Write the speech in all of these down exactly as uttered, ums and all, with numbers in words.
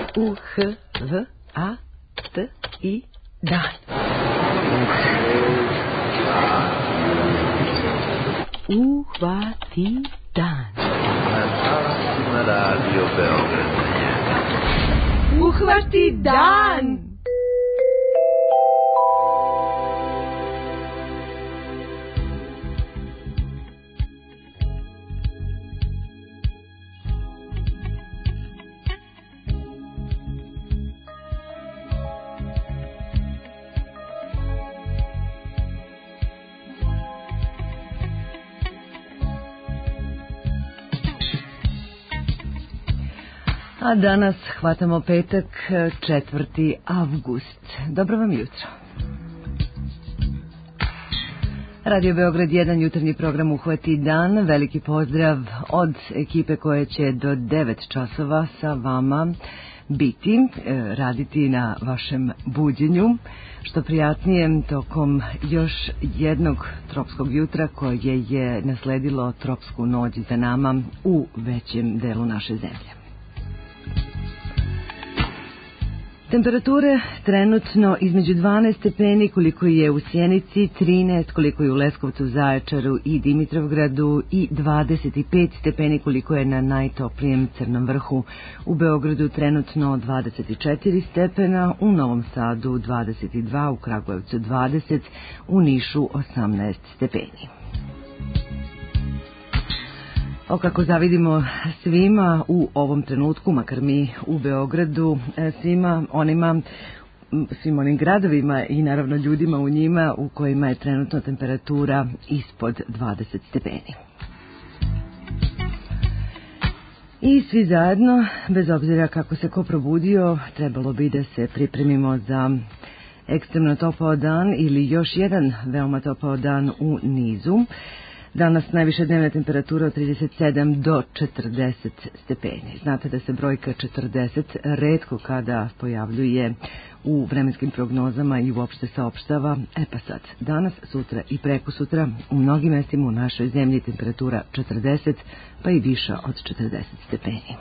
U, H, V, A, T, I, dan. Uhvati dan. Na Radio Beograd. Uhvati dan. A danas hvatamo petak, četvrti avgust. Dobro vam jutro. Radio Beograd jedan, jutarnji program Uhvati dan. Veliki pozdrav od ekipe koje će do devet časova sa vama biti, raditi na vašem buđenju. Što prijatnije tokom još jednog tropskog jutra koje je nasledilo tropsku noć za nama u većem delu naše zemlje. Temperature trenutno između dvanaest stepeni koliko je u Sjenici, trinaest koliko je u Leskovcu, Zaječaru i Dimitrovgradu i dvadeset pet stepeni koliko je na najtoplijem Crnom vrhu. U Beogradu trenutno dvadeset četiri stepena, u Novom Sadu dvadeset dva, u Kragujevcu dvadeset, u Nišu osamnaest stepeni. O kako zavidimo svima u ovom trenutku, makar mi u Beogradu, svima onima, svim onim gradovima i naravno ljudima u njima u kojima je trenutno temperatura ispod dvadeset stepeni. I svi zajedno, bez obzira kako se ko probudio, trebalo bi da se pripremimo za ekstremno topao dan ili još jedan veoma topao dan u nizu. Danas najviša dnevna temperatura od trideset sedam do četrdeset stepeni. Znate da se brojka četrdeset retko kada pojavljuje u vremenskim prognozama i uopšte saopštava. E pa sad, danas, sutra i preko sutra u mnogim mestima u našoj zemlji temperatura četrdeset pa i viša od četrdeset stepeni.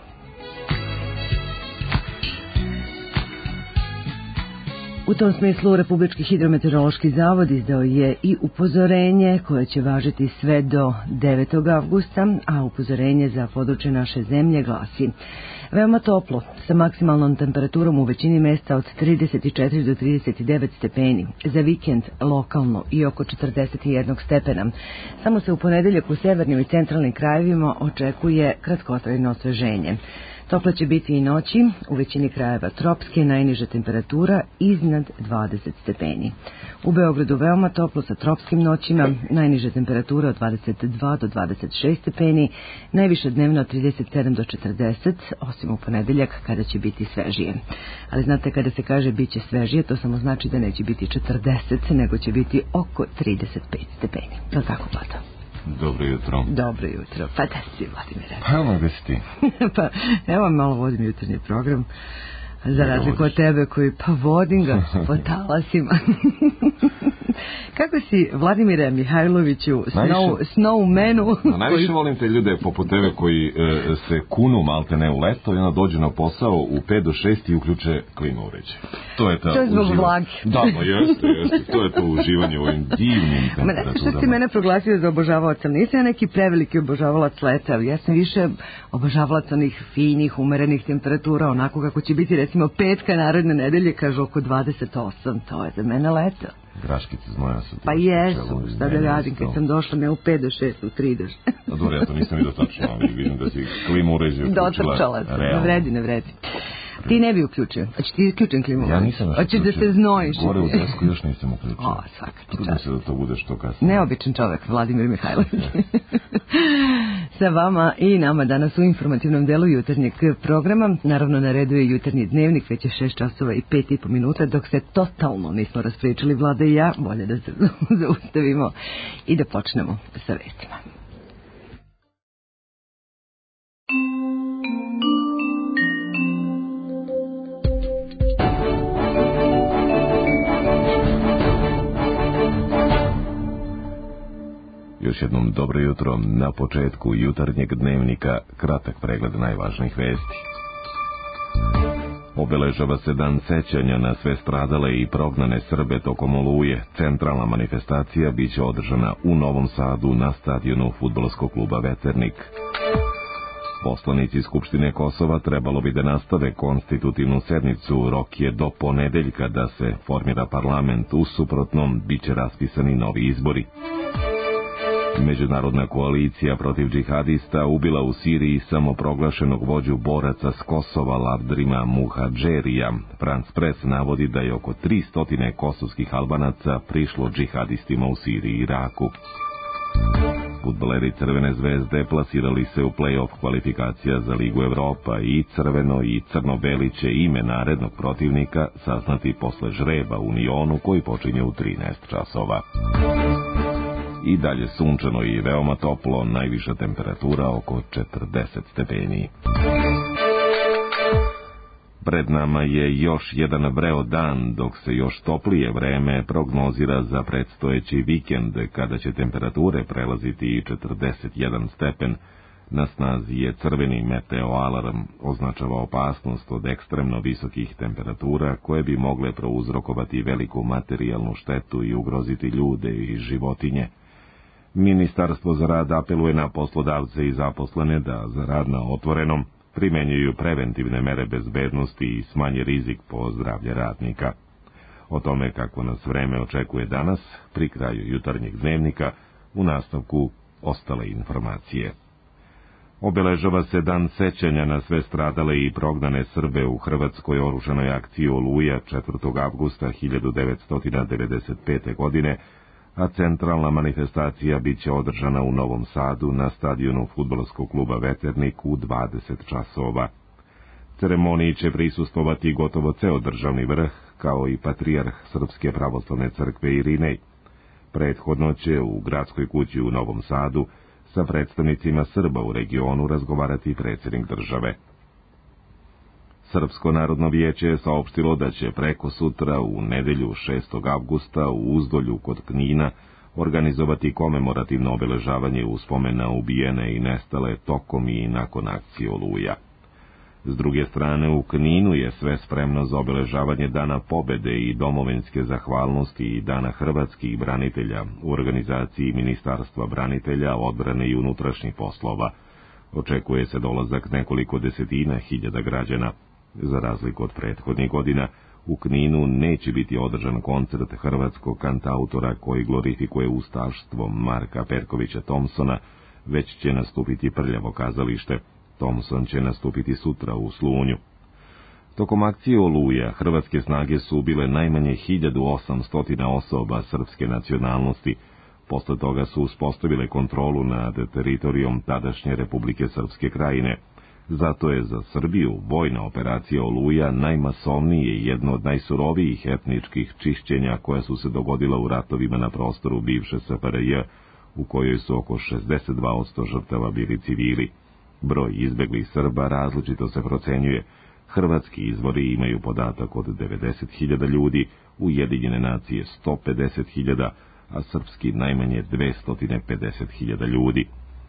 U tom smislu Republički hidrometeorološki zavod izdao je i upozorenje koje će važiti sve do devetog avgusta, a upozorenje za područje naše zemlje glasi: veoma toplo, sa maksimalnom temperaturom u većini mesta od trideset četiri do trideset devet stepeni, za vikend lokalno i oko četrdeset jedan stepena. Samo se u ponedeljak u severnim i centralnim krajevima očekuje kratkotrajno osveženje. Toplo će biti i noći, u većini krajeva tropske, najniža temperatura iznad dvadeset stepeni. U Beogradu veoma toplo sa tropskim noćima, najniža temperatura od dvadeset dva do dvadeset šest stepeni, najviše dnevno od trideset sedam do četrdeset, osim u ponedeljak kada će biti svežije. Ali znate, kada se kaže bit će svežije, to samo znači da neće biti četrdeset, nego će biti oko trideset pet stepeni. Je li tako, Vlado? Dobro jutro. Dobro jutro. Pa da si, Vladimire. Pa evo gde si ti? Pa evo malo vodim jutarnji program. Za razliku od tebe koji pa vodim ga po talasima. Kako si, Vladimire Mihajloviću, snow, snowmanu? No, najviše koji... volim te ljude poput tebe koji e, se kunu malte ne u leto i onda dođu na posao u pet do šest i uključe klima uređaj. To je ta to je zbog vlage. Da, pa jeste, jeste. To je to uživanje u ovim divnim temperaturama. Što si mene proglasio za obožavalac, ali nisam ja neki preveliki obožavalac leta. Ja sam više obožavalac onih finih, umerenih temperatura, onako kako će biti recimo petka naredne nedelje, kažu oko dvadeset osam. To je za mene leto. Graškice znoja su. Pa jesu, šta da radim, kad sam došla ne u pet do šest, u tri do šest. No dobro, ja to nisam vidio tačno, ali vidim da si klimu uređaju uključila. Dotrčala sam, ne vredi, ne vredi. Ti ne bi uključio, a će ti uključen klimu? Ja nisam još uključio. Hoćeš da se znojiš? Gore u desku još nisam uključio. O, svaka ti čast. Trudim se da to bude što kasnije. Neobičan čovek, Vladimir Mihajlović. Sa vama i nama danas u informativnom delu jutarnjeg programa. Naravno, na redu je jutarnji dnevnik, već je šest časova i pet i po minuta, dok se totalno nismo raspričali, Vlada i ja, bolje da se zaustavimo i da počnemo sa vestima. Još jednom dobro jutro, na početku jutarnjeg dnevnika kratak pregled najvažnijih vesti. Obeležava se dan sećanja na sve stradale i prognane Srbe tokom Oluje. Centralna manifestacija biće održana u Novom Sadu na stadionu fudbalskog kluba Veternik. Poslanici Skupštine Kosova trebalo bi da nastave konstitutivnu sednicu. Rok je do ponedeljka da se formira parlament, u suprotnom biće raspisani novi izbori. Međunarodna koalicija protiv džihadista ubila u Siriji samoproglašenog vođu boraca s Kosova Lavdrima Muhadžerija. France Press navodi da je oko tristo kosovskih Albanaca prišlo džihadistima u Siriji i Iraku. Fudbaleri Crvene zvezde plasirali se u play-off kvalifikacija za Ligu Evropa i crveno i crno-beli će ime narednog protivnika saznati posle žreba u Unionu koji počinje u trinaest časova. I dalje sunčano i veoma toplo, najviša temperatura oko četrdeset stepeni. Pred nama je još jedan vreo dan, dok se još toplije vreme prognozira za predstojeći vikend, kada će temperature prelaziti i četrdeset jedan stepen. Na snazi je crveni meteoalarm, označava opasnost od ekstremno visokih temperatura koje bi mogle prouzrokovati veliku materijalnu štetu i ugroziti ljude i životinje. Ministarstvo za rad apeluje na poslodavce i zaposlene da za rad na otvorenom primenjuju preventivne mere bezbednosti i smanje rizik po zdravlje radnika. O tome kako nas vreme očekuje danas, pri kraju jutarnjeg dnevnika, u nastavku ostale informacije. Obeležava se dan sećanja na sve stradale i prognane Srbe u hrvatskoj oružanoj akciji Oluja četvrtog avgusta hiljadu devetsto devedeset pete. godine, a centralna manifestacija biće održana u Novom Sadu na stadionu fudbalskog kluba Veternik u dvadeset časova. Ceremoniji će prisustvovati gotovo ceo državni vrh, kao i patrijarh Srpske pravoslavne crkve Irinej. Prethodno će u gradskoj kući u Novom Sadu sa predstavnicima Srba u regionu razgovarati predsjednik države. Srpsko narodno vijeće je saopštilo da će preko sutra u nedelju šestog avgusta u Uzdolju kod Knina organizovati komemorativno obeležavanje uspomen na ubijene i nestale tokom i nakon akcije Oluja. S druge strane, u Kninu je sve spremno za obeležavanje Dana pobede i domovinske zahvalnosti i Dana hrvatskih branitelja u organizaciji Ministarstva branitelja, odbrane i unutrašnjih poslova. Očekuje se dolazak nekoliko desetina hiljada građana. Za razliku od prethodnih godina, u Kninu neće biti održan koncert hrvatskog kantautora koji glorifikuje ustaštvo Marka Perkovića Thompsona, već će nastupiti prljavo kazalište. Thompson će nastupiti sutra u Slunju. Tokom akcije Oluja, hrvatske snage su ubile najmanje hiljadu osamsto osoba srpske nacionalnosti. Posle toga su uspostavile kontrolu nad teritorijom tadašnje Republike Srpske Krajine. Zato je za Srbiju vojna operacija Oluja najmasovnije i jedno od najsurovijih etničkih čišćenja koja su se dogodila u ratovima na prostoru bivše S F R J, u kojoj su oko šezdeset dva posto žrtava bili civili. Broj izbeglih Srba različito se procenjuje. Hrvatski izvori imaju podatak od devedeset hiljada ljudi, Ujedinjene nacije sto pedeset hiljada, a srpski najmanje dvesta pedeset hiljada ljudi.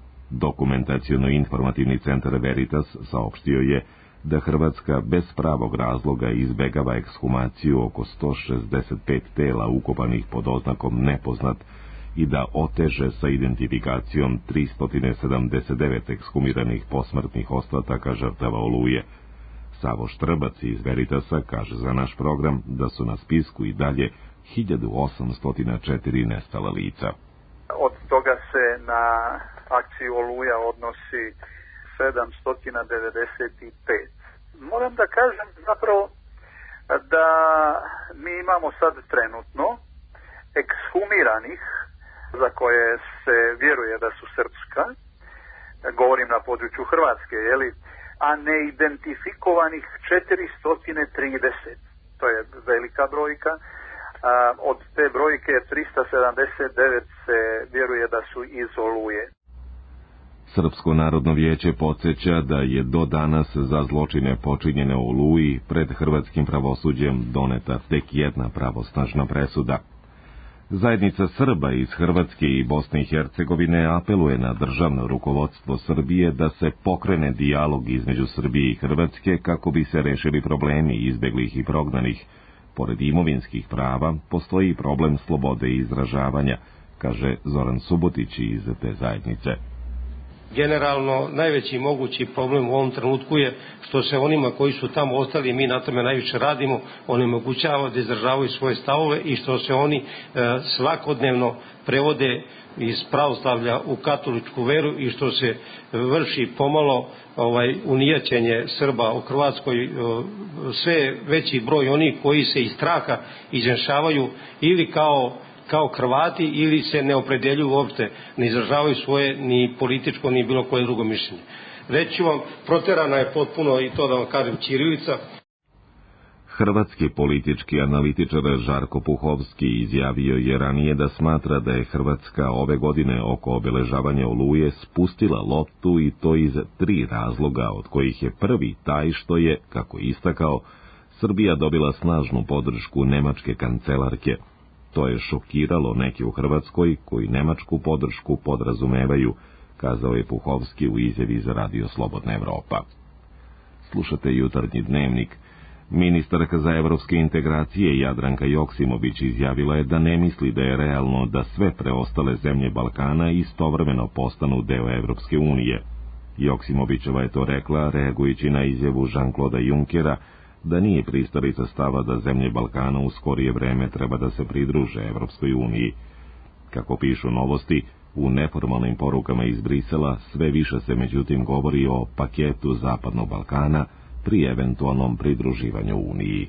Dokumentaciono-informativni centar Veritas saopštio je da Hrvatska bez pravog razloga izbegava ekshumaciju oko sto šezdeset pet tela ukopanih pod oznakom nepoznat i da oteže sa identifikacijom tristo sedamdeset devet ekshumiranih posmrtnih ostataka žrtava Oluje. Savo Štrbac iz Veritasa kaže za naš program da su na spisku i dalje hiljadu osamsto četiri nestala lica. Od toga se na akciju Oluja odnosi sedamsto devedeset pet. Moram da kažem zapravo da mi imamo sad trenutno ekshumiranih, za koje se vjeruje da su srpska, govorim na području Hrvatske, jeli, a neidentifikovanih četiristo trideset. To je velika brojka. A od te brojke trista sedamdeset devet se vjeruje da su iz Oluje. Srpsko narodno vijeće podsjeća da je do danas za zločine počinjene u Oluji pred hrvatskim pravosuđem doneta tek jedna pravosnažna presuda. Zajednica Srba iz Hrvatske i Bosne i Hercegovine apeluje na državno rukovodstvo Srbije da se pokrene dijalog između Srbije i Hrvatske kako bi se rešili problemi izbeglih i prognanih. Pored imovinskih prava, postoji problem slobode izražavanja, kaže Zoran Subotić iz te zajednice. Generalno, najveći mogući problem u ovom trenutku je što se onima koji su tamo ostali, mi na tome najviše radimo, onemogućava da izražavaju svoje stavove i što se oni e, svakodnevno prevode iz pravoslavlja u katoličku veru i što se vrši pomalo ovaj unijaćenje Srba u Hrvatskoj, e, sve veći broj onih koji se iz straha izjašnjavaju ili kao kao Hrvati ili se ne opredeljuju uopšte, ne izražavaju svoje ni političko ni bilo koje drugo mišljenje. Reći vam, proterana je potpuno i to da vam kažem ćirilica. Hrvatski politički analitičar Žarko Puhovski izjavio je ranije da smatra da je Hrvatska ove godine oko obeležavanja Oluje spustila loptu i to iz tri razloga, od kojih je prvi taj što je, kako istakao, Srbija dobila snažnu podršku nemačke kancelarke. To je šokiralo neke u Hrvatskoj koji nemačku podršku podrazumevaju, kazao je Puhovski u izjavi za Radio Slobodna Evropa. Slušate Jutarnji dnevnik. Ministarka za evropske integracije Jadranka Joksimović izjavila je da ne misli da je realno da sve preostale zemlje Balkana istovremeno postanu deo Evropske unije. Joksimovićeva je to rekla reagujući na izjavu Jean-Claude Junckera da nije pristalica stava da zemlje Balkana u skorije vreme treba da se pridruže Evropskoj uniji. Kako pišu Novosti, u neformalnim porukama iz Brisela sve više se međutim govori o paketu Zapadnog Balkana pri eventualnom pridruživanju Uniji.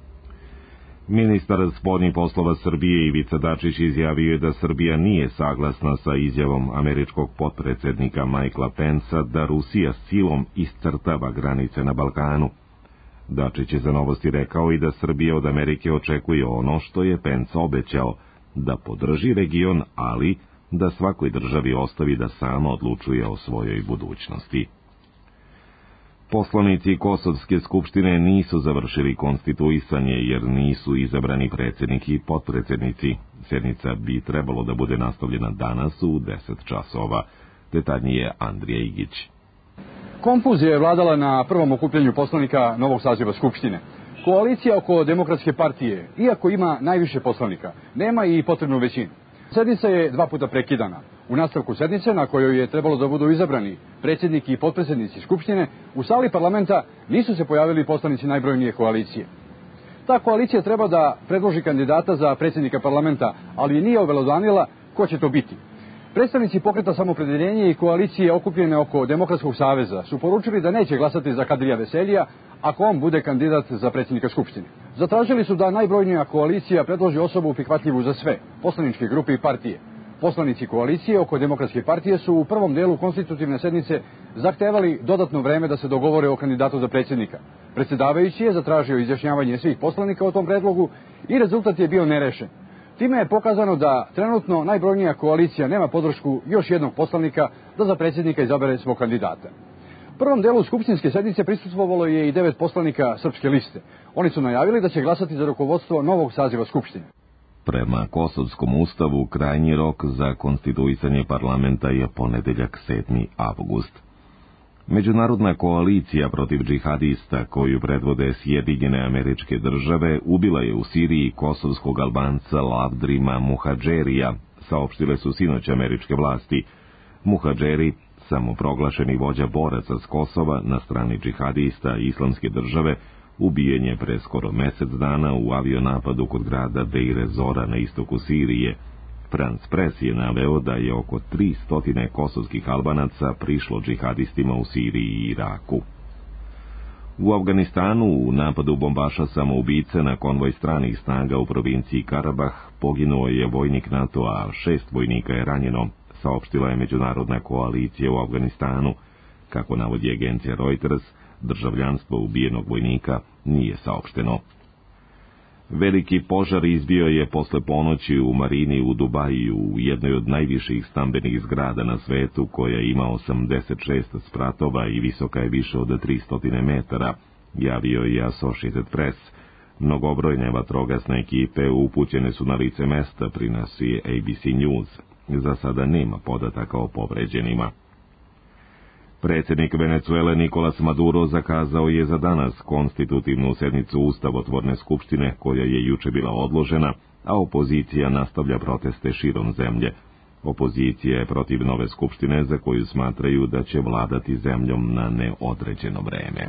Ministar spoljnih poslova Srbije Ivica Dačić izjavio je da Srbija nije saglasna sa izjavom američkog potpredsednika Michaela Pensa da Rusija silom iscrtava granice na Balkanu. Dačić je za Novosti rekao i da Srbija od Amerike očekuje ono što je Pence obećao, da podrži region, ali da svakoj državi ostavi da sama odlučuje o svojoj budućnosti. Poslanici Kosovske skupštine nisu završili konstituisanje jer nisu izabrani predsjednik i potpredsjednici. Sjednica bi trebalo da bude nastavljena danas u deset časova. Detaljnije Andrija Igić. Konfuzija je vladala na prvom okupljanju poslanika novog saziva Skupštine. Koalicija oko Demokratske partije, iako ima najviše poslanika, nema i potrebnu većinu. Sednica je dva puta prekidana. U nastavku sednice, na kojoj je trebalo da budu izabrani predsjednik i potpredsjednici Skupštine, u sali parlamenta nisu se pojavili poslanici najbrojnije koalicije. Ta koalicija treba da predloži kandidata za predsjednika parlamenta, ali nije obelodanila ko će to biti. Predstavnici Pokreta Samoopredjeljenje i koalicije okupljene oko Demokratskog saveza su poručili da neće glasati za Kadrija Veseljija ako on bude kandidat za predsjednika Skupštine. Zatražili su da najbrojnija koalicija predloži osobu prihvatljivu za sve, poslaničke grupe i partije. Poslanici koalicije oko Demokratske partije su u prvom delu konstitutivne sednice zahtevali dodatno vreme da se dogovore o kandidatu za predsjednika. Predsjedavajući je zatražio izjašnjavanje svih poslanika o tom predlogu i rezultat je bio nerešen. Time je pokazano da trenutno najbrojnija koalicija nema podršku još jednog poslanika da za predsjednika izabere svog kandidata. U prvom delu skupštinske sednice prisustvovalo je i devet poslanika Srpske liste. Oni su najavili da će glasati za rukovodstvo novog saziva Skupštine. Prema Kosovskom ustavu, krajnji rok za konstituisanje parlamenta je ponedeljak sedmi avgust. Međunarodna koalicija protiv džihadista, koju predvode Sjedinjene Američke Države, ubila je u Siriji kosovskog Albanca Lavdrima Muhadžerija, saopštile su sinoć američke vlasti. Muhadžeri, samoproglašeni vođa boraca s Kosova na strani džihadista Islamske države, ubijen je pre skoro mesec dana u avionapadu kod grada Deir ez-Zora na istoku Sirije. France Press je naveo da je oko tristo kosovskih Albanaca prišlo džihadistima u Siriji i Iraku. U Afganistanu u napadu bombaša samoubice na konvoj stranih snaga u provinciji Karabah poginuo je vojnik NATO-a, a šest vojnika je ranjeno, saopštila je međunarodna koalicija u Afganistanu. Kako navodi agencija Reuters, državljanstvo ubijenog vojnika nije saopšteno. Veliki požar izbio je posle ponoći u marini u Dubaju, u jednoj od najviših stambenih zgrada na svetu, koja ima osamdeset šest spratova i visoka je više od tristo metara, javio je Associated Press. Mnogobrojne vatrogasne ekipe upućene su na lice mesta, prinosi A B C News. Za sada nema podataka o povređenima. Predsjednik Venecuele Nicolas Maduro zakazao je za danas konstitutivnu sednicu Ustavotvorne skupštine koja je juče bila odložena, a opozicija nastavlja proteste širom zemlje. Opozicija je protiv nove skupštine za koju smatraju da će vladati zemljom na neodređeno vreme.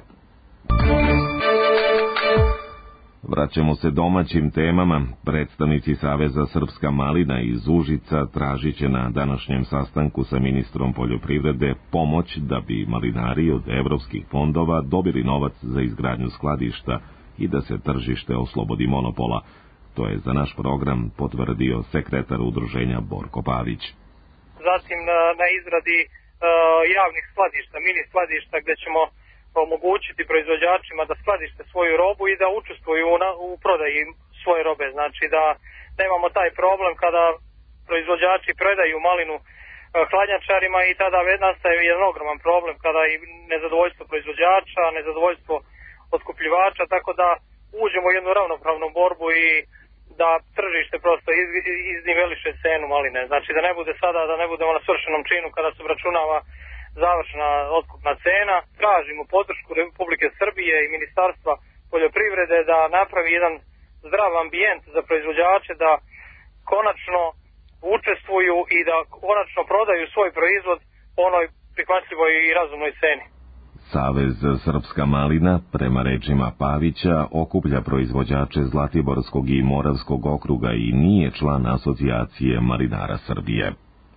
Vraćamo se domaćim temama. Predstavnici Saveza Srpska malina iz Užica tražit će na današnjem sastanku sa ministrom poljoprivrede pomoć da bi malinari od evropskih fondova dobili novac za izgradnju skladišta i da se tržište oslobodi monopola. To je za naš program potvrdio sekretar udruženja Borko Pavić. Zatim na, na izradi uh, javnih skladišta, mini skladišta gdje ćemo omogućiti proizvođačima da skladište svoju robu i da učestvuju u, na, u prodaji svoje robe. Znači da nemamo taj problem kada proizvođači predaju malinu uh, hladnjačarima i tada nastaje jedan ogroman problem kada i nezadovoljstvo proizvođača, nezadovoljstvo otkupljivača, tako da uđemo u jednu ravnopravnu borbu i da tržište prosto iz, izniveliše cenu maline. Znači da ne bude sada, da ne budemo na svršenom činu kada se obračunava završna otkupna cena. Tražimo podršku Republike Srbije i Ministarstva poljoprivrede da napravi jedan zdrav ambijent za proizvođače, da konačno učestvuju i da konačno prodaju svoj proizvod po onoj prihvatljivoj i razumnoj ceni. Savez Srpska malina, prema rečima Pavića, okuplja proizvođače Zlatiborskog i Moravskog okruga i nije član asocijacije malinara Srbije.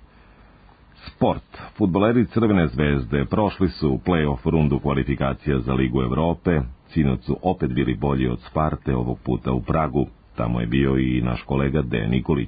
Sport. Fudbaleri Crvene zvezde prošli su u play-off rundu kvalifikacija za Ligu Evrope. Sinoć su opet bili bolji od Sparte, ovog puta u Pragu. Tamo je bio i naš kolega Dejan Nikolić.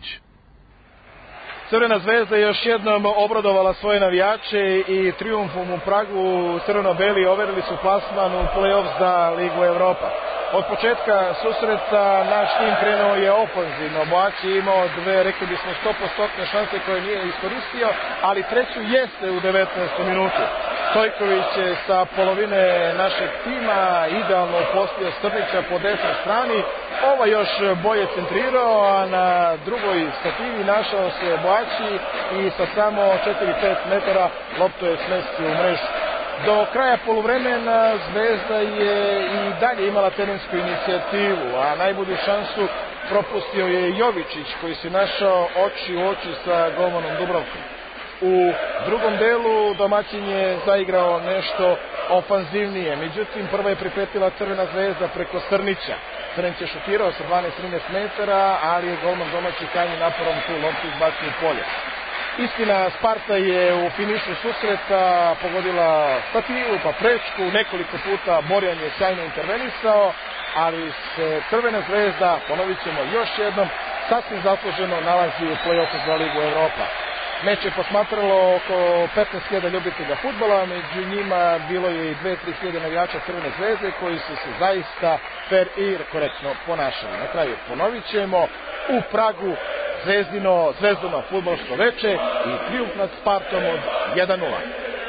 Crvena zvezda je još jednom obradovala svoje navijače i trijumfom u Pragu crveno-beli overili su plasman u play-off za Ligu Evropa. Od početka susreta naš tim krenuo je ofanzivno. Boači je imao dve, rekli bismo, sto posto šanse koje nije iskoristio, ali treću jeste u devetnaestom minutu. Stojković je sa polovine našeg tima idealno upostio Strnića po desnoj strani. Ova još bolje centrirao, a na drugoj stativi našao se Boači i sa samo četiri do pet metara loptu je smestio u mrežu. Do kraja poluvremena Zvezda je i dalje imala terensku inicijativu, a najbolju šansu propustio je Jovičić koji se našao oči u oči sa golmanom Dubravkom. U drugom delu domaćin je zaigrao nešto ofanzivnije, međutim prva je pripetila Crvena zvezda preko Strnića. Strnić je šutirao sa dvanaest do trinaest metara, ali je golman domaći krajnjim naporom tu loptu izbacio u polje. Istina, Sparta je u finišu susreta pogodila stativu pa prečku, nekoliko puta Borjan je sjajno intervenisao, ali se Crvena zvezda, ponovit ćemo još jednom, sasvim zasluženo nalazi u play-offu za Ligu Evropa. Meč je posmatralo oko petnaest hiljada ljubitelja fudbala, među njima bilo je i dve do tri hiljade navijača Crvene zvezde koji su se zaista fer i korektno ponašali. Na kraju ponovit ćemo, u Pragu Zvezdino, zvezdano fudbalsko veče i trijumf nad Spartom od jedan nula.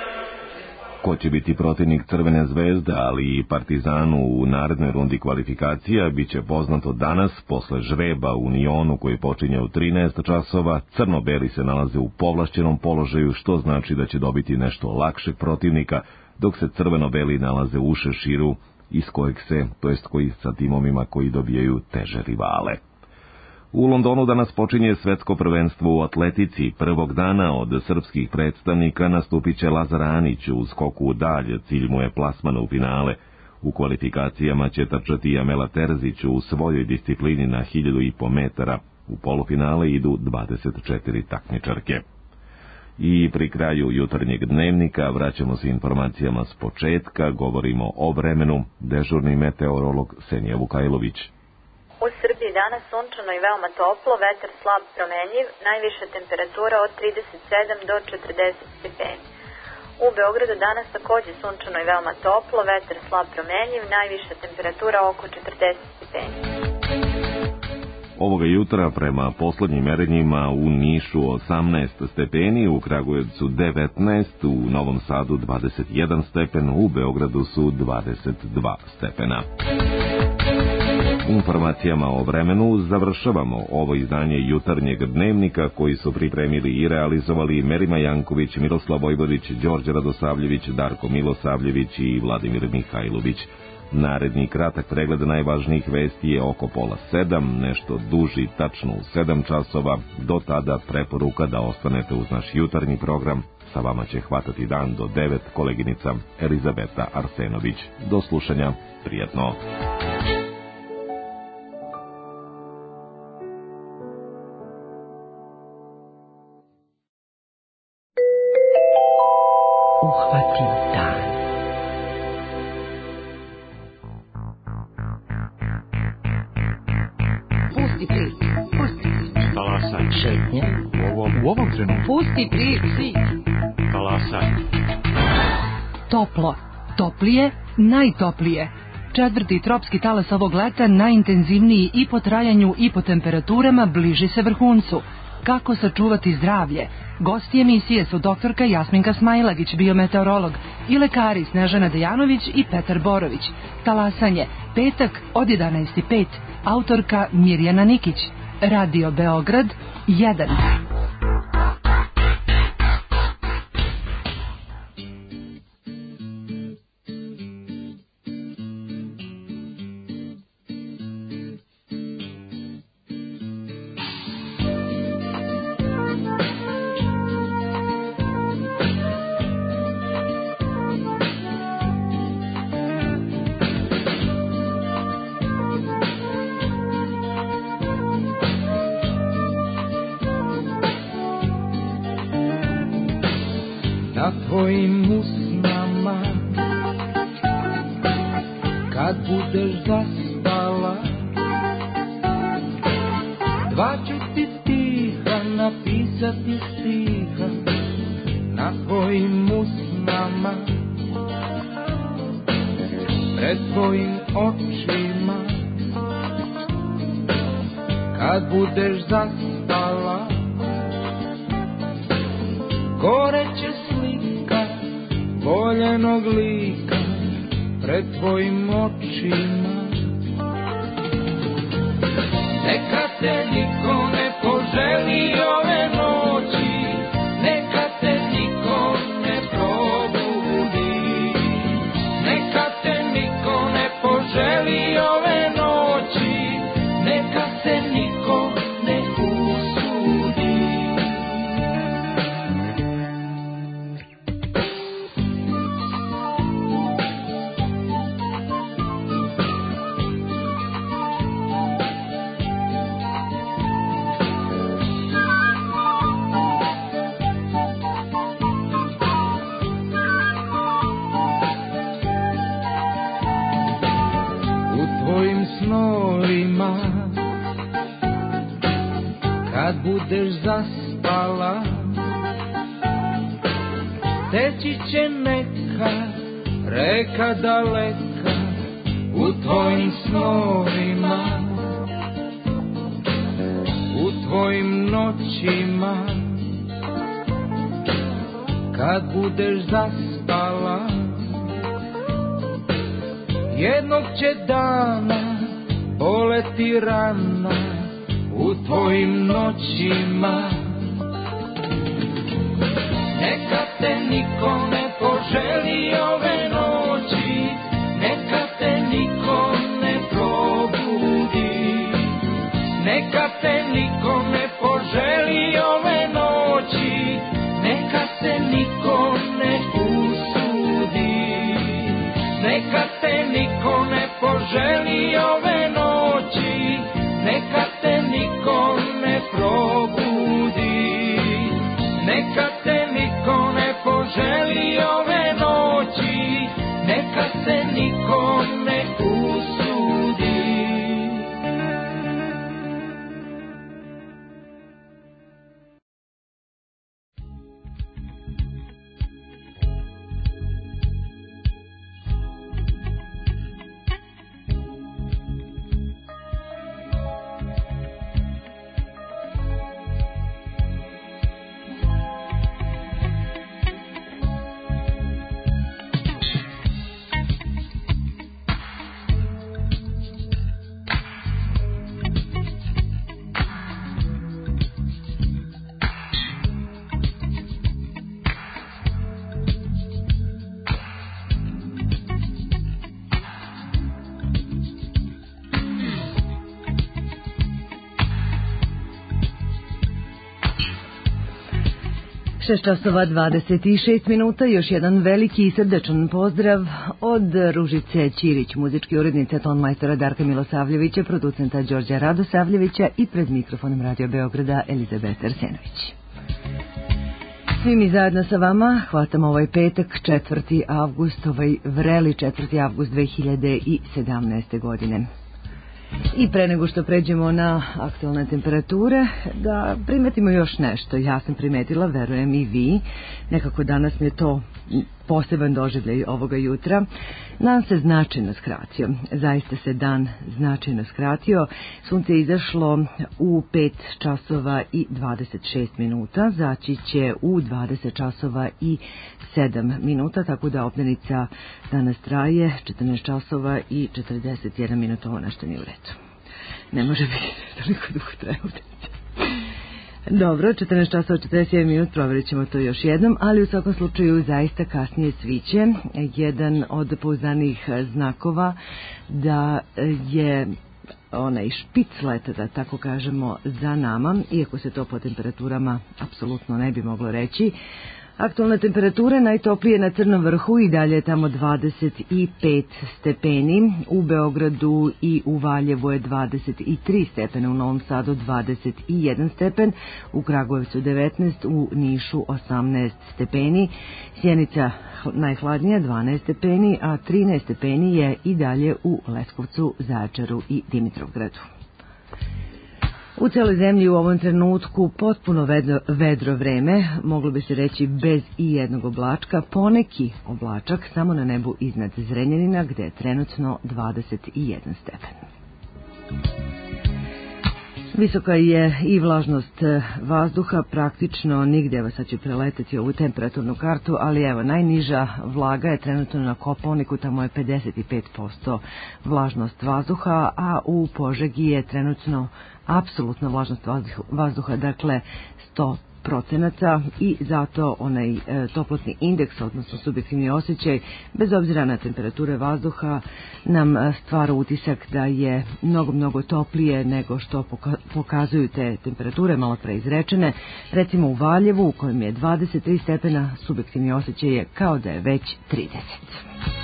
Ko će biti protivnik Crvene zvezde, ali i Partizanu u narednoj rundi kvalifikacija, bit će poznato danas, posle žreba u Nionu koji počinje u trinaest časova. Crno-beli se nalaze u povlašćenom položaju, što znači da će dobiti nešto lakšeg protivnika, dok se crveno-beli nalaze u šeširu, iz kojeg se, to jest koji sa timovima koji dobijaju teže rivale. U Londonu danas počinje svetsko prvenstvo u atletici. Prvog dana od srpskih predstavnika nastupit će Lazar Anić u skoku u dalj, cilj mu je plasman u finale. U kvalifikacijama će trčati Amela Terzić u svojoj disciplini na hiljadu i po metara. U polufinale idu dvadeset četiri takmičarke. I pri kraju jutarnjeg dnevnika vraćamo se informacijama s početka, govorimo o vremenu, dežurni meteorolog Senija Vukajlović. U Srbiji danas sunčano i veoma toplo, vetar slab promenjiv, najviša temperatura od trideset sedam do četrdeset stepeni. U Beogradu danas također sunčano i veoma toplo, vetar slab promenjiv, najviša temperatura oko četrdeset stepeni. Ovoga jutra prema poslednjim merenjima u Nišu osamnaest stepeni, u Kragujevcu devetnaest, u Novom Sadu dvadeset jedan stepen, u Beogradu su dvadeset dva stepena. Informacijama o vremenu završavamo ovo izdanje jutarnjeg dnevnika koji su pripremili i realizovali Merima Janković, Miroslav Vojvodić, Đorđe Radosavljević, Darko Milosavljević i Vladimir Mihajlović. Naredni kratak pregled najvažnijih vesti je oko pola sedam, nešto duži, tačno u sedam časova. Do tada preporuka da ostanete uz naš jutarnji program. Sa vama će hvatati dan do devet koleginica Elizabeta Arsenović. Do slušanja, prijetno. Uhvatim dan. Pusti prič, pusti prič. Talasaj. Šetnje. U ovom, u ovom trenutku. Pusti prič. Talasaj. Toplo, toplije, najtoplije. Četvrti tropski talas ovog leta, najintenzivniji i po trajanju i po temperaturama, bliži se vrhuncu. Kako sačuvati zdravlje? Gosti emisije su doktorka Jasminka Smajlagić, biometeorolog, i lekari Snežana Dejanović i Petar Borović. Talasanje, petak od jedanaest i pet, autorka Mirjana Nikić. Radio Beograd jedan. Na tvojim usnama, kad budeš zaspala, dva ću ti stiha napisati stiha. Na tvojim usnama, pred tvojim očima, kad budeš zaspala, gore će slika voljenog lika pred tvojim očima. Neka te niko ne poželi ove noći, neka te niko ne probudi, neka te niko ne poželi ove noći, neka se niko ne usudi. Snovima, kad budeš zaspala, teći će neka reka daleka u tvojim snovima, u tvojim noćima, kad budeš zaspala, jednog će dana boleti rana u tvojim noćima. Neka te niko ne poželi ove noći, neka te niko ne probudi, neka te niko ne poželi ove noći, neka se niko ne usudi, neka te niko ne poželi ove noći, neka te niko ne probudi, neka te niko ne poželi ove noći, šest časova dvadeset šest minuta, još jedan veliki i srdečan pozdrav od Ružice Ćirić, muzičke urednice, tonmajstora Darka Milosavljevića, producenta Đorđa Radosavljevića i pred mikrofonom Radio Beograda Elizabeta Arsenović. Svi mi zajedno sa vama hvatamo ovaj petak, četvrti avgust, ovaj vreli četvrti avgust dve hiljade sedamnaeste. godine. I pre nego što pređemo na aktualne temperature, da primetimo još nešto. Ja sam primetila, verujem i vi, nekako danas mi je to poseban doživljaj ovoga jutra. Dan se značajno skratio, zaista se dan značajno skratio. Sunce je izašlo u pet časova i dvadeset šest minuta, zaći će u dvadeset časova i sedam minuta, tako da obdanica danas traje četrnaest časova i četrdeset jedan minuta, ovo nešto nije u redu. Ne može biti toliko dugo traje obdanica. Dobro, četrnaest časova četrdeset jedan minut, provjerit ćemo to još jednom, ali u svakom slučaju zaista kasnije sviće. Jedan od pouzdanih znakova da je onaj špic leta, da tako kažemo, za nama, iako se to po temperaturama apsolutno ne bi moglo reći. Aktualne temperature najtoplije na Crnom vrhu i dalje je tamo dvadeset pet stepeni, u Beogradu i u Valjevu je dvadeset tri stepena, u Novom Sadu dvadeset jedan stepen, u Kragujevcu devetnaest, u Nišu osamnaest stepeni, Sjenica najhladnija dvanaest stepeni, a trinaest stepeni je i dalje u Leskovcu, Zaječaru i Dimitrovgradu. U celoj zemlji u ovom trenutku potpuno vedro, vedro vreme, moglo bi se reći bez i jednog oblačka, poneki oblačak samo na nebu iznad Zrenjanina gde je trenutno dvadeset jedan stepen. Visoka je i vlažnost vazduha, praktično nigde, evo sad ću preleteti ovu temperaturnu kartu, ali evo najniža vlaga je trenutno na Kopaoniku, tamo je pedeset pet posto vlažnost vazduha, a u Požegi je trenutno apsolutna vlažnost vazduha, dakle sto procenata, i zato onaj e, toplotni indeks, odnosno subjektivni osjećaj, bez obzira na temperature vazduha, nam stvara utisak da je mnogo, mnogo toplije nego što poka pokazuju te temperature malo pre izrečene. Recimo u Valjevu, u kojem je dvadeset tri stepena, subjektivni osjećaj je kao da je već trideset.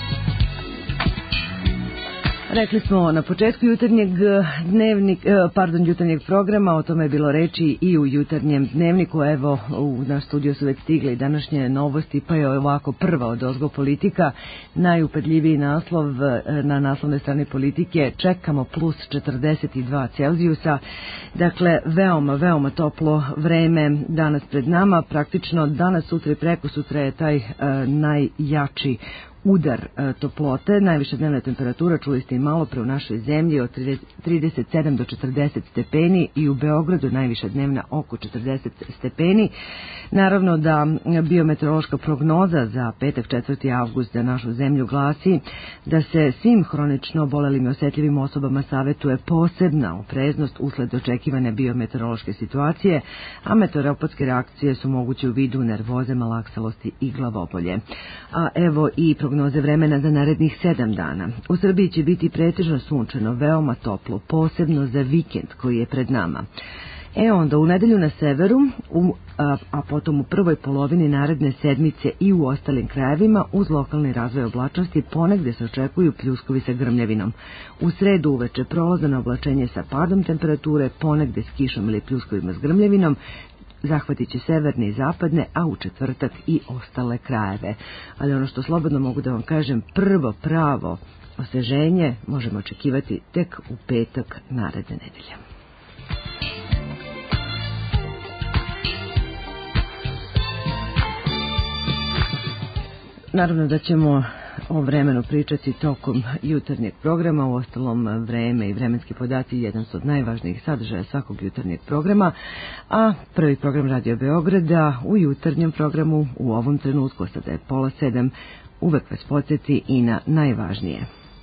Rekli smo na početku jutarnjeg dnevnik, pardon, jutarnjeg programa, o tome je bilo reči i u jutarnjem dnevniku. Evo, u naš studio su već stigle i današnje novosti, pa je ovako prva od ozgo politika, najupadljiviji naslov na naslovnoj strani Politike, čekamo plus četrdeset dva Celzijusa, dakle veoma, veoma toplo vreme danas pred nama, praktično danas, sutra i preko sutra je taj uh, najjači udar e, toplote. Najviša dnevna temperatura, čuli ste i malo pre, u našoj zemlji od trideset sedam do četrdeset stepeni i u Beogradu najviša dnevna oko četrdeset stepeni. Naravno da biometeorološka prognoza za petak četvrti avgust za našu zemlju glasi da se svim hronično obolelim i osetljivim osobama savetuje posebna opreznost usled očekivane biometeorološke situacije, a meteoropatske reakcije su moguće u vidu nervoze, malaksalosti i glavobolje. A evo i prognoze vremena za narednih sedam dana. U Srbiji će biti pretežno sunčano, veoma toplo, posebno za vikend koji je pred nama. E onda u nedelju na severu, u, a, a potom u prvoj polovini naredne sedmice i u ostalim krajevima uz lokalni razvoj oblačnosti ponegde se očekuju pljuskovi sa grmljavinom. U sredu uveče prolazano oblačenje sa padom temperature, ponegde s kišom ili pljuskovima s grmljavinom, zahvatit će severne i zapadne, a u četvrtak i ostale krajeve. Ali ono što slobodno mogu da vam kažem, prvo pravo osveženje možemo očekivati tek u petak naredne nedelje. Naravno da ćemo o vremenu pričati tokom jutarnjeg programa, u ostalom vreme i vremenski podaci jedan su od najvažnijih sadržaja svakog jutarnjeg programa, a prvi program Radio Beograda u jutarnjem programu u ovom trenutku, sada je pola sedam, uvek vas podsjeti i na najvažnije.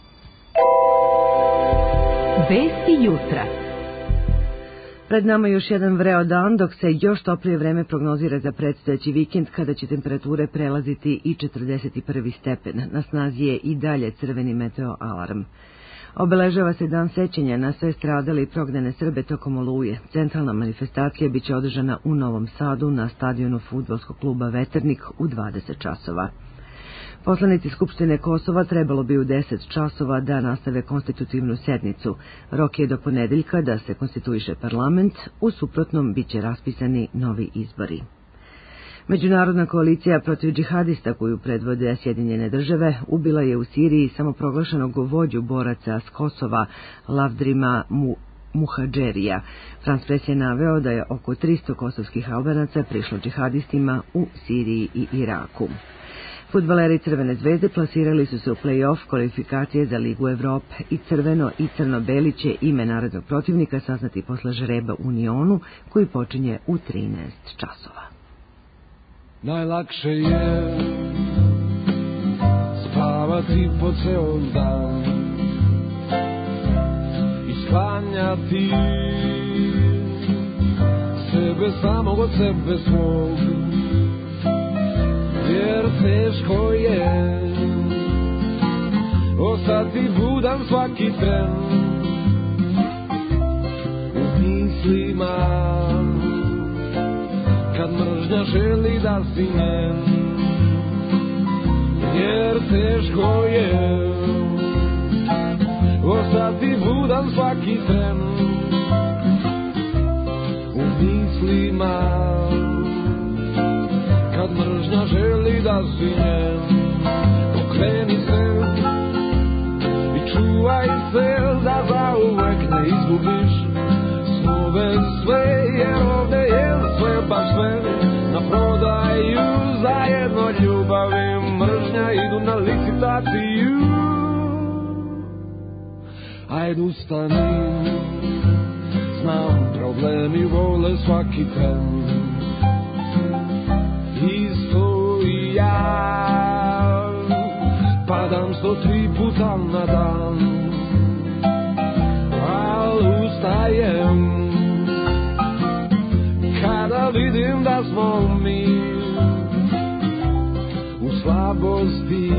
Vesti jutra. Pred nama još jedan vreo dan, dok se još toplije vreme prognozira za predstojeći vikend, kada će temperature prelaziti i četrdeset prvi stepen. Na snazi je i dalje crveni meteo alarm. Obeležava se dan sećanja na sve stradale i prognane Srbe tokom Oluje. Centralna manifestacija biće održana u Novom Sadu na stadionu fudbalskog kluba Veternik u dvadeset časova. Poslanici Skupštine Kosova trebalo bi u deset časova da nastave konstitutivnu sednicu. Rok je do ponedeljka da se konstituiše parlament, u suprotnom biće raspisani novi izbori. Međunarodna koalicija protiv džihadista koju predvode Sjedinjene države ubila je u Siriji samoproglašenog vođu boraca s Kosova Lavdrima Mu Muhadžerija. France Press je naveo da je oko tristo kosovskih Albanaca prišlo džihadistima u Siriji i Iraku. Fudbaleri Crvene zvezde plasirali su se u play-off kvalifikacije za Ligu Evrope i crveno i crno-beli će ime narednog protivnika saznati posle žreba u Unionu koji počinje u trinaest časova. Najlakše je spavati po ceo dan i sklanjati sebe samog od sebe svog, jer teško je ostati budan svaki tren u mislima kad mržnja želi da si njen, jer teško je ostati budan svaki tren u mislima kad mržnja želi da si njen. Okreni se i čuvaj se da zauvek ne izgubiš snove sve, jer ovde je sve baš sve na prodaju, zajedno ljubav i mržnja idu na licitaciju. Ajde ustani, znam problemi vole svaki tren, isto i ja padam sto tri puta na dan, al ustajem kada vidim da smo mi u slabosti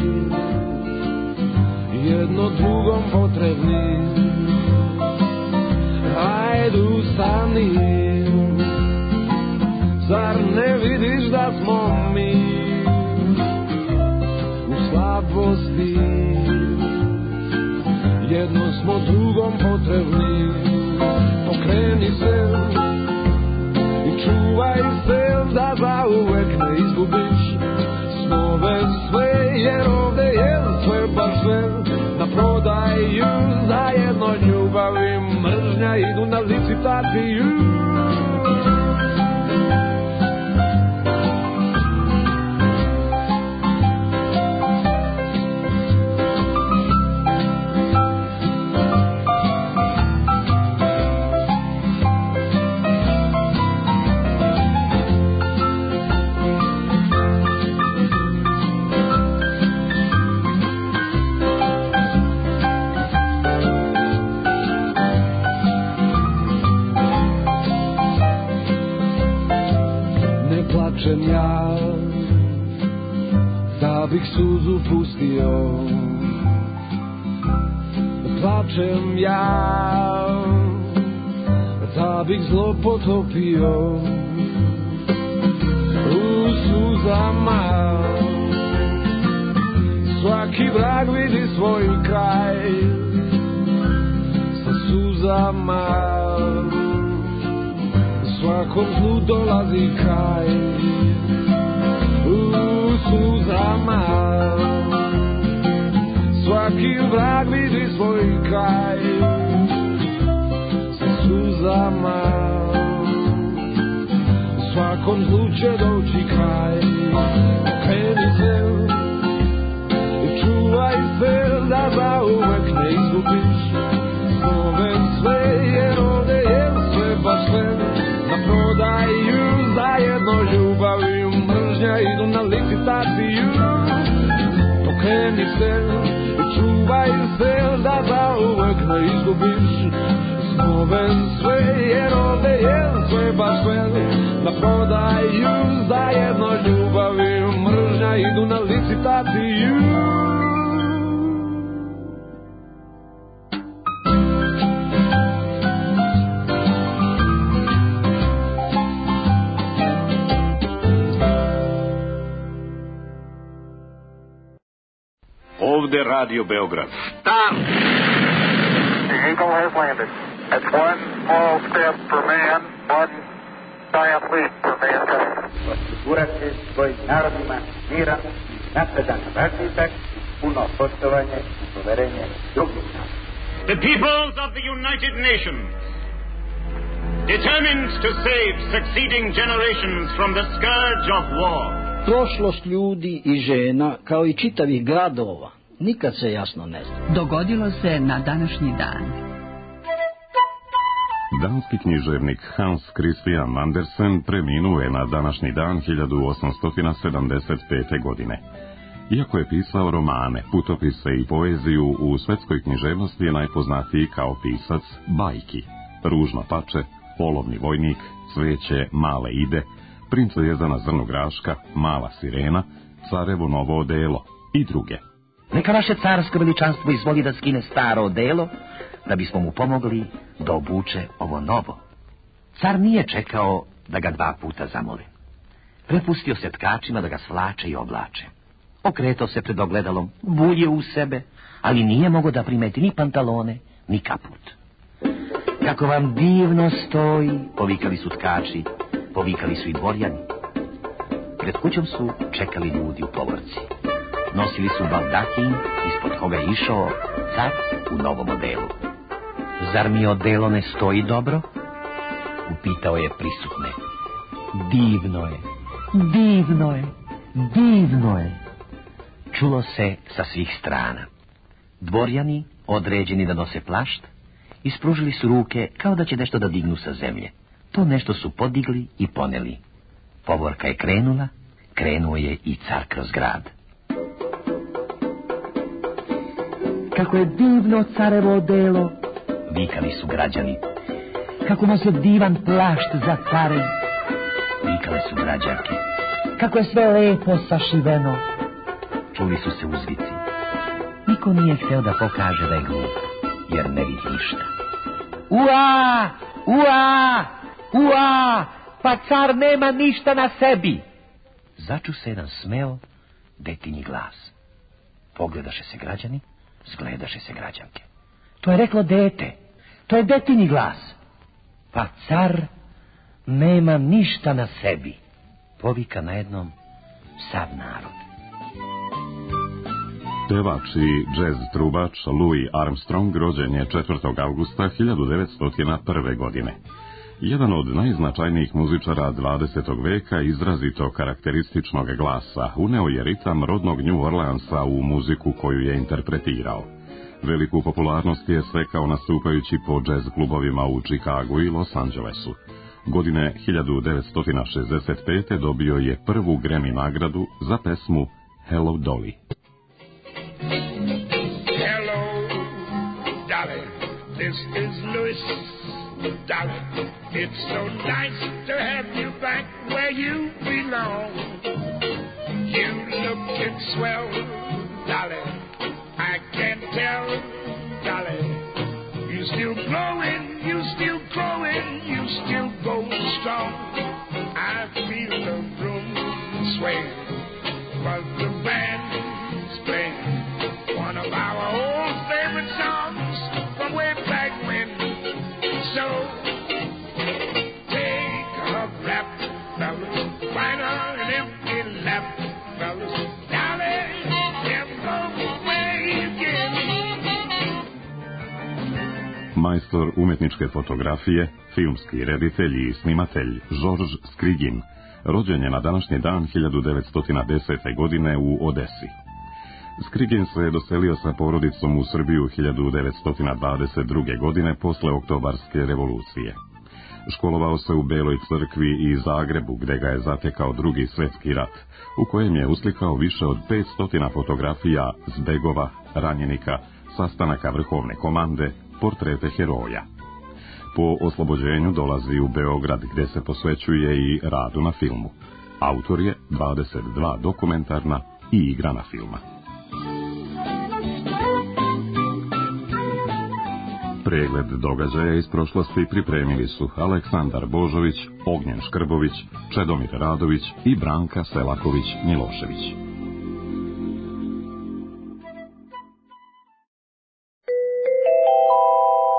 jedno drugom potrebni. Ajde ustani, zar ne vidiš da smo mi u slabosti jedno smo drugom potrebni. Pokreni se i čuvaj se da zauvek ne izgubiš snove sve, jer ovde je sve baš sve na prodaju, zajedno ljubav i mržnja idu na licitaciju. Ja da bih suzu pustio, plačem ja da bih zlo potopio u suzama. Svaki vrag vidi svoj kraj sa suzama, svakom zlu dolazi kraj u suzama. Svaki vrag vidi svoj kraj sa suzama, svakom zlu će doći kraj. Okreni se i čuvaj se da zauvek ne izgubiš snove sve, jer ovde je sve baš sve na prodaju, zajedno ljubav i mržnja idu na licitaciju. Pokreni se i čuvaj se da zauvek ne izgubiš snove sve, jer ovde je sve baš sve na prodaju, zajedno ljubav i mržnja idu na licitaciju. ovde Radio Beograd. Stop! The Eagle has landed. That's one small step for man, one giant leap for mankind. Osigurati svojim narodima miran, napredan razvitak, puno poštovanje i poverenje drugih naroda. The peoples of the United Nations, determined to save succeeding generations from the scourge of war. Prošlost ljudi i žena, kao i čitavih gradova, nikad se jasno ne zna. Dogodilo se na današnji dan. Danski književnik Hans Christian Andersen preminuo je na današnji dan hiljadu osamsto sedamdeset pete. godine. Iako je pisao romane, putopise i poeziju, u svetskoj književnosti je najpoznatiji kao pisac bajki. Ružno pače, Polovni vojnik, Cveće male ide, Prince Jezana Zrnograška, Mala sirena, Carevo novo odelo i druge. Neka vaše carsko veličanstvo izvoli da skine staro odelo, da bismo mu pomogli da obuče ovo novo. Car nije čekao da ga dva puta zamole. Prepustio se tkačima da ga svlače i oblače. Okretao se pred ogledalom, bulje u sebe, ali nije mogao da primeti ni pantalone, ni kaput. Kako vam divno stoji, povikali su tkači, povikali su i dvorjani. Pred kućom su čekali ljudi u povorci. Nosili su baldakin, ispod koga je išao car u novom odelu. Zar mi odelo ne stoji dobro? Upitao je prisutne. Divno je, divno je, divno je. Čulo se sa svih strana. Dvorjani, određeni da nose plašt, ispružili su ruke kao da će nešto da dignu sa zemlje. To nešto su podigli i poneli. Povorka je krenula, krenuo je i car kroz grad. Kako je divno carevo odelo, vikali su građani. Kako nosi divan plašt za care, vikale su građanke. Kako je sve lepo sašiveno, čuli su se uzvici. Niko nije hteo da pokaže da je glup, jer ne vidi ništa. Ua, ua, ua, pa car nema ništa na sebi. Začu se jedan smeo detinji glas. Pogledaše se građani, zgledaše se građanke. To je reklo dete, to je detinji glas. Pa car nema ništa na sebi, povika na jednom sav narod. Pevač i džez trubač Louis Armstrong rođen je četvrtog avgusta hiljadu devetsto prve. godine. Jedan od najznačajnijih muzičara dvadesetog veka, izrazito karakterističnog glasa, uneo je ritam rodnog New Orleansa u muziku koju je interpretirao. Veliku popularnost je stekao nastupajući po džez klubovima u Chicagu i Los Angelesu. Godine hiljadu devetsto šezdeset pete. dobio je prvu Grammy nagradu za pesmu Hello Dolly. Hello, Dolly, this is Louis. Dolly, it's so nice to have you back where you belong. You lookin' swell, Dolly, I can tell, Dolly. You still glowing, you still growing, you still going strong. I feel the room sway, but the band's playing one of our old favorite songs from way back when. So take a rap, fellas, find her an empty lap, fellas, Dolly, never go away again. Majstor umetničke fotografije, filmski reditelj i snimatelj George Skrigin rođen je na današnji dan hiljadu devetsto desete. godine u Odesi. Skrigin se je doselio sa porodicom u Srbiju hiljadu devetsto dvadeset druge. godine posle Oktobarske revolucije. Školovao se u Beloj crkvi i Zagrebu, gde ga je zatekao drugi svetski rat, u kojem je uslikao više od petsto fotografija zbegova, ranjenika, sastanaka vrhovne komande, portrete heroja. Po oslobođenju dolazi u Beograd, gde se posvećuje i radu na filmu. Autor je dvadeset dva dokumentarna i igrana filma. Pregled događaja iz prošlosti pripremili su Aleksandar Božović, Ognjen Škrbović, Čedomir Radović i Branka Selaković-Milošević.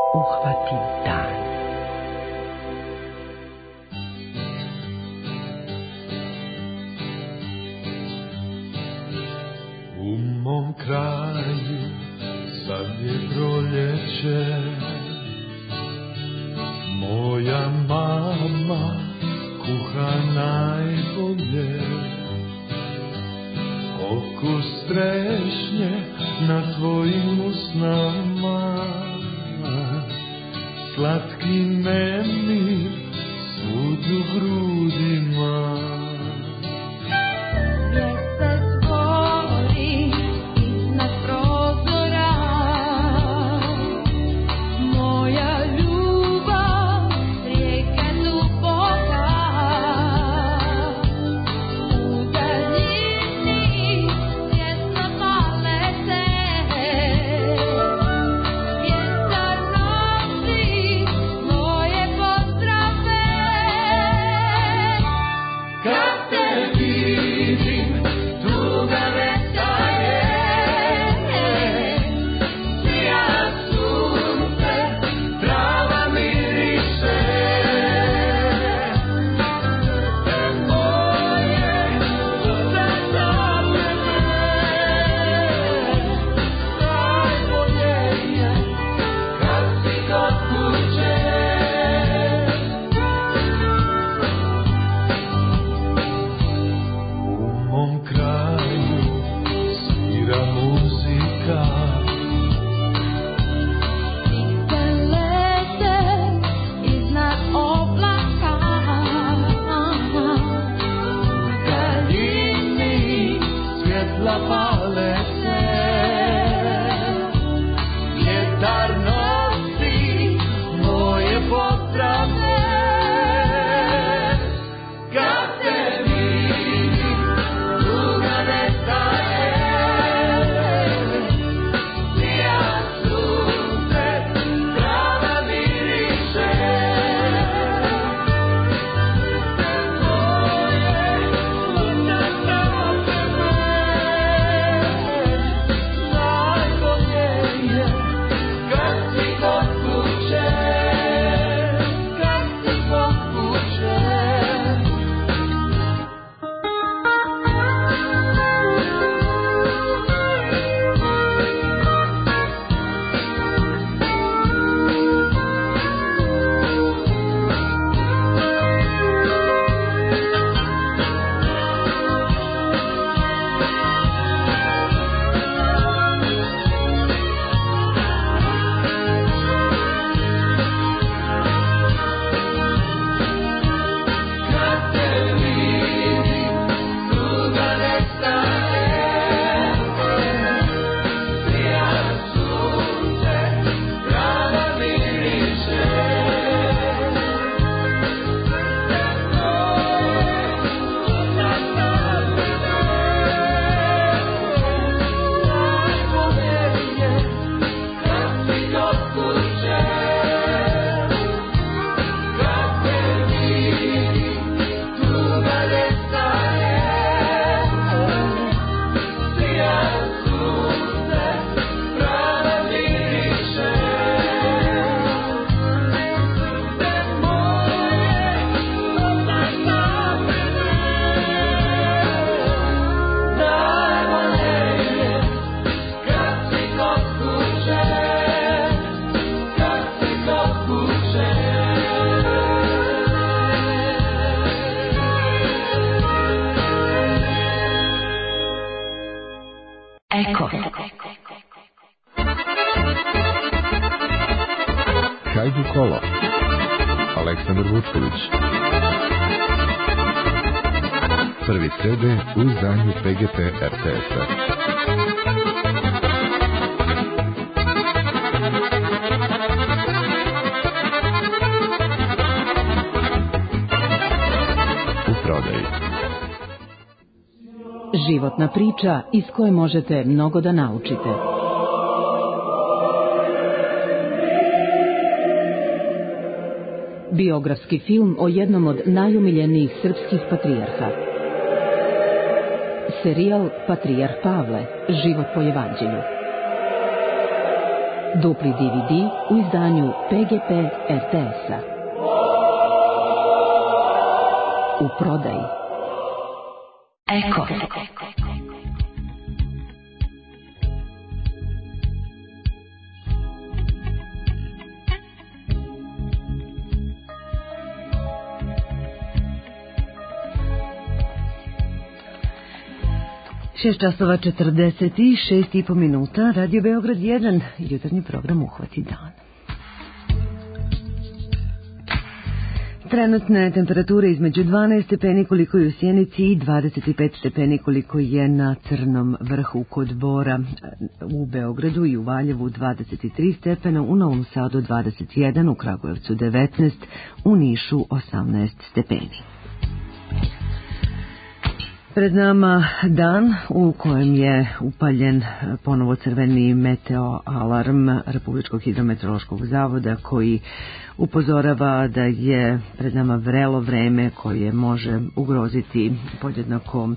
uhvati dan. U mom kraju sad je proljeće, moja mama kuha najbolje, okus trešnje na tvojim usnama, slatki nemir svud u grudima. Hajdu kolo. Aleksandar Vučković. Prvi C D u izdanju P G P R T S-a. U prodaji. Životna priča iz koje možete mnogo da naučite. Biografski film o jednom od najumiljenijih srpskih patrijarha. Serijal Patrijarh Pavle, život po evanđelju. Dupli D V D u izdanju P G P R T S-a. U prodaji. Eko. Šest časova četrdeset šest i po minuta, Radio Beograd jedan, jutarnji program Uhvati dan. Trenutne temperature između dvanaest stepeni koliko je u Sjenici i dvadeset pet stepeni koliko je na Crnom vrhu kod Bora. U Beogradu i u Valjevu dvadeset tri stepena, u Novom Sadu dvadeset jedan, u Kragujevcu devetnaest, u Nišu osamnaest stepeni. Pred nama dan u kojem je upaljen ponovo crveni meteo alarm Republičkog hidrometeorološkog zavoda koji upozorava da je pred nama vrelo vreme koje može ugroziti podjednako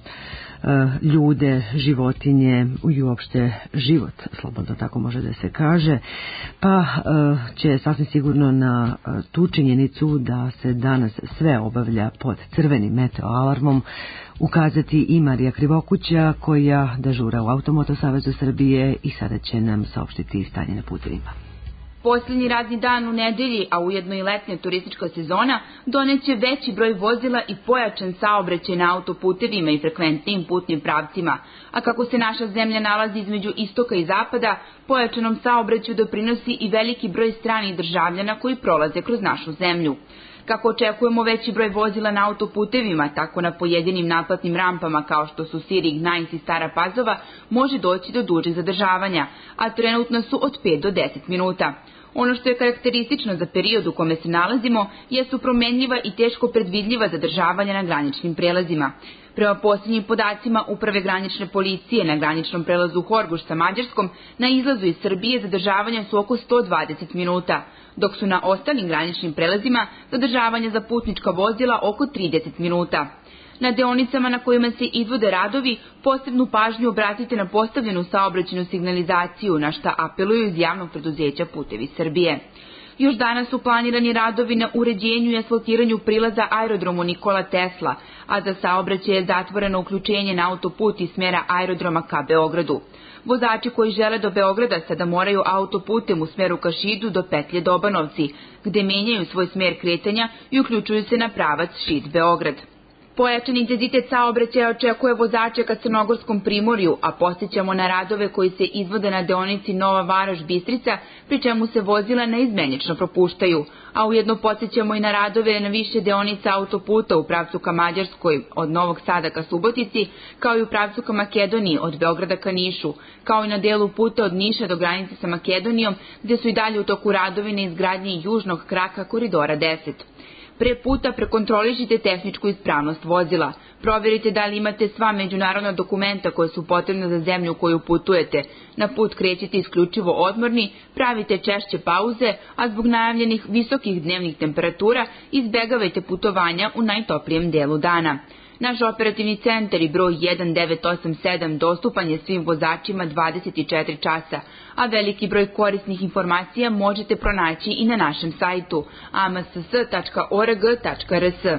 ljude, životinje i uopšte život, slobodno tako može da se kaže, pa će sasvim sigurno na tu činjenicu da se danas sve obavlja pod crvenim meteo alarmom ukazati i Marija Krivokuća koja dežura u Automoto Savezu Srbije i sada će nam saopštiti stanje na putevima. Posljednji radni dan u nedelji, a ujedno i letnja turistička sezona, doneće veći broj vozila i pojačan saobraćaj na autoputevima i frekventnim putnim pravcima. A kako se naša zemlja nalazi između istoka i zapada, pojačanom saobraćaju doprinosi i veliki broj stranih državljana koji prolaze kroz našu zemlju. Kako očekujemo veći broj vozila na autoputevima, tako na pojedinim naplatnim rampama kao što su Sirig, Gnajins i Stara Pazova, može doći do dužih zadržavanja, a trenutno su od pet do deset minuta. Ono što je karakteristično za period u kome se nalazimo jesu promenljiva i teško predvidljiva zadržavanja na graničnim prelazima. Prema posljednjim podacima Uprave granične policije na graničnom prelazu Horgoš sa Mađarskom, na izlazu iz Srbije zadržavanja su oko sto dvadeset minuta, dok su na ostalim graničnim prelazima zadržavanja za putnička vozila oko trideset minuta. Na deonicama na kojima se izvode radovi, posebnu pažnju obratite na postavljenu saobraćajnu signalizaciju, na šta apeluju iz javnog preduzeća Putevi Srbije. Još danas su planirani radovi na uređenju i asfaltiranju prilaza aerodromu Nikola Tesla, a za saobraćaj je zatvoreno uključenje na autoput iz smera aerodroma ka Beogradu. Vozači koji žele do Beograda sada moraju autoputem u smeru ka Šidu do petlje Dobanovci, gde menjaju svoj smer kretanja i uključuju se na pravac Šid-Beograd. Pojačan intenzitet saobraćaja očekuje vozače ka Crnogorskom primorju, a podsjećamo na radove koji se izvode na deonici Nova Varoš-Bistrica, pri čemu se vozila neizmenično propuštaju, a ujedno podsjećamo i na radove na više deonica autoputa u pravcu ka Mađarskoj od Novog Sada ka Subotici, kao i u pravcu ka Makedoniji od Beograda ka Nišu, kao i na delu puta od Niša do granice sa Makedonijom, gde su i dalje u toku radovi na izgradnji južnog kraka koridora deset. Pre puta prekontrolišite tehničku ispravnost vozila. Provjerite da li imate sva međunarodna dokumenta koja su potrebna za zemlju u koju putujete. Na put krećete isključivo odmorni, pravite češće pauze, a zbog najavljenih visokih dnevnih temperatura izbegavajte putovanja u najtoplijem delu dana. Naš operativni centar i broj jedan devet osam sedam dostupan je svim vozačima dvadeset četiri časa, a veliki broj korisnih informacija možete pronaći i na našem sajtu a m s s tačka org tačka r s.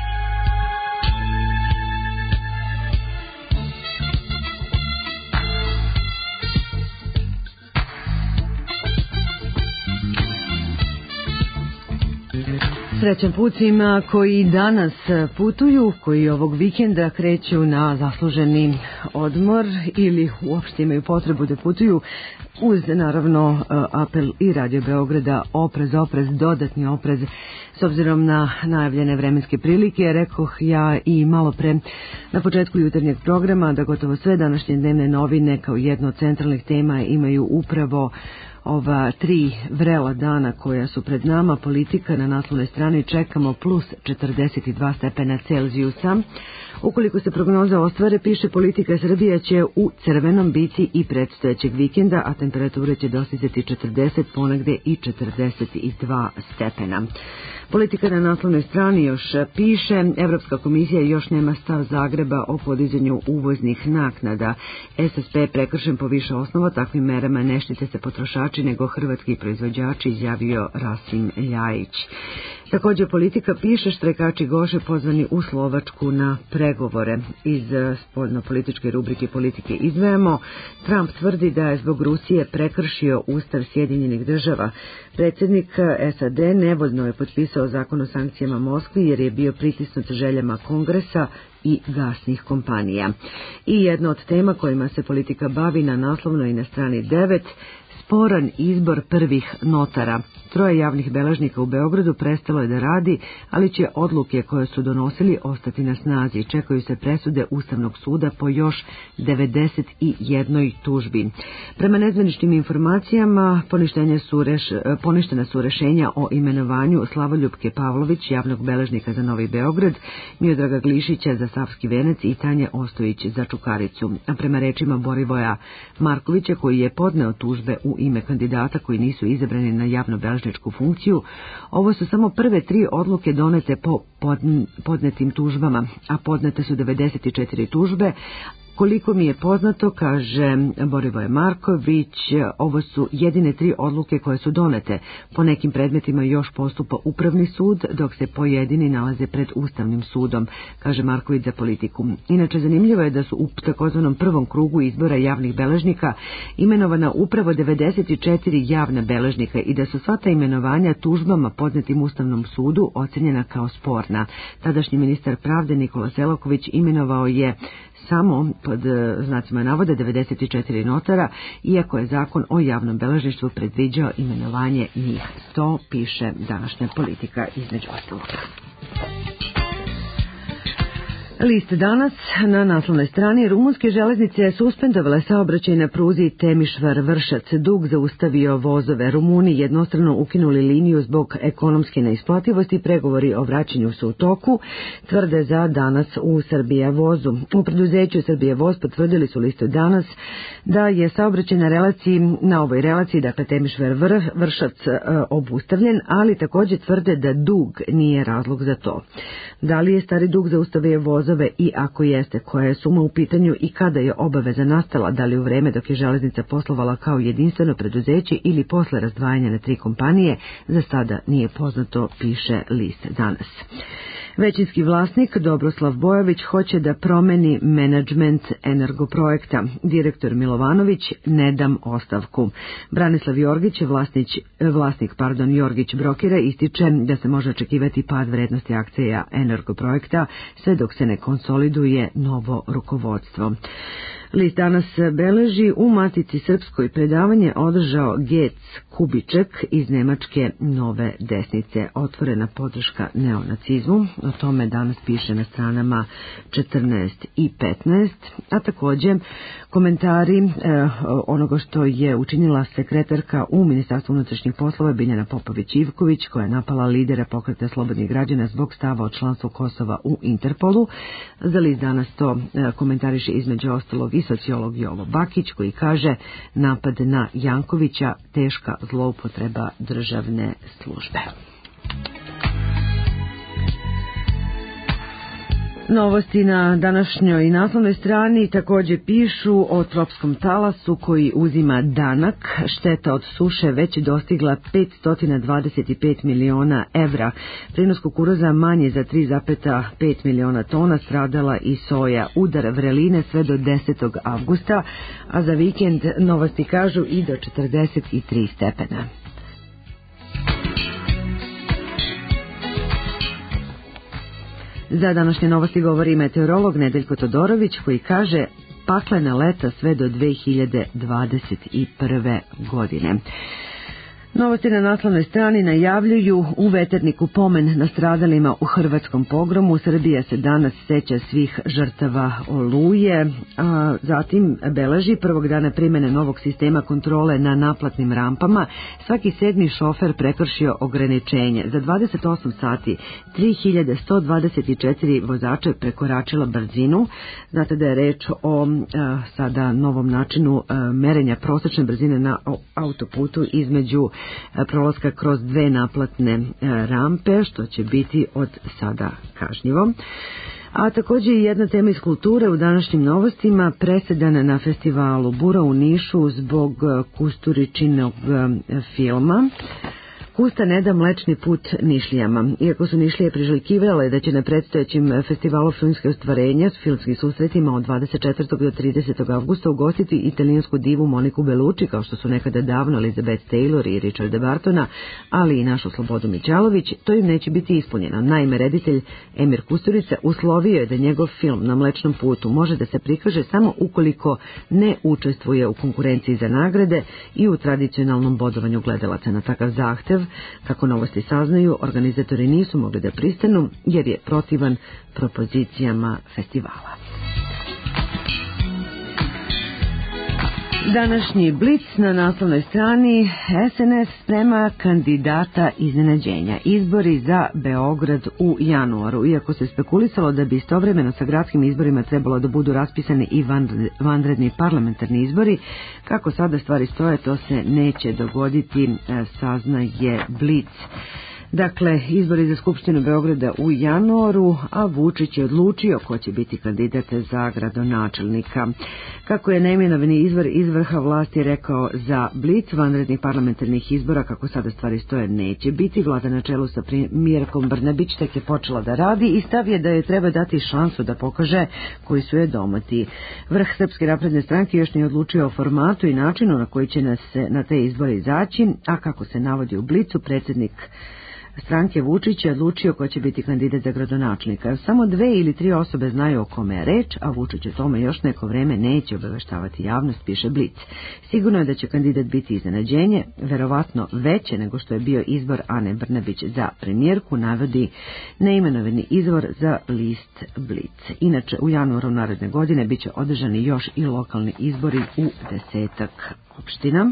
Srećan put svima koji danas putuju, koji ovog vikenda kreću na zasluženi odmor ili uopšte imaju potrebu da putuju, uz naravno apel i Radio Beograda, oprez, oprez, dodatni oprez, s obzirom na najavljene vremenske prilike. Rekoh ja i malo pre na početku jutarnjeg programa da gotovo sve današnje dnevne novine kao jedno od centralnih tema imaju upravo ova tri vrela dana koja su pred nama. Politika na naslovnoj strani čekamo plus četrdeset dva stepena Celzijusa. Ukoliko se prognoza ostvare, piše Politika Srbija će u crvenom biti i predstojećeg vikenda, a temperature će dostizati četrdeset, ponegde i četrdeset dva stepena. Politika na naslovnoj strani još piše, Evropska komisija još nema stav Zagreba o podizanju uvoznih naknada. S S P prekršen po više osnova, takvim merama ne štite se potrošači jači nego hrvatski proizvođači, izjavio Rasim Ljajić. Također Politika piše, štrajkači Goše pozvani u Slovačku na pregovore. Iz spoljno-političke rubrike Politike izdvajamo, Trump tvrdi da je zbog Rusije prekršio Ustav Sjedinjenih država. Predsjednik S A D nevoljno je potpisao zakon o sankcijama Moskvi jer je bio pritisnut željama Kongresa i gasnih kompanija. I jedna od tema kojima se Politika bavi na naslovnoj i na strani devet, sporan izbor prvih notara. Troje javnih beležnika u Beogradu prestalo je da radi, ali će odluke koje su donosili ostati na snazi. Čekaju se presude Ustavnog suda po još devedeset jednoj tužbi. Prema nezvaničnim informacijama poništenja su reš, poništena su rešenja o imenovanju Slavoljupke Pavlović, javnog beležnika za Novi Beograd, Miodraga Glišića za Savski Venac i Tanje Ostojić za Čukaricu. A prema rečima Borivoja Markovića, koji je podneo tužbe u ime kandidata koji nisu izabrani na javnobeležničku funkciju, ovo su samo prve tri odluke donete po podnetim tužbama, a podnete su devedeset četiri tužbe. Koliko mi je poznato, kaže Borivoje Marković, ovo su jedine tri odluke koje su donete. Po nekim predmetima još postupa Upravni sud, dok se pojedini nalaze pred Ustavnim sudom, kaže Marković za Politiku. Inače, zanimljivo je da su u takozvanom prvom krugu izbora javnih beležnika imenovana upravo devedeset četiri javna beležnika i da su sva ta imenovanja tužbama podnetim Ustavnom sudu ocenjena kao sporna. Tadašnji ministar pravde Nikola Selaković imenovao je samo pod znacima navoda devedeset četiri notara, iako je zakon o javnom beležništvu predviđao imenovanje njih. To piše današnja Politika između ostalog. List danas na naslovnoj strani, rumunske železnice suspendovale saobraćaj na pruzi Temišvar-Vršac. Dug zaustavio vozove. Rumuni jednostrano ukinuli liniju zbog ekonomske neisplativosti. Pregovori o vraćanju su u toku, tvrde za danas u Srbija vozu. U preduzeću Srbija voz potvrdili su listu danas da je saobraćaj na relaciji, na ovoj relaciji, dakle Temišvar-Vršac, obustavljen, ali također tvrde da dug nije razlog za to. Da li je stari dug zaustavio voz i ako jeste, koja je suma u pitanju i kada je obaveza nastala, da li u vreme dok je železnica poslovala kao jedinstveno preduzeće ili posle razdvajanja na tri kompanije, za sada nije poznato, piše list danas. Većinski vlasnik Dobroslav Bojović hoće da promeni menadžment Energoprojekta. Direktor Milovanović, ne dam ostavku. Branislav Jorgić, vlasnik, vlasnik pardon, Jorgić Brokera, ističe da se može očekivati pad vrednosti akcija Energoprojekta sve dok se ne konsoliduje novo rukovodstvo. List danas beleži, u Matici Srpskoj predavanje održao Gec Kubiček iz Nemačke Nove desnice. Otvorena podrška neonacizmu. O tome danas piše na stranama četrnaest i petnaest. A također komentari eh, onoga što je učinila sekretarka u Ministarstvu unutrašnjih poslova Biljana Popović-Ivković, koja je napala lidera Pokreta slobodnih građana zbog stava o članstvu Kosova u Interpolu. Za list danas to eh, komentariše između ostalog i sociolog Jovo Bakić, koji kaže napad na Jankovića teška zloupotreba državne službe. Novosti na današnjoj naslovnoj strani također pišu o tropskom talasu koji uzima danak. Šteta od suše već dostigla petsto dvadeset pet miliona evra. Prinos kukuruza manje za tri zarez pet miliona tona, stradala i soja. Udar vreline sve do desetog avgusta, a za vikend novosti kažu i do četrdeset tri stepena. Za današnje novosti govori meteorolog Nedeljko Todorović, koji kaže paklena leta sve do dve hiljade dvadeset prve. godine. Novosti na naslovnoj strani najavljuju u Veterniku pomen nastradalima u hrvatskom pogromu. Srbija se danas seća svih žrtava Oluje, a zatim beleži prvog dana primjene novog sistema kontrole na naplatnim rampama. Svaki sedmi šofer prekršio ograničenje. Za dvadeset osam sati tri hiljade sto dvadeset četiri vozača prekoračila brzinu. Znate da je reč o a, sada novom načinu a, merenja prosječne brzine na autoputu između prolaska kroz dve naplatne rampe, što će biti od sada kažnjivo. A također i jedna tema iz kulture u današnjim novostima, presedan na festivalu Bura u Nišu zbog Kusturičinog filma. Kusta ne da mlečni put Nišlijama. Iako su Nišlije priželjkivale da će na predstojećim festivalu filmske ostvarenja s filmskim susretima od dvadeset četvrtog do tridesetog avgusta ugostiti italijansku divu Moniku Bellucci, kao što su nekada davno Elizabeth Taylor i Richarda Bartona, ali i našu Slobodu Mićalović, to im neće biti ispunjeno. Naime, reditelj Emir Kusturica uslovio je da njegov film Na mlečnom putu može da se prikaže samo ukoliko ne učestvuje u konkurenciji za nagrade i u tradicionalnom bodovanju gledalaca. Na takav zahtev, kako novosti saznaju, organizatori nisu mogli da pristanu jer je protivan propozicijama festivala. Današnji Blic na naslovnoj strani: S N S sprema kandidata iznenađenja. Izbori za Beograd u januaru. Iako se spekulisalo da bi istovremeno sa gradskim izborima trebalo da budu raspisani i vanredni parlamentarni izbori, kako sada stvari stoje, to se neće dogoditi, saznaje Blic. Dakle, izbori za Skupštinu Beograda u januaru, a Vučić je odlučio ko će biti kandidat za gradonačelnika. Kako je neimenovani izbor iz vrha vlasti rekao za Blic, vanrednih parlamentarnih izbora, kako sada stvari stoje, neće biti. Vlada na čelu sa premijerkom Brnabić tek je počela da radi i stav je da joj treba dati šansu da pokaže koji su je domoti. Vrh Srpske napredne stranke još nije odlučio o formatu i načinu na koji će nas na te izbore izaći, a kako se navodi u Blicu, predsjednik stranke Vučić je odlučio ko će biti kandidat za gradonačelnika. Samo dve ili tri osobe znaju o kome je reč, a Vučić o tome još neko vreme neće obaveštavati javnost, piše Blic. Sigurno je da će kandidat biti iznenađenje, verovatno veće nego što je bio izbor Ane Brnabić za premijerku, navodi neimenovani izvor za list Blic. Inače, u januaru naredne godine biće održani još i lokalni izbori u desetak opština.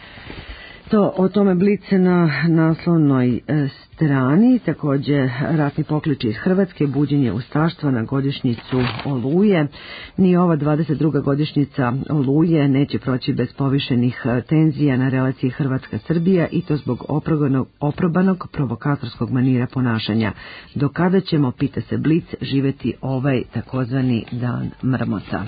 To o tome Blic na naslovnoj strani. Također ratni pokliči iz Hrvatske, buđenje ustaštva na godišnjicu Oluje. Ni ova dvadeset druga godišnjica Oluje neće proći bez povišenih tenzija na relaciji Hrvatska-Srbija, i to zbog oprobanog, oprobanog provokatorskog manira ponašanja. Do kada ćemo, pita se Blic, živeti ovaj takozvani dan mrmota?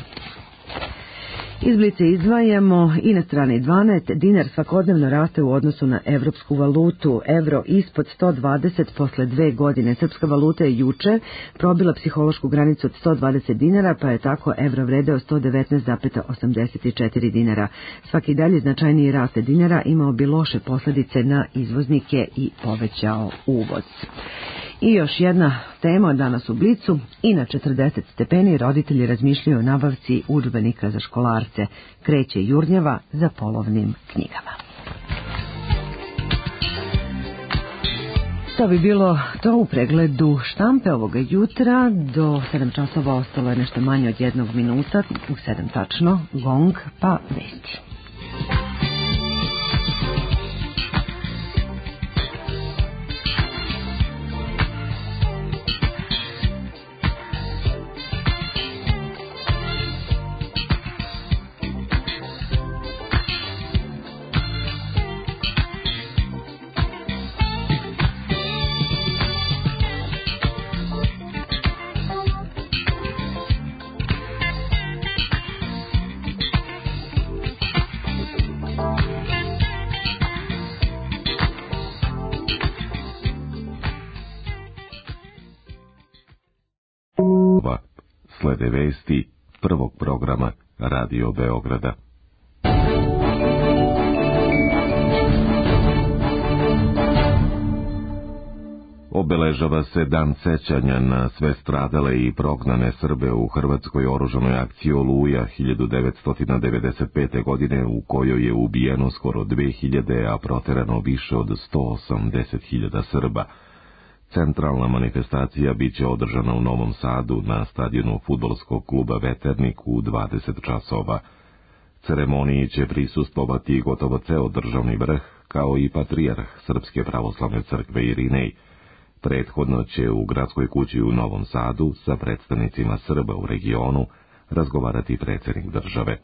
Iz Blica izdvajamo i na strani dvanaest, dinar svakodnevno raste u odnosu na evropsku valutu. Evro ispod sto dvadeset posle dve godine. Srpska valuta je juče probila psihološku granicu od sto dvadeset dinara, pa je tako evro vredeo sto devetnaest zarez osamdeset četiri dinara. Svaki dalje značajniji rast dinara imao bi loše posljedice na izvoznike i povećao uvoz. I još jedna tema danas u Blicu: i na četrdeset stepeni roditelji razmišljaju o nabavci udžbenika za školarce. Kreće jurnjava za polovnim knjigama. To bi bilo to u pregledu štampe ovoga jutra. Do sedam časova ostalo je nešto manje od jednog minuta. U sedam tačno gong pa vesti. Slede vesti prvog programa Radio Beograda. Obeležava se dan sećanja na sve stradale i prognane Srbe u hrvatskoj oružanoj akciji Oluja hiljadu devetsto devedeset pete. godine, u kojoj je ubijeno skoro dve hiljade, a proterano više od sto osamdeset hiljada Srba. Centralna manifestacija biće održana u Novom Sadu na stadionu fudbalskog kluba Veternik u dvadeset časova. Ceremoniji će prisustvovati gotovo ceo državni vrh, kao i patrijarh Srpske pravoslavne crkve Irinej. Prethodno će u gradskoj kući u Novom Sadu sa predstavnicima Srba u regionu razgovarati predsjednik države.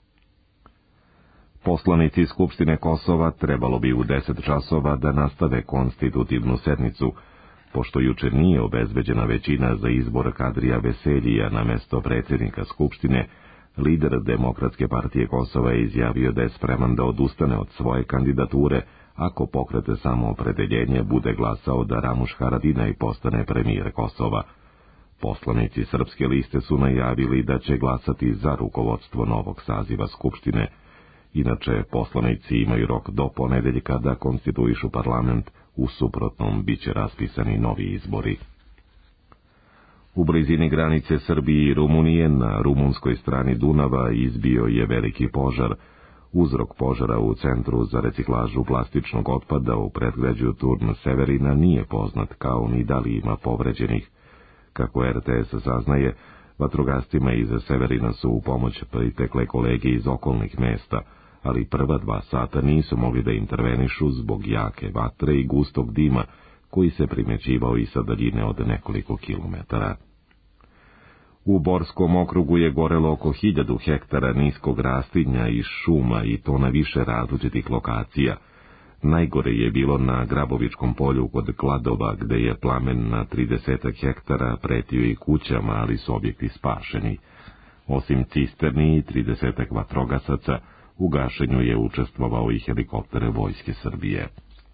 Poslanici Skupštine Kosova trebalo bi u deset časova da nastave konstitutivnu sednicu, Pošto juče nije obezbeđena većina za izbor Kadrija Veseljija na mesto predsjednika Skupštine, lider Demokratske partije Kosova je izjavio da je spreman da odustane od svoje kandidature ako Pokrete Samoopredeljenje bude glasao da Ramuš Haradinaj postane premijer Kosova. Poslanici Srpske liste su najavili da će glasati za rukovodstvo novog saziva Skupštine. Inače, poslanici imaju rok do ponedeljka da konstituišu parlament, u suprotnom biće raspisani novi izbori. U blizini granice Srbije i Rumunije na rumunskoj strani Dunava izbio je veliki požar. Uzrok požara u Centru za reciklažu plastičnog otpada u predgrađu Turn Severina nije poznat, kao ni da li ima povređenih. Kako R T S saznaje, vatrogascima iz Severina su u pomoć pritekle kolege iz okolnih mesta, ali prva dva sata nisu mogli da intervenišu zbog jake vatre i gustog dima, koji se primećivao i sa daljine od nekoliko kilometara. U Borskom okrugu je gorelo oko hiljadu hektara niskog rastinja i šuma, i to na više različitih lokacija. Najgore je bilo na Grabovičkom polju kod Kladova, gde je plamen na tridesetak hektara pretio i kućama, ali su objekti spašeni. Osim cisterni i tridesetak vatrogasaca, u gašenju je učestvovao i helikopter Vojske Srbije.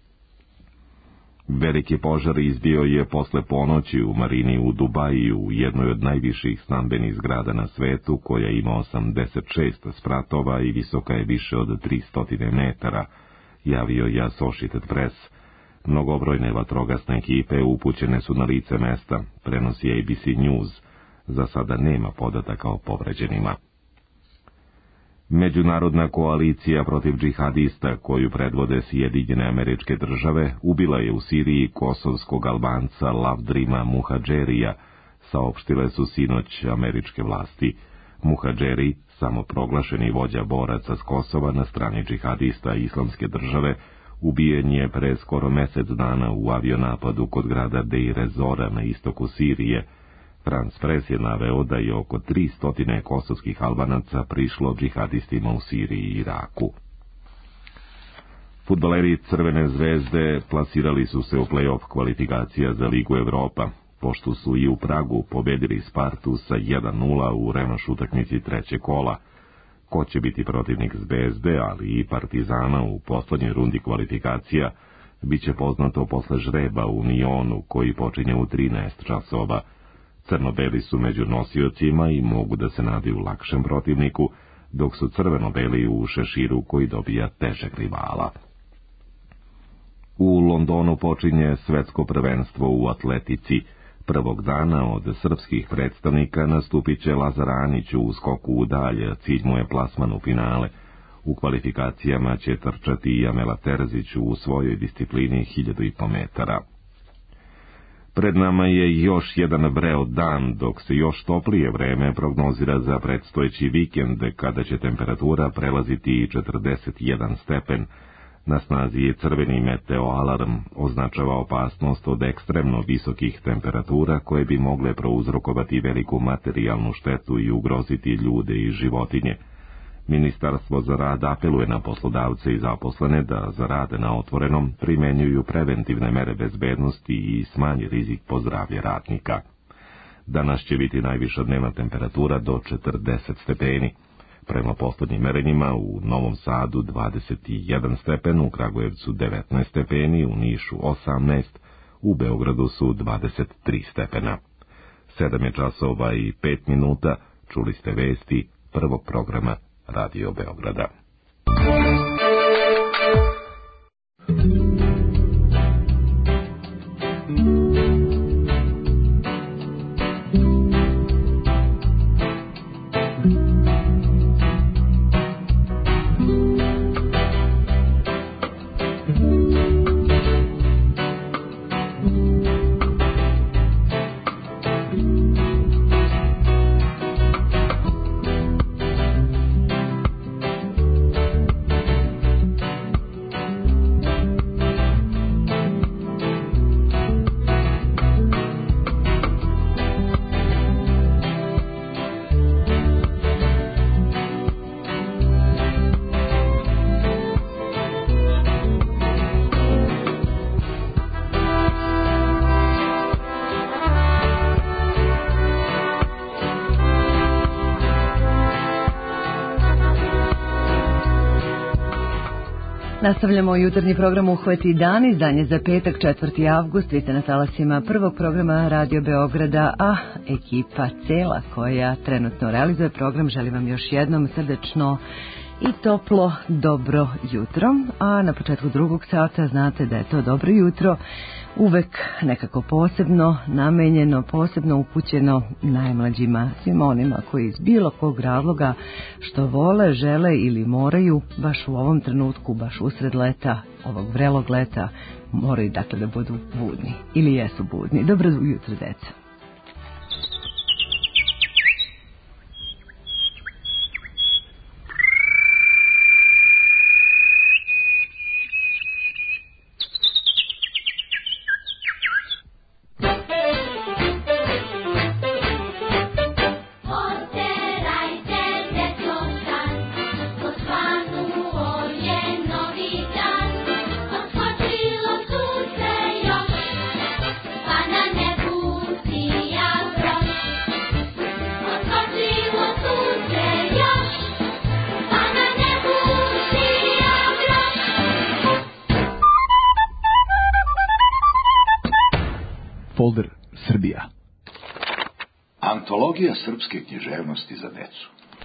Veliki požar izbio je posle ponoći u marini u Dubaju, u jednoj od najviših stambenih zgrada na svetu, koja ima osamdeset šest spratova i visoka je više od tristo metara, javio je Associated Press. Mnogobrojne vatrogasne ekipe upućene su na lice mesta, prenosi A B C News. Za sada nema podataka o povređenima. Međunarodna koalicija protiv džihadista, koju predvode Sjedinjene Američke Države, ubila je u Siriji kosovskog Albanca Lavdrima Muhadžerija, saopštile su sinoć američke vlasti. Muhadžeri, samoproglašeni vođa boraca s Kosova na strani džihadista Islamske države, ubijen je pre skoro mesec dana u avionapadu kod grada Deir ez-Zora na istoku Sirije. France Press je naveo da je oko tristo kosovskih Albanaca prišlo džihadistima u Siriji i Iraku. Fudbaleri Crvene zvezde plasirali su se u play-off kvalifikacija za Ligu Evropa, pošto su i u Pragu pobedili Spartu sa jedan nula u revanš utakmici trećeg kola. Ko će biti protivnik Zvezde, ali i Partizana u poslednjoj rundi kvalifikacija, bit će poznato posle žreba u Nionu, koji počinje u trinaest časova. Crno-beli su među nosiocima i mogu da se nadaju lakšem protivniku, dok su crveno-beli u šeširu koji dobija težeg rivala. U Londonu počinje svetsko prvenstvo u atletici. Prvog dana od srpskih predstavnika nastupit će Lazar Anić u skoku u dalje, cilj mu je plasman u finale. U kvalifikacijama će trčati i Amela Terzić u svojoj disciplini hiljadu i po metara. Pred nama je još jedan vreo dan, dok se još toplije vreme prognozira za predstojeći vikend, kada će temperatura prelaziti i četrdeset jedan stepen. Na snazi je crveni meteoalarm, označava opasnost od ekstremno visokih temperatura koje bi mogle prouzrokovati veliku materijalnu štetu i ugroziti ljude i životinje. Ministarstvo za rad apeluje na poslodavce i zaposlene da za rade na otvorenom primenjuju preventivne mere bezbednosti i smanji rizik po zdravlje radnika. Danas će biti najviša dnevna temperatura do četrdeset stepeni. Prema poslednjim merenjima u Novom Sadu dvadeset jedan stepen, u Kragujevcu devetnaest stepeni, u Nišu osamnaest, u Beogradu su dvadeset tri stepena. Sedam je časova i pet minuta, čuli ste vesti prvog programa Radio Beograda. Nastavljamo jutarnji program Uhvati dan, izdanje za petak, četvrti avgust. Vi ste na talasima prvog programa Radio Beograda, a ekipa cela koja trenutno realizuje program želi vam još jednom srdečno i toplo dobro jutro. A na početku drugog sata znate da je to dobro jutro uvek nekako posebno namenjeno, posebno upućeno najmlađima, svima onima koji iz bilo kog razloga što vole, žele ili moraju baš u ovom trenutku, baš usred leta, ovog vrelog leta, moraju dakle da budu budni ili jesu budni. Dobro jutro, deca. Folder Srbija. Antologija srpske književnosti za decu.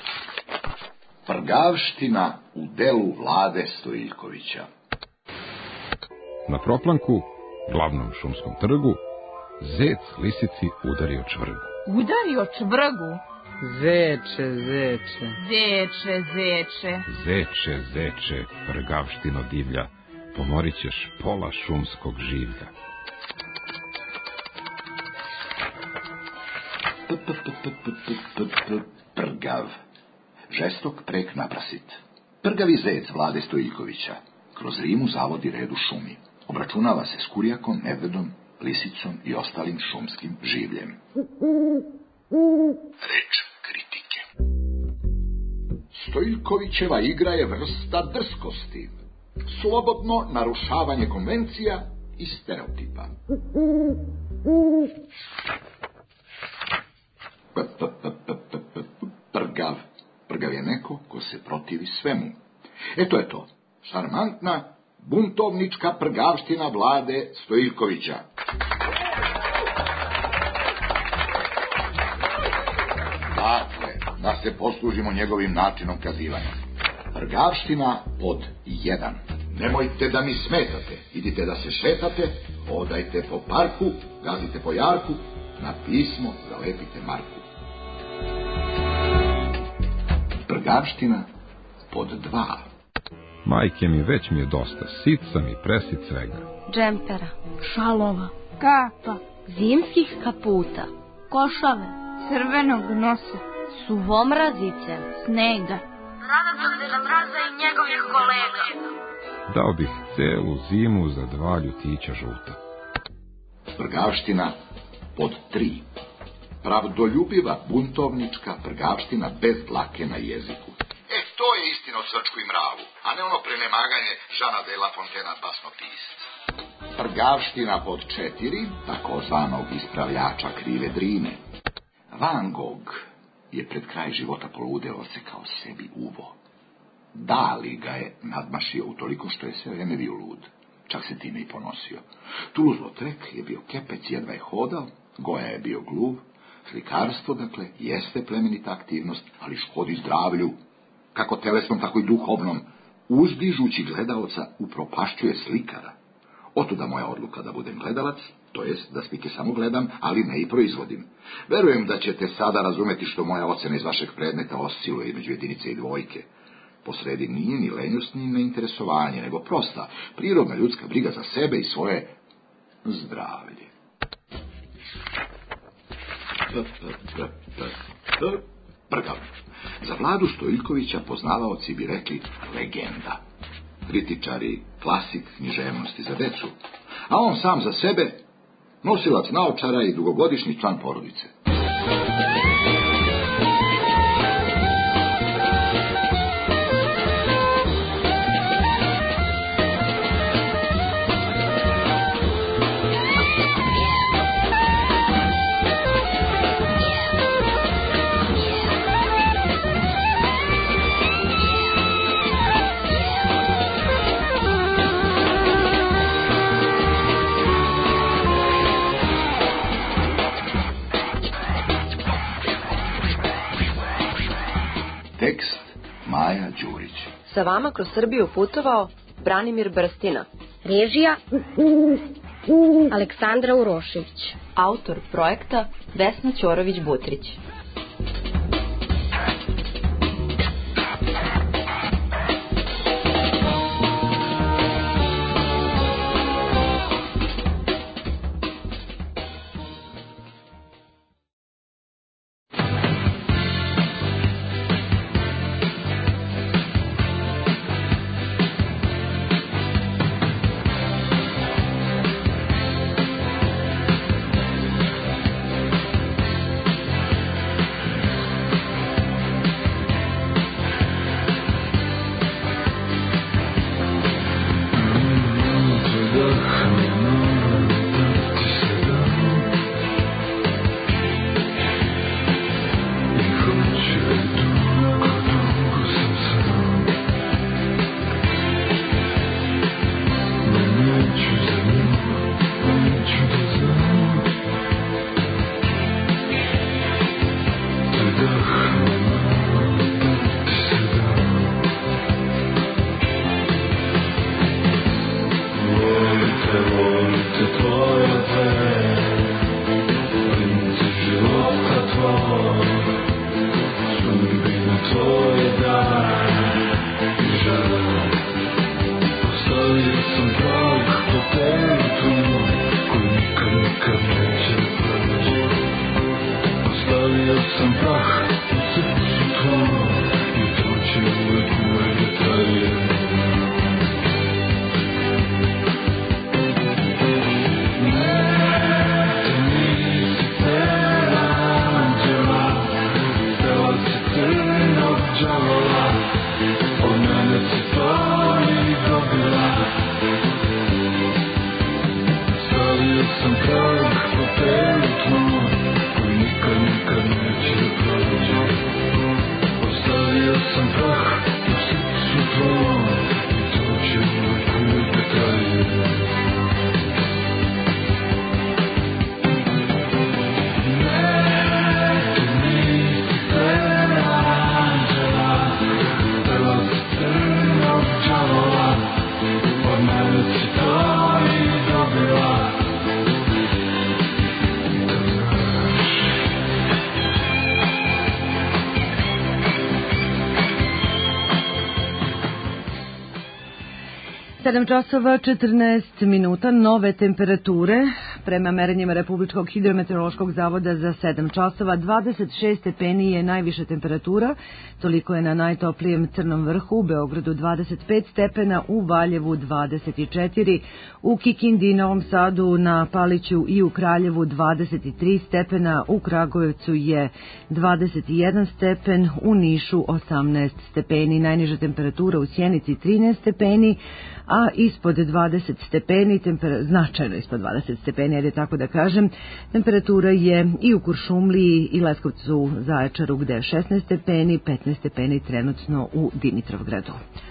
Prgavština u delu Vlade Stojiljkovića. Na proplanku, glavnom šumskom trgu, zec lisici udario čvrgu. Udario čvrgu? Zeče, zeče. Zeče, zeče. Zeče, zeče, prgavštino divlja, pomorit ćeš pola šumskog življa. Prgav. Žestok prek naprasit. Prgavi zec Vlade Stojiljkovića kroz Rimu zavodi red u šumi. Obračunava se s kurjakom, medvedom, lisicom i ostalim šumskim življem. Reč kritike. Stojiljkovićeva igra je vrsta drskosti, slobodno narušavanje konvencija i stereotipa. Prgav. Prgav je neko ko se protivi svemu. Eto je to. Šarmantna, buntovnička prgavština Vlade Stojiljkovića. Dakle, da se poslužimo njegovim načinom kazivanja. Prgavština pod jedan. Nemojte da mi smetate. Idite da se šetate, odajte po parku, gazite po jarku, na pismo zalepite marku. Prgavština pod dva. Majke mi, već mi je dosta, sit sam i presit svega. Džempera, šalova, kapa, zimskih kaputa, košave, crvenog nosa, suvomrazice, snega, Radovnog Deda Mraza i njegovih kolega. Dao bih celu zimu za dva ljutića žuta. Prgavština pod tri. Pravdoljubiva buntovnička prgavština bez dlake na jeziku. E, to je istina o Srčku i mravu, a ne ono prenemaganje Žana de la Fontena basnopisca. Prgavština pod četiri, takozvanog ispravljača krive drine. Van Gogh je pred kraj života poludeo se kao sebi uvo. Dali ga je nadmašio utoliko što je sve vreme bio lud. Čak se time i ponosio. Toulouse-Lautrec je bio kepec, jedva je hodao, Goja je bio gluv. Slikarstvo, dakle, jeste plemenita aktivnost, ali škodi zdravlju. Kako telesnom, tako i duhovnom. Uzdižući gledaoca upropašćuje slikara. Otuda moja odluka da budem gledalac, to jest da slike samo gledam, ali ne i proizvodim. Verujem da ćete sada razumeti što moja ocena iz vašeg predmeta osciluje među jedinice i dvojke. Posredi nije ni lenjost, ni neinteresovanje, nego prosta, prirodna ljudska briga za sebe i svoje zdravlje. Prgav. Za Vladu Stojiljkovića poznavaoci bi rekli legenda. Kritičari, klasik književnosti za decu. A on sam za sebe nosilac naočara i dugogodišnji član porodice. Sa vama kroz Srbiju putovao Branimir Brstina. Režija Aleksandra Urošević. Autor projekta Vesna Ćorović-Butrić. sedam časova četrnaest minuta, nove temperature prema merenjima Republičkog hidrometeorološkog zavoda za sedam časova. dvadeset šest stepeni je najviša temperatura, toliko je na najtoplijem Crnom vrhu, u Beogradu dvadeset pet stepena, u Valjevu dvadeset četiri, u Kikindi i Novom Sadu, na Paliću i u Kraljevu dvadeset tri stepena, u Kragujevcu je dvadeset jedan stepen, u Nišu osamnaest stepeni, najniža temperatura u Sjenici trinaest stepeni, a ispod dvadeset stepeni, temper... značajno ispod dvadeset stepeni, ajde tako da kažem, temperatura je i u Kuršumliji i Leskovcu, Zaječaru gde je šesnaest stepeni, petnaest stepeni trenutno u Dimitrovgradu.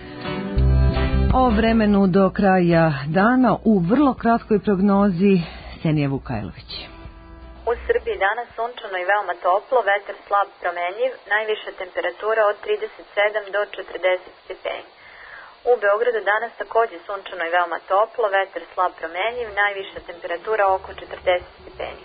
O vremenu do kraja dana u vrlo kratkoj prognozi Senija Vukajlović. U Srbiji danas sunčano i veoma toplo, vetar slab promenjiv, najviša temperatura od trideset sedam do četrdeset stepeni. U Beogradu danas takođe sunčano i veoma toplo, vetar slab promenjiv, najviša temperatura oko četrdeset stepeni.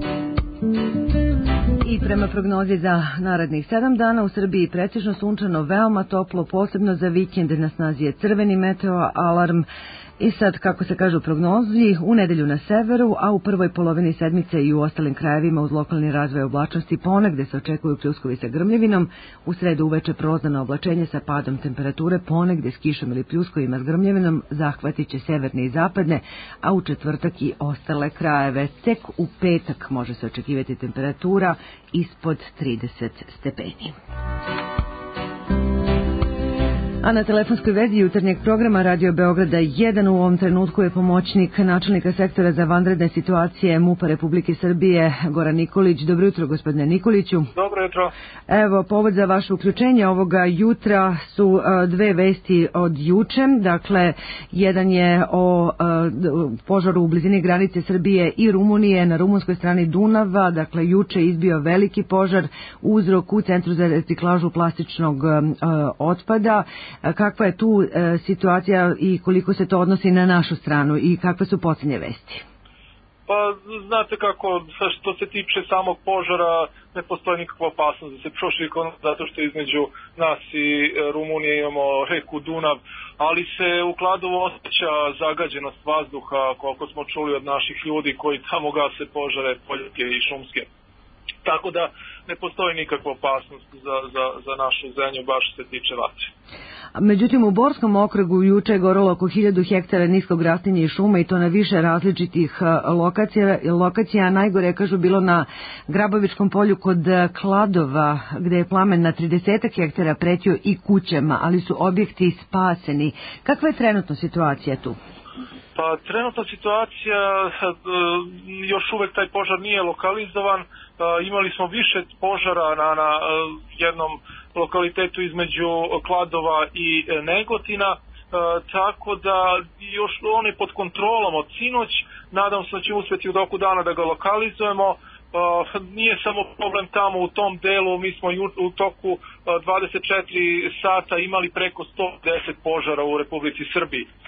I prema prognozi za narednih sedam dana u Srbiji pretežno sunčano, veoma toplo, posebno za vikend na snazi je crveni meteo alarm. I sad, kako se kaže u prognozi, u nedelju na severu, a u prvoj polovini sedmice i u ostalim krajevima uz lokalni razvoj oblačnosti ponegde se očekuju pljuskovi sa grmljevinom, u sredu uveče prozdano oblačenje sa padom temperature, ponegde s kišom ili pljuskovima s grmljevinom, zahvatit će severne i zapadne, a u četvrtak i ostale krajeve. Tek u petak može se očekivati temperatura ispod trideset stepeni. A na telefonskoj vezi jutarnjeg programa Radio Beograda jedan u ovom trenutku je pomoćnik načelnika sektora za vanredne situacije MUP-a Republike Srbije, Goran Nikolić. Dobro jutro, gospodine Nikoliću. Dobro jutro. Evo, povod za vaše uključenje ovoga jutra su uh, dve vesti od juče. Dakle, jedan je o uh, požaru u blizini granice Srbije i Rumunije na rumunskoj strani Dunava. Dakle, juče izbio veliki požar, uzrok u Centru za reciklažu plastičnog uh, otpada. kakva je tu e, situacija i koliko se to odnosi na našu stranu i kakve su posljednje vesti? Pa znate kako, što se tiče samog požara, ne postoji nikakva opasnost da se proširi zato što između nas i Rumunije imamo reku Dunav, ali se u Kladovu osjeća zagađenost vazduha, koliko smo čuli od naših ljudi koji tamo gase požare poljske i šumske. Tako da ne postoji nikakva opasnost za, za, za našu zemlju, baš se tiče vatre. Međutim, u Borskom okrugu juče je gorelo oko hiljadu hektara niskog rastinja i šuma i to na više različitih lokacija. Lokacija najgore, kažu, bilo na Grabovičkom polju kod Kladova, gde je plamen na trideset hektara pretio i kućama, ali su objekti spaseni. Kakva je trenutno situacija tu? Pa trenutna situacija, još uvek taj požar nije lokalizovan. Imali smo više požara na, na jednom lokalitetu između Kladova i Negotina, tako da još on je pod kontrolom od sinoć. Nadam se da ćemo uspjeti u toku dana da ga lokalizujemo. Uh, nije samo problem tamo u tom delu, mi smo u toku uh, dvadeset četiri sata imali preko sto deset požara u Republici Srbiji. Uh,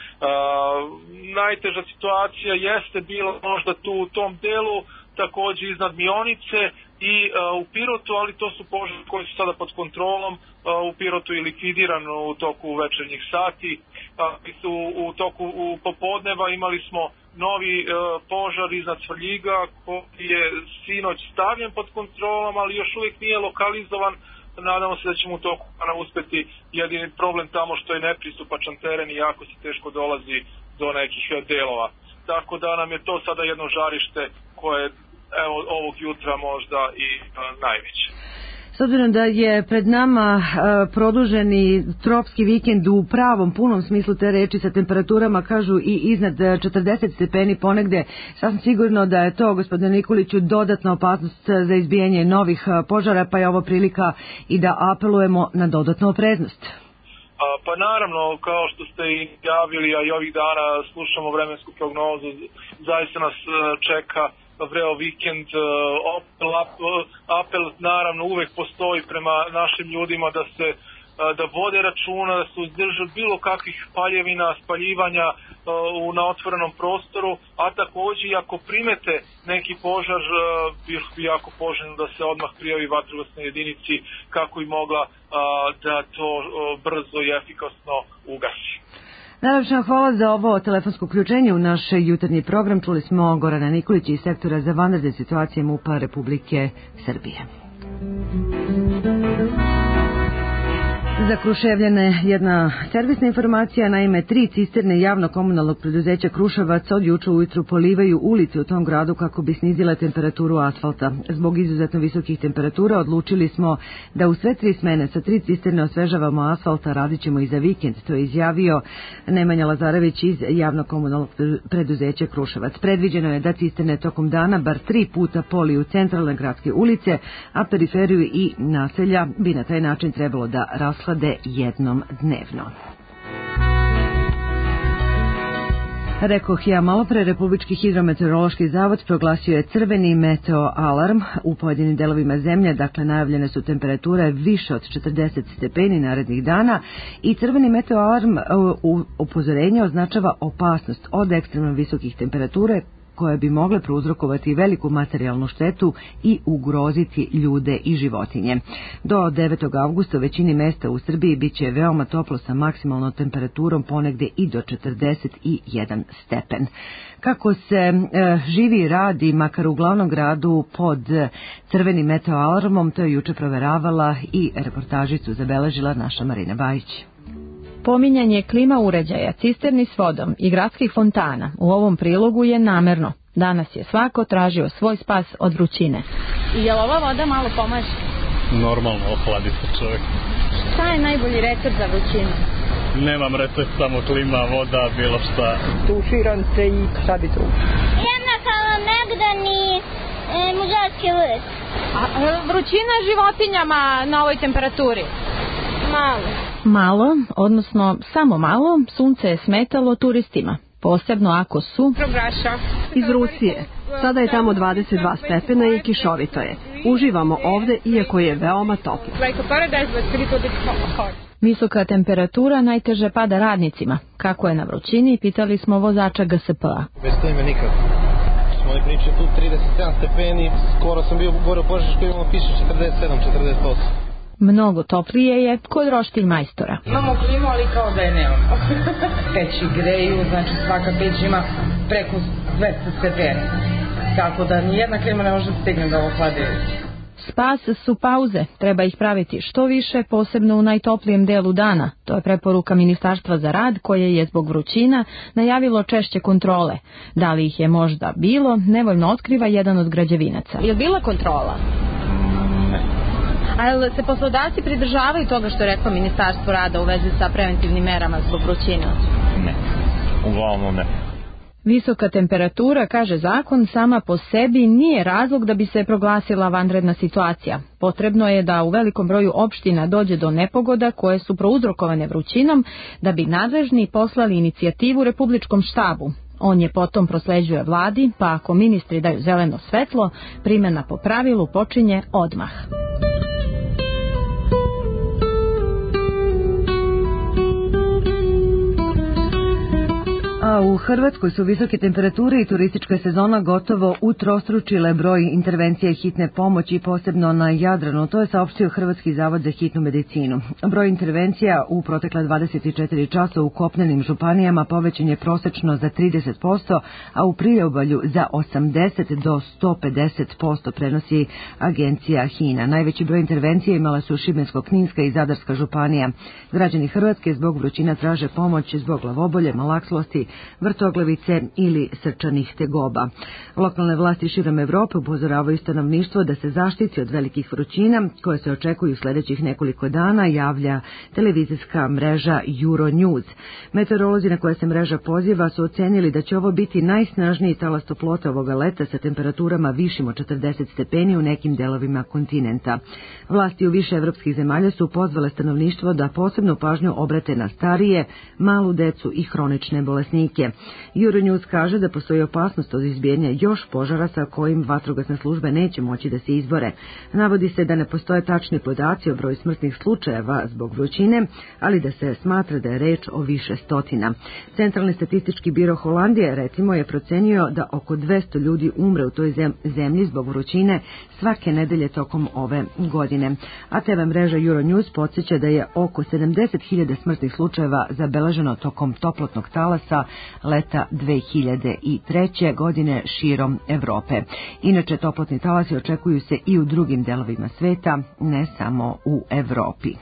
najteža situacija jeste bila možda tu u tom delu, također iznad Mionice i uh, u Pirotu, ali to su požari koji su sada pod kontrolom. Uh, u Pirotu je likvidirano u toku večernjih sati. Uh, u, u toku u popodneva imali smo novi uh, požar iznad Svrljiga koji je sinoć stavljen pod kontrolom, ali još uvijek nije lokalizovan. Nadamo se da ćemo u toku dana uspjeti. Jedini problem tamo što je nepristupačan teren i jako se teško dolazi do nekih delova. Tako da nam je to sada jedno žarište koje evo ovog jutra možda i uh, najveće. S obzirom da je pred nama e, produženi tropski vikend u pravom punom smislu te reči sa temperaturama, kažu, i iznad četrdeset stepeni ponegde, sasvim sigurno da je to, gospodine Nikoliću, dodatna opasnost za izbijanje novih požara, pa je ovo prilika i da apelujemo na dodatnu opreznost. A, pa naravno, kao što ste i javili, a i ovih dana slušamo vremensku prognozu, zaista nas čeka vreo vikend. Apel, apel naravno uvek postoji prema našim ljudima da se da vode računa, da se uzdrže bilo kakvih paljevina, spaljivanja u, na otvorenom prostoru, a također i ako primete neki požar, bilo bi jako poželjno da se odmah prijavi vatrogasnoj jedinici kako bi mogla da to brzo i efikasno ugasi. Najlepša hvala za ovo telefonsko uključenje u naš jutarnji program. Čuli smo Gorana Nikolića iz sektora za vanredne situacije MUP-a Republike Srbije. Za Kruševljane jedna servisna informacija, naime tri cisterne javno-komunalnog preduzeća Kruševac od juče ujutru polivaju ulice u tom gradu kako bi snizile temperaturu asfalta. Zbog izuzetno visokih temperatura odlučili smo da u sve tri smene sa tri cisterne osvežavamo asfalta, radit ćemo i za vikend, to je izjavio Nemanja Lazarević iz javno-komunalnog preduzeća Kruševac. Predviđeno je da cisterne tokom dana bar tri puta poliju centralne gradske ulice, a periferiju i naselja bi na taj način trebalo da rashlade jednom dnevno. Rekoh ja malo pre, Republički hidrometeorološki zavod proglasio je crveni meteo alarm u pojedinim delovima zemlje, dakle najavljene su temperature više od četrdeset stepeni narednih dana i crveni meteo alarm u upozorenje označava opasnost od ekstremno visokih temperature koje bi mogle prouzrokovati veliku materijalnu štetu i ugroziti ljude i životinje. Do devetog avgusta u većini mesta u Srbiji biće veoma toplo sa maksimalnom temperaturom ponegde i do četrdeset jedan stepen. Kako se e, živi i radi, makar u glavnom gradu pod crvenim meteo alarmom, to je juče proveravala i reportažicu zabeležila naša Marina Bajić. Pominjanje klima uređaja, cisterni s vodom i gradskih fontana u ovom prilogu je namerno. Danas je svako tražio svoj spas od vrućine. I je li ova voda malo pomaže? Normalno, ohladi se čovjek. Šta je najbolji recept za vrućinu? Nemam recept, samo klima, voda, bilo šta. Tuširam se i sad i tu. Jednostavno megdani e, mužarski list. A vrućina životinjama na ovoj temperaturi? Malo. Malo, odnosno samo malo, sunce je smetalo turistima. posebno ako su iz Rusije. Sada je tamo dvadeset dva stepena i kišovito je. Uživamo ovde iako je veoma toplo. Visoka temperatura najteže pada radnicima. Kako je na vrućini, pitali smo vozača G S P-a. Bez klime nikad. Smo li priče tu trideset sedam stepeni, skoro sam bio gore u Požeškoj, imamo piše četrdeset sedam četrdeset osam. Mnogo toplije je kod roštilj majstora. Imamo klimu, ali kao da je nemamo. Peći greju, znači svaka peć ima preko dvesta stepeni. Tako da nijedna klima ne može stigne da ohlade. Spas su pauze, treba ih praviti što više, posebno u najtoplijem delu dana. To je preporuka Ministarstva za rad, koje je zbog vrućina najavilo češće kontrole. Da li ih je možda bilo, nevoljno otkriva jedan od građevinaca. Je li bila kontrola? Ne. A jel se poslodavci pridržavaju toga što je reklo Ministarstvo rada u vezi sa preventivnim merama zbog vrućina? Ne, uglavnom ne. Visoka temperatura, kaže zakon, sama po sebi nije razlog da bi se proglasila vanredna situacija. Potrebno je da u velikom broju opština dođe do nepogoda koje su prouzrokovane vrućinom, da bi nadležni poslali inicijativu Republičkom štabu. On je potom prosleđuje vladi, pa ako ministri daju zeleno svetlo, primjena po pravilu počinje odmah. A u Hrvatskoj su visoke temperature i turistička sezona gotovo utrostručile broj intervencija hitne pomoći, posebno na Jadranu. To je saopštio Hrvatski zavod za hitnu medicinu. Broj intervencija u protekla dvadeset četiri časa u kopnenim županijama povećan je prosečno za trideset posto, a u priobalju za osamdeset do sto pedeset posto, prenosi agencija H I N A. Najveći broj intervencija imala su Šibensko-kninska i Zadarska županija. Građani Hrvatske zbog vrućina traže pomoć zbog glavobolje, malakslosti, vrtoglavice ili srčanih tegoba. Lokalne vlasti širom Evrope upozoravaju stanovništvo da se zaštiti od velikih vrućina koje se očekuju sljedećih nekoliko dana, javlja televizijska mreža Euronews. Meteorolozi na koje se mreža poziva su ocenili da će ovo biti najsnažniji talas toplote ovoga leta sa temperaturama višim od četrdeset stepeni u nekim delovima kontinenta. Vlasti u više evropskih zemalja su pozvale stanovništvo da posebnu pažnju obrate na starije, malu decu i hronične bolesnike. Euronews kaže da postoji opasnost od izbijanja još požara sa kojim vatrogasne službe neće moći da se izbore. Navodi se da ne postoje tačni podaci o broju smrtnih slučajeva zbog vrućine, ali da se smatra da je reč o više stotina. Centralni statistički biro Holandije, recimo, je procenio da oko dvesta ljudi umre u toj zemlji zbog vrućine svake nedelje tokom ove godine. A te ve mreža Euronews podsjeća da je oko sedamdeset hiljada smrtnih slučajeva zabeleženo tokom toplotnog talasa leta dve hiljade treće. godine širom Evrope. Inače, toplotni talasi očekuju se i u drugim delovima sveta, ne samo u Evropi.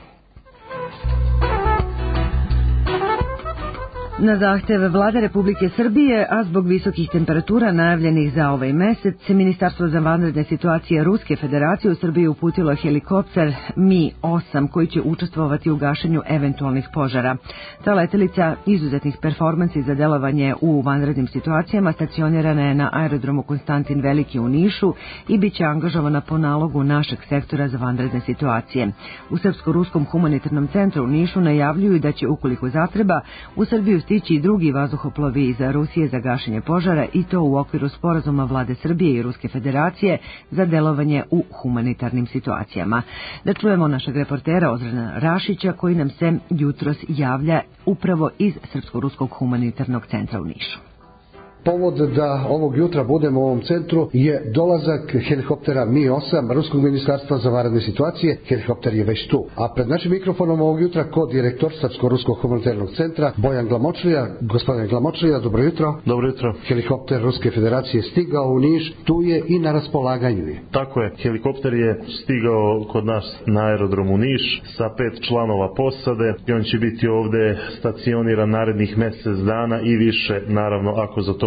Na zahteve Vlade Republike Srbije, a zbog visokih temperatura najavljenih za ovaj mesec, Ministarstvo za vanredne situacije Ruske federacije u Srbiji uputilo helikopter Mi osam koji će učestvovati u gašenju eventualnih požara. Ta letelica izuzetnih performansi za delovanje u vanrednim situacijama stacionirana je na aerodromu Konstantin Veliki u Nišu i bit će angažovana po nalogu našeg sektora za vanredne situacije. U Srpsko-ruskom humanitarnom centru u Nišu najavljuju da će, ukoliko zatreba, u Srbiju stići i drugi vazduhoplovi iz Rusije za gašenje požara, i to u okviru sporazuma Vlade Srbije i Ruske federacije za delovanje u humanitarnim situacijama. Da čujemo našeg reportera Ozrena Rašića koji nam se jutros javlja upravo iz Srpsko-ruskog humanitarnog centra u Nišu. Povod da ovog jutra budemo u ovom centru je dolazak helikoptera Mi osam Ruskog ministarstva za vanredne situacije. Helikopter je već tu. A pred našim mikrofonom ovog jutra ko-direktor Srpsko-ruskog humanitarnog centra Bojan Glamočlija. Gospodine Glamočlija, dobro jutro. Dobro jutro. Helikopter Ruske federacije stigao u Niš, tu je i na raspolaganju je. Tako je, helikopter je stigao kod nas na aerodromu Niš sa pet članova posade i on će biti ovde stacioniran narednih mjesec dana i više, naravno, ako za to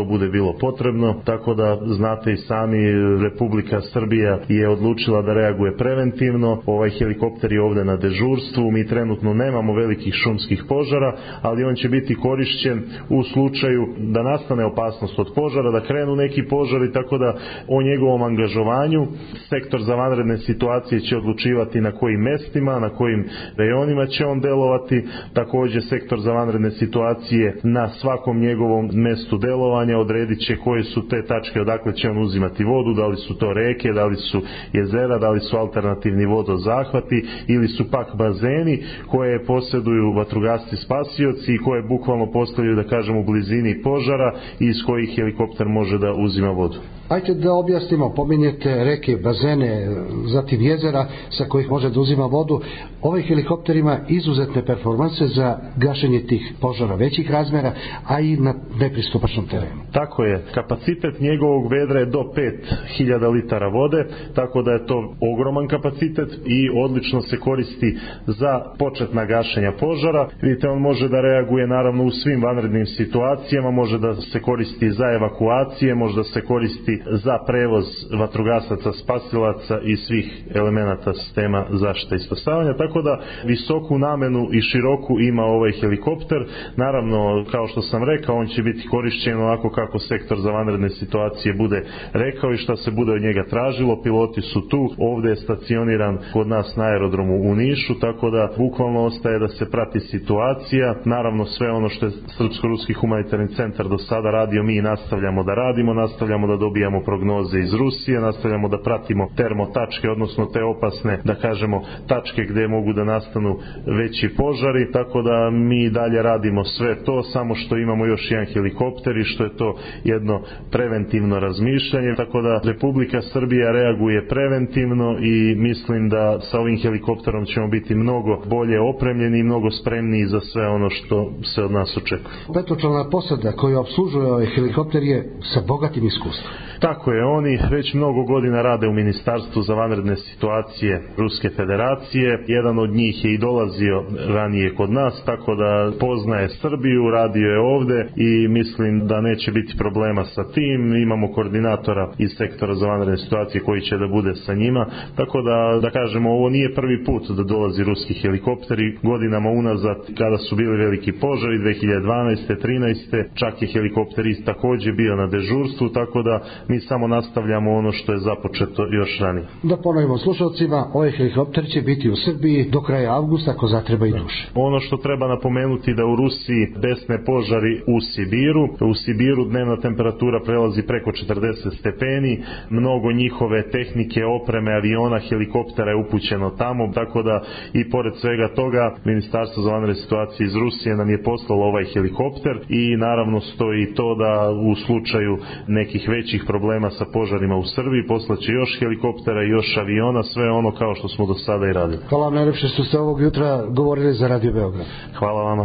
to bude bilo potrebno, tako da znate i sami, Republika Srbija je odlučila da reaguje preventivno. Ovaj helikopter je ovde na dežurstvu, mi trenutno nemamo velikih šumskih požara, ali on će biti korišćen u slučaju da nastane opasnost od požara, da krenu neki požari, tako da o njegovom angažovanju sektor za vanredne situacije će odlučivati na kojim mestima, na kojim rejonima će on delovati. Takođe sektor za vanredne situacije na svakom njegovom mestu delovanja odredit će koje su te tačke odakle će on uzimati vodu, da li su to reke, da li su jezera, da li su alternativni vodozahvati ili su pak bazeni koje posjeduju vatrogasci spasioci i koje bukvalno postavljaju, da kažem, u blizini požara i iz kojih helikopter može da uzima vodu. Ajde da objasnimo, pominjete reke, bazene, zatim jezera sa kojih može da uzima vodu. Ovaj helikopter ima izuzetne performanse za gašenje tih požara većih razmera, a i na nepristupačnom terenu. Tako je, kapacitet njegovog vedra je do pet hiljada litara vode, tako da je to ogroman kapacitet i odlično se koristi za početna gašenja požara. Vidite, on može da reaguje naravno u svim vanrednim situacijama, može da se koristi za evakuacije, može da se koristi za prevoz vatrogasaca, spasilaca i svih elemenata sistema zaštite i spasavanja, tako da visoku namenu i široku ima ovaj helikopter. Naravno, kao što sam rekao, on će biti korišćen ovako kako sektor za vanredne situacije bude rekao i šta se bude od njega tražilo. Piloti su tu, ovde je stacioniran kod nas na aerodromu u Nišu, tako da bukvalno ostaje da se prati situacija. Naravno, sve ono što je Srpsko-ruski humanitarni centar do sada radio, mi nastavljamo da radimo, nastavljamo da dobijamo prognoze iz Rusije, nastavljamo da pratimo termotačke, odnosno te opasne, da kažemo, tačke gde mogu da nastanu veći požari, tako da mi dalje radimo sve to, samo što imamo još jedan helikopter i što je to jedno preventivno razmišljanje, tako da Republika Srbija reaguje preventivno i mislim da sa ovim helikopterom ćemo biti mnogo bolje opremljeni i mnogo spremniji za sve ono što se od nas očekuje. Petočlana posada koja obslužuje ovaj helikopter je sa bogatim iskustvom. Tako je, oni već mnogo godina rade u Ministarstvu za vanredne situacije Ruske federacije. Jedan od njih je i dolazio ranije kod nas, tako da poznaje Srbiju, radio je ovde i mislim da neće biti problema sa tim. Imamo koordinatora iz sektora za vanredne situacije koji će da bude sa njima, tako da, da kažemo, ovo nije prvi put da dolazi ruski helikopteri. Godinama unazad, kada su bili veliki požari, dve hiljade dvanaeste. trinaeste. čak je helikopter ist takođe bio na dežurstvu, tako da mi samo nastavljamo ono što je započeto još ranije. Da ponovimo slušalcima, ovaj helikopter će biti u Srbiji do kraja avgusta ako zatreba i duše. Ono što treba napomenuti da u Rusiji besne požari u Sibiru. U Sibiru dnevna temperatura prelazi preko četrdeset stepeni, mnogo njihove tehnike, opreme, aviona, helikoptera je upućeno tamo, tako da i pored svega toga Ministarstvo za vanredne situacije iz Rusije nam je poslalo ovaj helikopter i naravno stoji to da u slučaju nekih većih problema sa požarima u Srbiji poslaće još helikoptera i još aviona, sve ono kao što smo do sada i radili. Hvala vam najlepše što ste ovog jutra govorili za Radio Beograd. Hvala vama.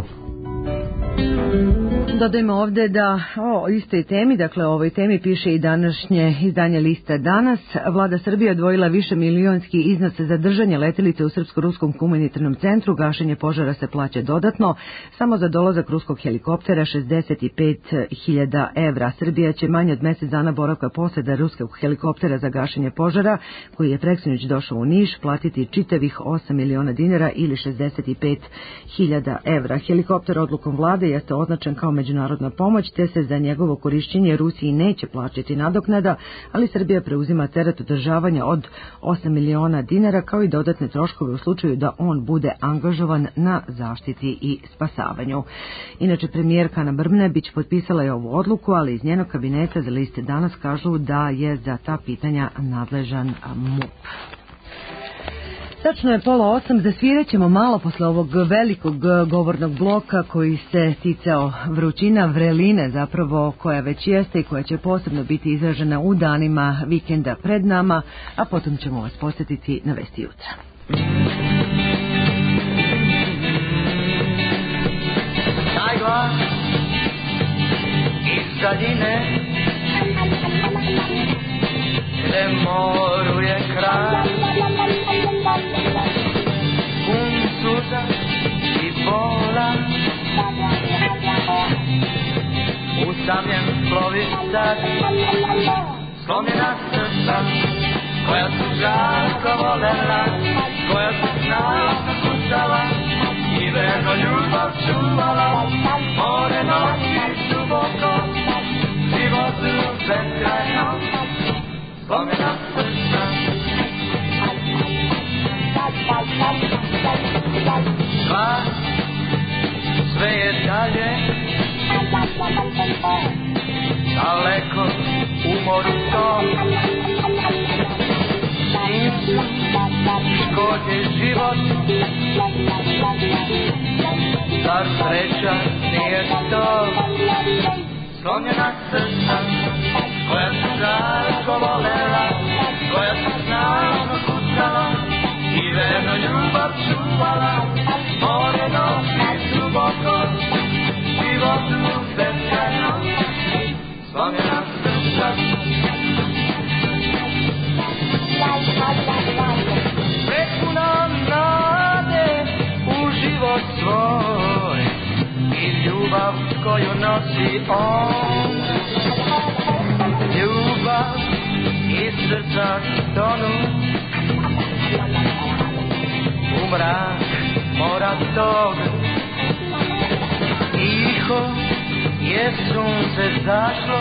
Dodajmo ovde da o istoj temi, dakle o ovoj temi piše i današnje izdanje lista Danas. Vlada Srbije odvojila više milionski iznos za držanje letelice u Srpsko-ruskom humanitarnom centru. Gašenje požara se plaća dodatno. Samo za dolazak ruskog helikoptera šezdeset pet hiljada evra. Srbija će manje od mesec dana boravka poseda ruskog helikoptera za gašenje požara, koji je preksinoć došao u Niš, platiti čitavih osam miliona dinara ili šezdeset pet hiljada evra. Helikopter odlukom vlade jeste označen kao međunarodna pomoć, te se za njegovo korišćenje Rusiji neće plaćati nadoknada, ali Srbija preuzima teret održavanja od osam miliona dinara, kao i dodatne troškove u slučaju da on bude angažovan na zaštiti i spasavanju. Inače, premijerka Ana Brnabić potpisala je ovu odluku, ali iz njenog kabineta za liste Danas kažu da je za ta pitanja nadležan M U P. Tačno je pola osam, zasvirat ćemo malo posle ovog velikog govornog bloka koji se ticao vrućina, vreline zapravo, koja već jeste i koja će posebno biti izražena u danima vikenda pred nama, a potom ćemo vas posjetiti na vesti jutra. Najglas iz daljine gde moru je kraj, pun suza i bola, usamljen plovi sad, slomljena srca, koja su žarko volela, koja su snažno kucala i verno ljubav čuvala, more noći duboko, životu beskrajno, slomljena srca. Sva, sve je dalje, daleko u moru to, s njim su škod je život, zar sreća nije to, slomljena srca, koja su žarko volela, koja su snažno kucala i verno ljubav čuvala, more noći duboko, životu beskrajno, slomljena srca. Prepuna nade u život svoj i ljubav koju nosi on, ljubav iz srca tonu u mrak mora tog. Tiho je sunce zašlo,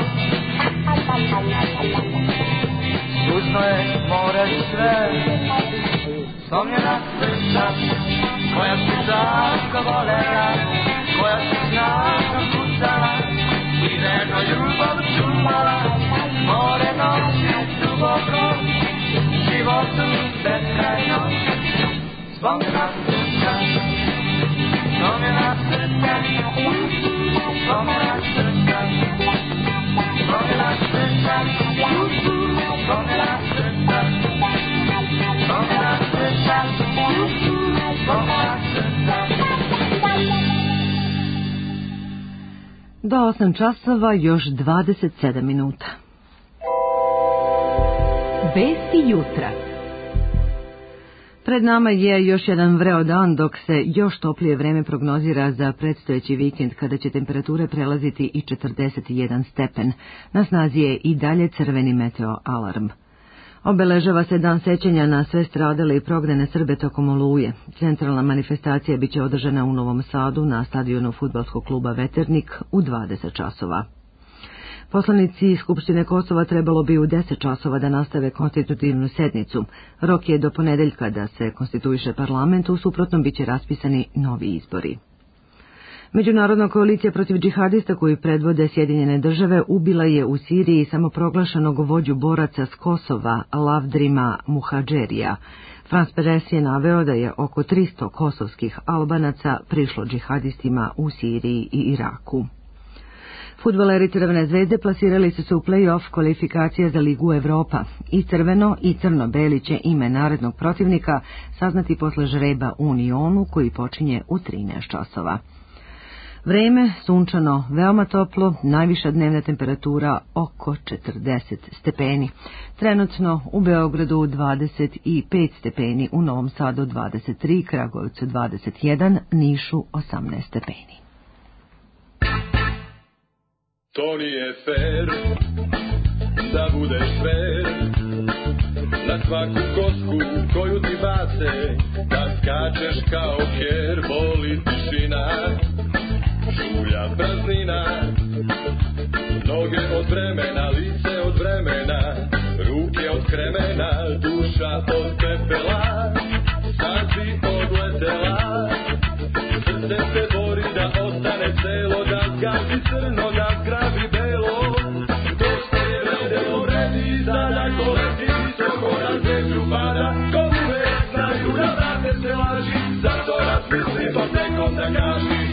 suzno je more sve, slomljena srca, koja su žarko volela, koja su snažno kucala i verno ljubav čuvala, more noći duboko, životu beskrajno, slomljena srca, slomljena srca, slomljena srca, slomljena srca, slomljena srca, slomljena srca, slomljena srca. Do osam časova još dvadeset sedam minuta. Vesti jutra. Pred nama je još jedan vreo dan, dok se još toplije vreme prognozira za predstojeći vikend, kada će temperature prelaziti i četrdeset jedan stepen. Na snazi je i dalje crveni meteo alarm. Obeležava se dan sećanja na sve stradale i prognane Srbe tokom Oluje. Centralna manifestacija biće održana u Novom Sadu na stadionu fudbalskog kluba Veternik u dvadeset časova. Poslanici Skupštine Kosova trebalo bi u deset časova da nastave konstitutivnu sednicu. Rok je do ponedeljka da se konstituiše parlament, u suprotnom biće raspisani novi izbori. Međunarodna koalicija protiv džihadista koju predvode Sjedinjene države ubila je u Siriji samoproglašenog vođu boraca s Kosova Lavdrima Muhadžerija. France Press je naveo da je oko tristo kosovskih Albanaca prišlo džihadistima u Siriji i Iraku. Fudbaleri Crvene zvezde plasirali su se u play-off kvalifikacija za Ligu Evropa. I crveno i crno-beli će ime narednog protivnika saznati posle žreba u Unionu koji počinje u trinaest časova. Vreme sunčano, veoma toplo, najviša dnevna temperatura oko četrdeset stepeni. Trenutno u Beogradu dvadeset pet stepeni, u Novom Sadu dvadeset tri, Kragujevcu dvadeset jedan, Nišu osamnaest stepeni. To nije fair, da budeš fair, na svaku kosku koju ti bace, da skačeš kao ker, boli tišina, žulja praznina, noge od vremena, lice od vremena, ruke od kremena, duša od pepela, sad si odletela, srce se bori da ostane celo, da zgazi crno, da zgrabi belo, to što je vredelo vredi, sada ko leti visoko na zemlju pada, ko uvek znaju da vrate se laži, zato razmisli to nekom da kaži.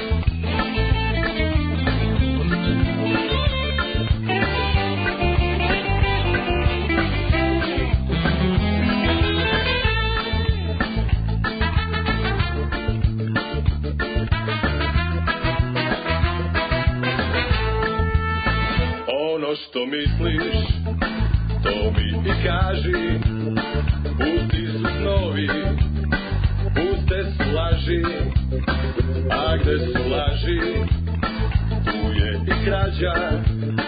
Ono što misliš, to mi i kaži, pusti su snovi, puste su laži, a gde su laži, tu je i krađa,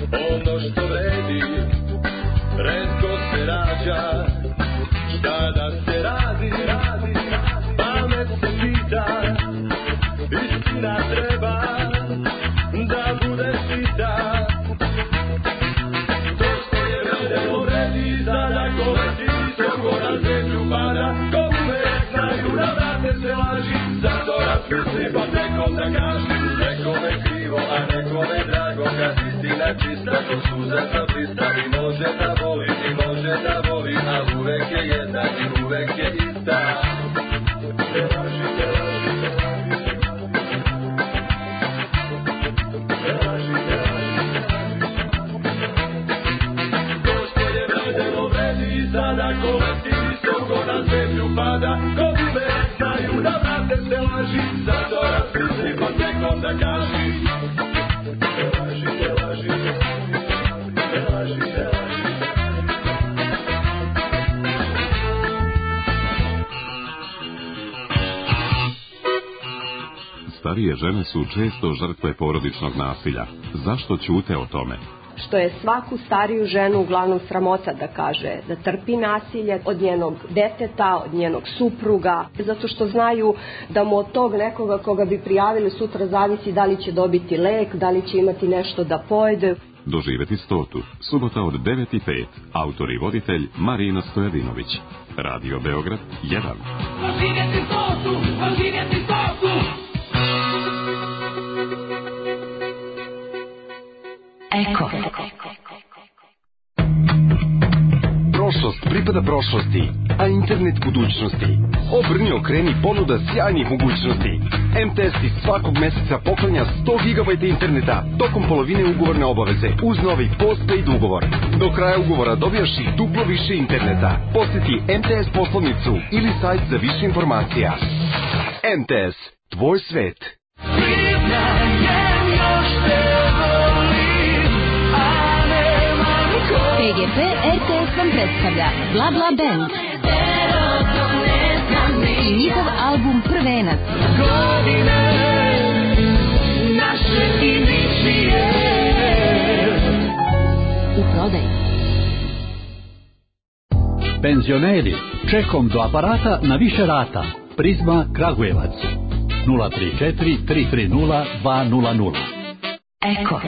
ono što vredi, retko se rađa. Šta da se radi, radi, pamet se pita, istina treba da bude svita. To što je vredelo vredi, sada ko leti visoko na zemlju pada. Ko uvek znaju da vrate se laži, zato razmisli pa nekom da kaži. Nekome krivo, a nekome drago, kad istina čista, ko suza sa blista. I može da voli, i može da voli, a uvek je jedna i uvek je ista. Te laži, te laži, te laži, te laži, te laži. To što je vredelo vredi, sada ko leti visoko na zemlju pada. Ko uvek znaju da vrate se laži, zato razmisli pa nekom da kaži. Te laži, te laži, te laži, te laži. Starije žene su često žrtve porodičnog nasilja. Zašto ćute o tome? Što je svaku stariju ženu uglavnom sramota da kaže da trpi nasilje od njenog deteta, od njenog supruga, zato što znaju da mu od tog nekoga koga bi prijavili sutra zavisi da li će dobiti lek, da li će imati nešto da pojede. Doživeti stotu. Subota od devet i pet. Autor i voditelj Marina Stojadinović. Radio Beograd jedan. Doživeti stotu, doživeti stotu. Eko. Prošlost pripada prošlosti, a internet budućnosti. Obrni, okreni, ponuda sjajnih mogućnosti. em te es ti svakog meseca poklanja sto gigabajta interneta tokom polovine ugovorne obaveze uz novi postpaid ugovor. Do kraja ugovora dobijaš i duplo više interneta. Posjeti em te es poslovnicu ili sajt za više informacija. em te es, tvoj svet. P G P R T S vam predstavlja Bla Bla Band i njihov album Prvenac. U prodaji. Penzioneri, čekom do aparata na više rata. Prizma Kragujevac. nula tri četiri tri tri nula dva nula nula. Eko.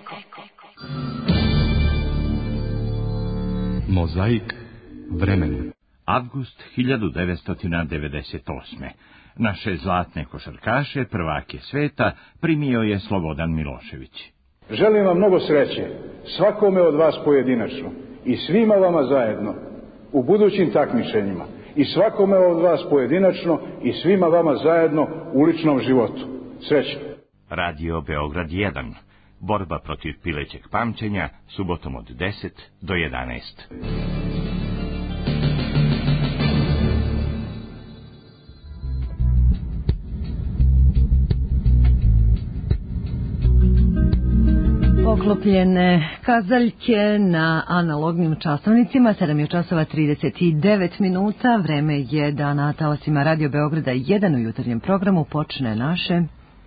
Mozaik vremena. Avgust hiljadu devetsto devedeset osme. Naše zlatne košarkaše, prvake sveta, primio je Slobodan Milošević. Želim vam mnogo sreće, svakome od vas pojedinačno i svima vama zajedno u budućim takmičenjima i svakome od vas pojedinačno i svima vama zajedno u ličnom životu. Srećno. Radio Beograd jedan. Borba protiv pilećeg pamćenja, subotom od deset do jedanaest. Poklopljene kazaljke na analognim časovnicima, sedam je časova trideset devet minuta, vreme je da na talasima Radio Beograda jedan u jutarnjem programu počne naše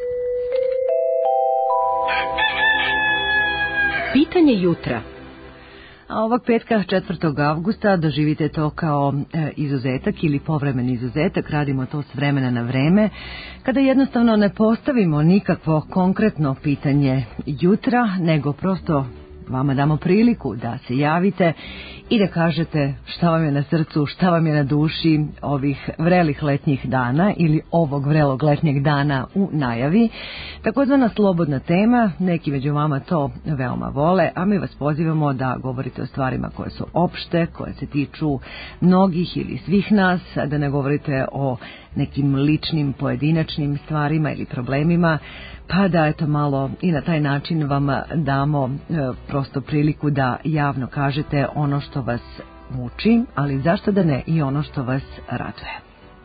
Pitanje jutra. A ovog petka četvrtog avgusta doživite to kao e, izuzetak ili povremen izuzetak, radimo to s vremena na vreme, kada jednostavno ne postavimo nikakvo konkretno pitanje jutra, nego prosto vama damo priliku da se javite i da kažete šta vam je na srcu, šta vam je na duši ovih vrelih letnjih dana ili ovog vrelog letnjeg dana u najavi. Takozvana slobodna tema, neki među vama to veoma vole, a mi vas pozivamo da govorite o stvarima koje su opšte, koje se tiču mnogih ili svih nas, da ne govorite o nekim ličnim, pojedinačnim stvarima ili problemima, pa da eto malo i na taj način vam damo e, prosto priliku da javno kažete ono što vas muči, ali zašto da ne i ono što vas raduje.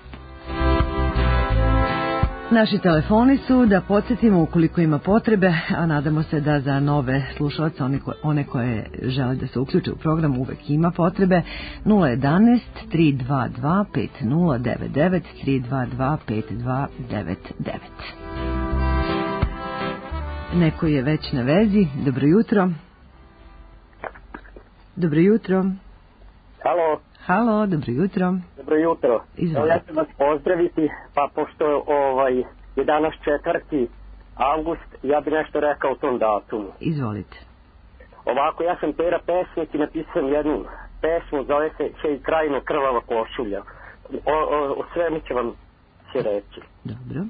Naši telefoni su, da podsjetimo ukoliko ima potrebe, a nadamo se da za nove slušalce, one koje, one koje žele da se uključe u program, uvek ima potrebe, nula jedanaest tri dva dva pet nula devet devet tri dva dva pet dva devet devet. Neko je već na vezi, dobro jutro. Dobro jutro. Halo. Halo, dobro jutro. Dobro jutro. Izvolite. Ja ću vas pozdraviti, pa pošto ovaj, je danas četvrti avgust, ja bi nešto rekao o tom datumu. Izvolite. Ovako, ja sam Pera pesnik i napisam jednu pesmu, zove se Će i krajino krvava košulja. O, o, o svemu će vam se reći. Dobro.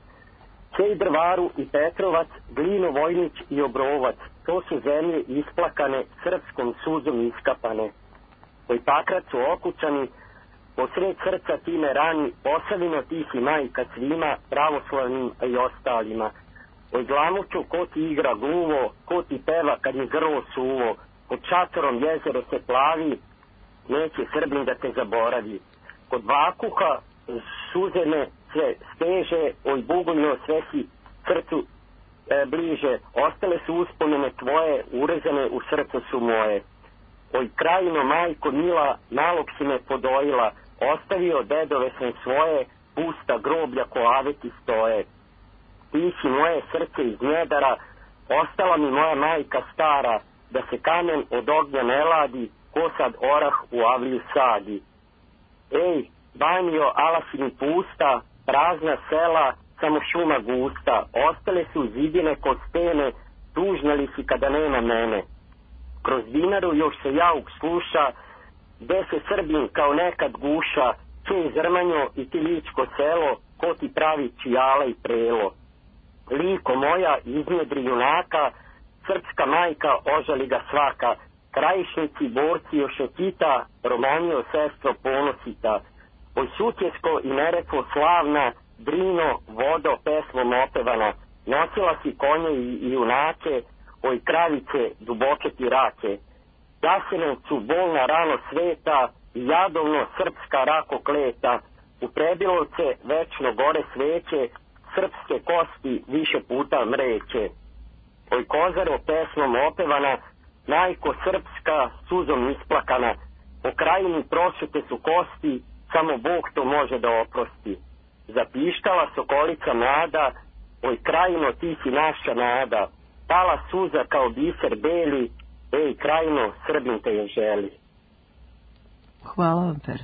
Će i Drvaru i Petrovac, Glino, Vojnić i Obrovac, to su zemlje isplakane, srpskom suzom iskapane. Koji pakrat su okucani, posred srca ti me rani, Posavino ti si majka svima, pravoslavnim i ostalima. Oj glamuću, ko ti igra gluvo, ko ti peva kad je grlo suvo, pod šatorom jezero se plavi, neće Srbin da te zaboravi. Kod vakuha suze me sve steže, oj bugojno sve si srcu e, bliže, ostale su uspomene tvoje, urezane u srcu su moje. Oj krajino majko mila, nalog si me podojila, ostavio dedove sam svoje, pusta groblja ko aveti stoje. Ti si moje srce iz njedara, ostala mi moja majka stara, da se kamen od ognja ne ladi, ko sad orah u avliju sadi. Ej, banjo, alasi mi pusta, prazna sela, samo šuma gusta, ostale su zidine kod stene, tužna li si kada nema mene. Kroz Dinaru još se jauk sluša, gde se Srbin kao nekad guša, čuj Zrmanjo i ti ličko selo, ko ti pravi čijala i prelo. Liko moja iznjedri junaka, srpska majka ožali ga svaka, krajišnici, borci još okita, Romanio sestro ponosita. Oj Sutjesko i Neretvo slavna, Drino, vodo pesmom opevana, nosila si konje i, i junake, oj kravice duboke ti rake. Jasenovcu bolna rano sveta, jadovno srpska rako kleta, u Prebilovce večno gore sveće, srpske kosti više puta mreće. Oj Kozaro pesmom opevana, najko srpska suzom isplakana, po krajini prosute su kosti, samo Bog to može da oprosti. Zapištala sokolica mlada, oj krajino ti si naša nada, pala suza kao biser beli, ej krajino Srbin te je želi. Hvala vam, Per.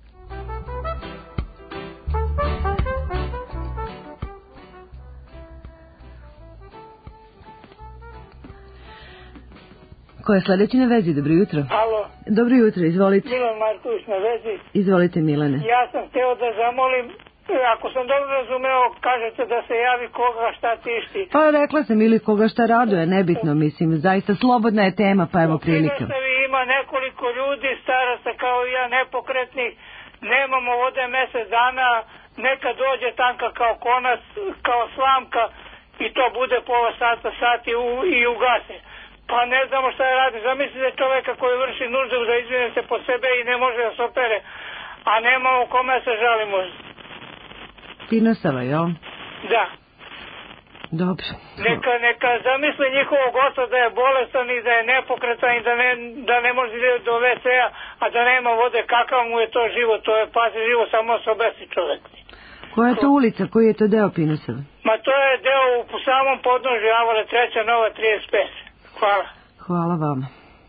Ko je sledeći na vezi? Dobro jutro. Alo. Dobro jutro, izvolite. Milan Marković na vezi. Izvolite, Milane. Ja sam hteo da zamolim, ako sam dobro razumeo, kažete da se javi koga šta tišti. Pa rekla sam, ili koga šta raduje, nebitno, mislim, zaista slobodna je tema, pa evo prilika. U Prinostavi ima nekoliko ljudi, staraca kao i ja, nepokretnih, nemamo vode mesec dana, neka dođe tanka kao konac, kao slamka i to bude pola sata, sati u, i ugase. Pa ne znamo šta je radi. Zamislite čoveka koji vrši nuždu da izvine se po sebe i ne može da se opere, a nemamo kome se žalimo. Pinosava, jel? Da. Dobro. Neka, neka zamisli njihovog oca da je bolestan i da je nepokretan i da ne, da ne može do ve ce-a, a da nema vode. Kakav mu je to život? To je pazi život, samo se obesi čovek. Koja je to ulica? Koji je to deo Pinosava? Ma to je deo u samom podnožju Javore, treća nova trideset pet. Hvala. Hvala vama.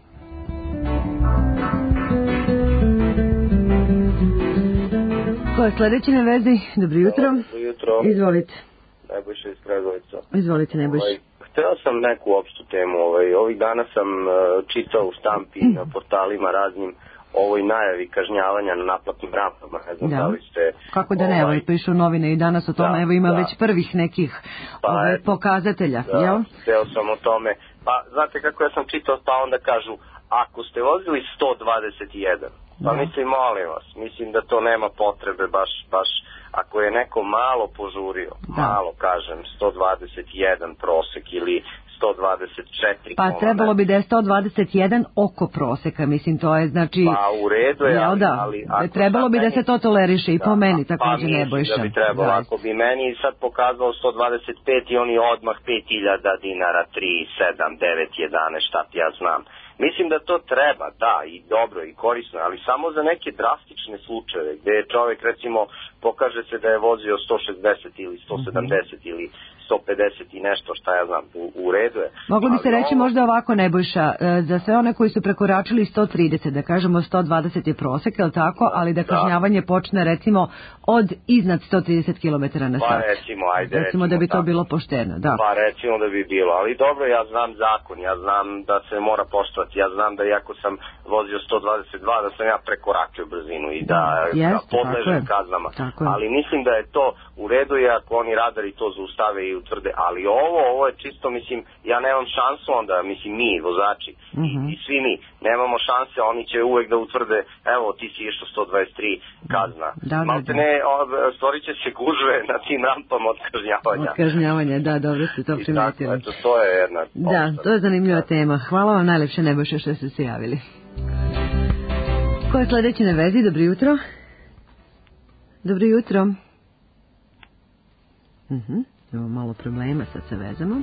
Ko je sledeći na vezi? Dobro jutro. Dobro jutro. Izvolite. Nebojša iz Kragovica. Izvolite, Nebojša. Ovaj, hteo sam neku opštu temu. Ovaj, ovih dana sam uh, čitao u štampi mm. na portalima raznim ovoj najavi kažnjavanja na naplatnim rampama. Ne znam da, da li ste... Kako da ne, ovaj, pišu novine i danas o tome, da, evo ima da. već prvih nekih pa, ove, pokazatelja, da, jel? Hteo sam o tome. Pa, znate kako ja sam čitao, pa onda kažu, ako ste vozili sto dvadeset jedan, pa da. mislim, molim vas, mislim da to nema potrebe baš, baš, ako je neko malo požurio, da. malo kažem, sto dvadeset jedan prosek ili sto dvadeset četiri. Pa trebalo bi da je sto dvadeset jedan oko proseka, mislim, to je, znači... Pa u redu je, ali... Da. ali trebalo bi meni, da se to toleriše i da, po meni, također pa Nebojša. Pa da bi trebalo, da. ako bi meni sad pokazalo sto dvadeset pet i oni odmah pet hiljada dinara, tri, sedam, devet, jedanaest, šta ti ja znam. Mislim da to treba, da, i dobro, i korisno, ali samo za neke drastične slučajeve, gde je čovjek, recimo, pokaže se da je vozio sto šezdeset ili sto sedamdeset mm-hmm. ili sto pedeset i nešto, šta ja znam, u, u redu je. Moglo bi se Ali reći ovo... možda ovako, Nebojša, za sve one koji su prekoračili sto trideset, da kažemo sto dvadeset je prosek, je li tako, ali da kažnjavanje da. počne recimo od iznad sto trideset kilometara na sat. Pa recimo, ajde. Recimo, recimo da bi to tako. bilo pošteno, da. Pa recimo da bi bilo, ali dobro, ja znam zakon, ja znam da se mora poštovati, ja znam da iako sam vozio sto dvadeset dva, da sam ja prekoračio brzinu i da, Jest, da podležem kaznama. Ali mislim da je to u redu je ako oni radari to zaustave i utvrde, ali ovo, ovo je čisto, mislim, ja nemam šansu onda, mislim mi, vozači, mm-hmm. i, i svi mi, nemamo šanse, oni će uvek da utvrde, evo ti si išao sto dvadeset tri kazna. Da, da, da. Ne, stvorit će se gužve na tim rampama od kažnjavanja. Od kažnjavanja, da, dobro ste to primetili. Tako, eto, to je jedna... Da, to je zanimljiva da. tema. Hvala vam najlepše, Nebojša, što ste se javili. Ko je sledeći na vezi? Dobro jutro. Dobro jutro. Uh-huh. Imamo malo problema sad sa vezama.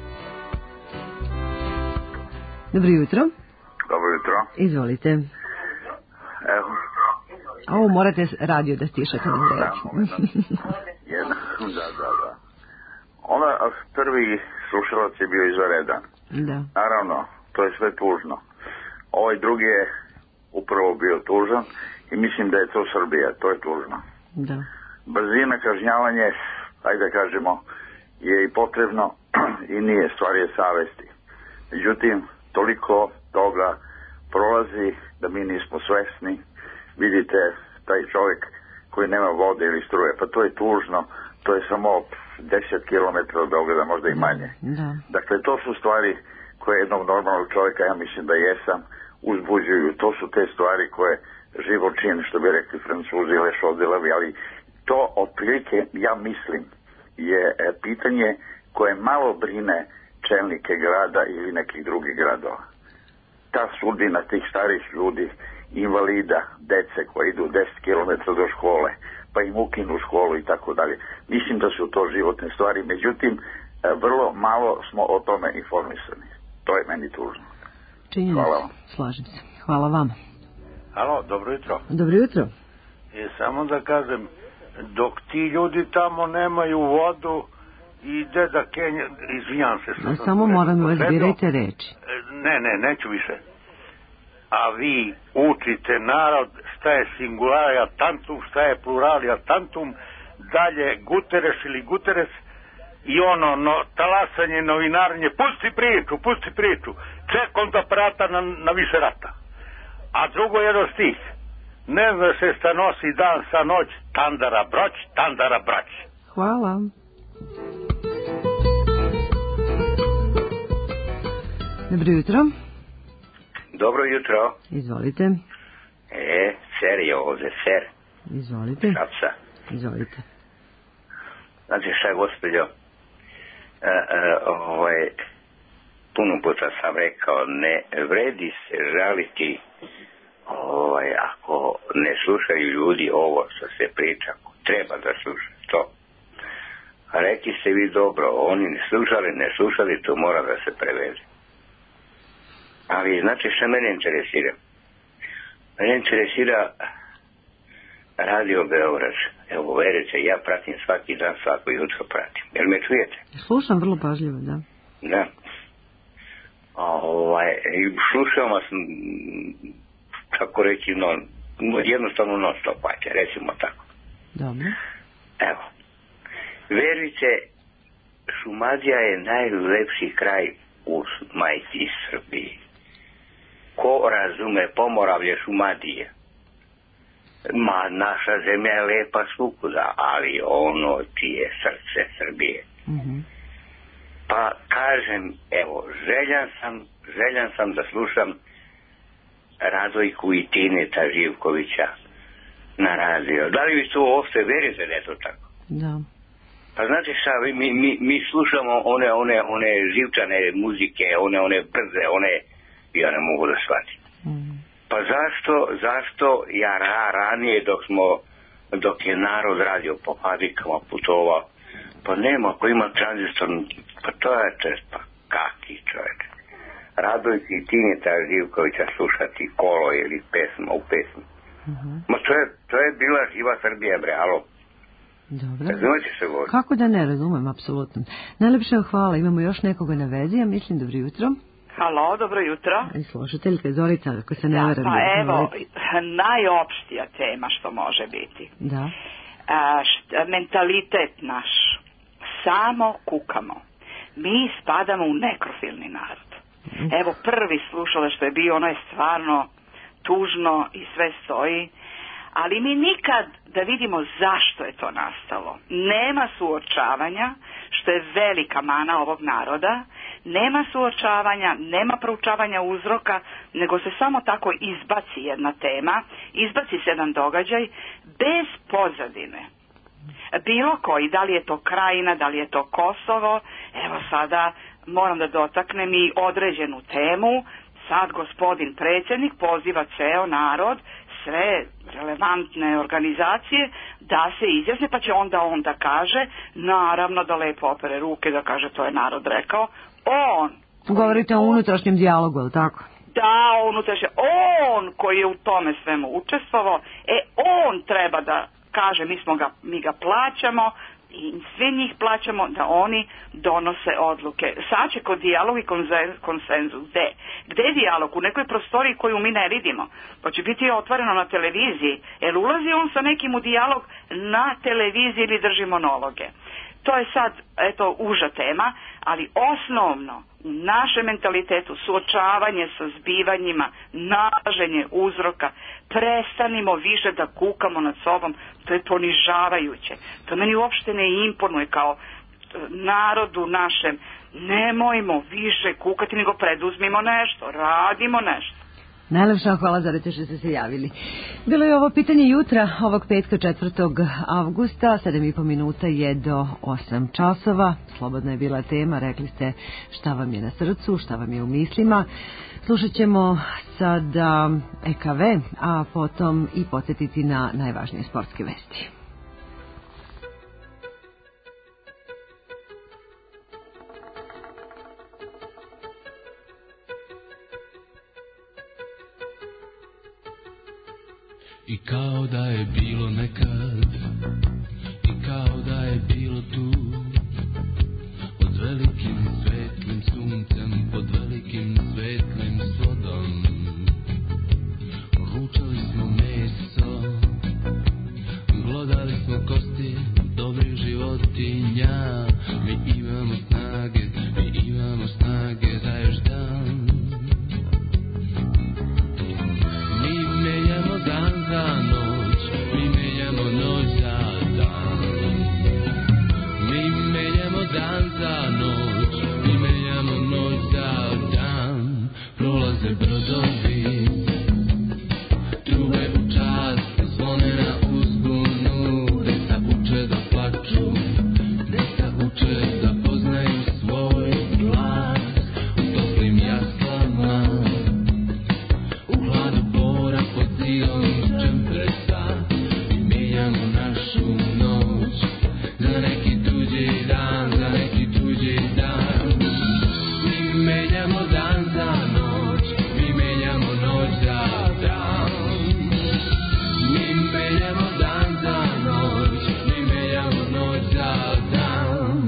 Dobro jutro. Dobro jutro. Izvolite. Evo. A ovo morate radio da stišate na reč. Jedna, da, da, da. Ona prvi slušalac je bio izvaredan. Da. Naravno, to je sve tužno. Ovaj drugi je upravo bio tužan i mislim da je to Srbija, to je tužno. Da. Brzina, kažnjavanje, ajde da kažemo, je i potrebno i nije, stvar je savesti. Međutim, toliko toga prolazi da mi nismo svesni. Vidite, taj čovjek koji nema vode ili struje, pa to je tužno, to je samo deset kilometara od Beograda, možda i manje. Da. Dakle, to su stvari koje jednog normalnog čovjeka, ja mislim da jesam, uzbuđuju. To su te stvari koje život čini, što bi rekli Francuzi, leš odelavi, ali to otprilike, ja mislim, je pitanje koje malo brine čelnike grada ili nekih drugih gradova. Ta sudbina tih starih ljudi, invalida, dece koji idu deset kilometara do škole, pa im ukinu školu i tako dalje. Mislim da su to životne stvari, međutim, vrlo malo smo o tome informisani. To je meni tužno. Činjenica, hvala vam. Slažem se. Hvala vam. Alo, dobro jutro. Dobro jutro. I samo da kažem, dok ti ljudi tamo nemaju vodu i deda Kenja, izvinjam se. Sam samo moram vas birajte reči. Ne, ne, neću više. A vi učite narod šta je singularia tantum, šta je pluralia tantum, dalje Guterres ili Guterres i ono, no, talasanje, novinarnje, pusti priču, pusti priču, čekam da prata na, na više rata. A drugo jedno stih, ne zna se šta nosi dan sa noć, tandara broć, tandara brać. Hvala. Dobro jutro. Dobro jutro. Izvolite. E, ser je ovdje, ser. Izvolite. Šapsa. Izvolite. Znači šta, gospođo, e, e, ovaj, puno puta sam rekao, ne vredi se žaliti ovaj, ako ne slušaju ljudi ovo što se priča, treba da slušaju to. A rekli ste vi dobro, oni ne slušali, ne slušali, to mora da se prevede. Ali znači šta mene interesira? Mene interesira Radio Beograd. Evo, verite, ja pratim svaki dan, svako jutro pratim. Jel me čujete? Slušam vrlo pažljivo, da. Da. Ovaj, slušam vas, kako reći, no, jednostavno non stop, recimo tako. Dobro. Evo. Verujte, Šumadija je najlepši kraj u majci Srbiji. Ko razume Pomoravlje, Šumadije? Ma, naša zemlja je lepa svukuda, ali ono ti je srce Srbije. Mm-hmm. Pa kažem, evo, željan sam, željan sam da slušam Radojku i Tineta Živkovića na radio. Da li vi to uopšte verite da je to tako? Da. Pa znate šta, mi, mi, mi slušamo one, one, one živčane muzike, one, one brze, one, ja ne mogu da shvatim. Mm. Pa zašto, zašto ja ra, ranije dok smo, dok je narod radio po fabrikama, putovao, pa nema, ako ima tranzistor, pa to je test, pa kaki čovjek. Radojki i Tineta Živkovića slušati kolo ili pesma u pesmi. Mm-hmm. Ma to je, to je bila živa Srbija, bre, alo. Dobro. Razumete što govorim? Kako da ne razumem, apsolutno. Najlepše hvala, imamo još nekoga na vezi, ja mislim, dobro jutro. Halo, dobro jutro. I slušateljka Zorica, ako se ne da, veram. Pa evo, najopštija tema što može biti. Da. A, št, mentalitet naš. Samo kukamo. Mi spadamo u nekrofilni narod. Evo, prvi slušala što je bio, ono je stvarno tužno i sve stoji. Ali mi nikad da vidimo zašto je to nastalo. Nema suočavanja, što je velika mana ovog naroda. Nema suočavanja, nema proučavanja uzroka, nego se samo tako izbaci jedna tema, izbaci se jedan događaj bez pozadine. Bilo koji, da li je to Krajina, da li je to Kosovo, evo sada moram da dotaknem i određenu temu. Sad gospodin predsjednik poziva ceo narod, sve relevantne organizacije da se izjasne, pa će onda on da kaže, naravno da lepo opere ruke, da kaže to je narod rekao. On. Govorite o unutrašnjem dijalogu, je li tako? Da, unutrašnje. On koji je u tome svemu učestvovao, e on treba da kaže, mi smo ga, mi ga plaćamo i svi njih plaćamo da oni donose odluke. Sad će kod dijalog i konsenzus. Gde? Gde je dijalog? U nekoj prostoriji koju mi ne vidimo. Pa će biti otvoreno na televiziji. Jer ulazi on sa nekim u dijalog na televiziji ili drži monologe. To je sad, eto, uža tema, ali osnovno u našem mentalitetu suočavanje sa zbivanjima, nalaženje uzroka, prestanimo više da kukamo nad sobom, to je ponižavajuće. To meni uopšte ne imponuje kao narodu našem. Nemojmo više kukati, nego preduzmimo nešto, radimo nešto. Najlepša hvala za reče što ste se javili. Bilo je ovo pitanje jutra, ovog petka četvrtog avgusta, sedam i po minuta je do osam časova. Slobodna je bila tema, rekli ste šta vam je na srcu, šta vam je u mislima. Slušat ćemo sada E K V, a potom i podsjetiti na najvažnije sportske vesti. I kao da je bilo nekad, i kao da je bilo tu, pod velikim svetlim suncem, pod velikim svetlim svodom, ručali smo meso, glodali smo kosti dobrih životinja, mi imamo snage, mi imamo snage za još dan. Mi menjamo dan za noć, mi menjamo noć za dan. Mi menjamo dan za noć, mi menjamo noć za dan. Prolaze brodovi, trube u čast, zvone na uzbunu, deca uče da plaču, deca uče da poznaju svoj glas u toplim jaslama, u hladu bora pod zidom čempresa. Mi menjamo našu noć za neki tuđi dan, za neki tuđi dan. Mi menjamo dan za noć, mi menjamo noć za dan. Mi menjamo dan za noć, mi menjamo noć za dan.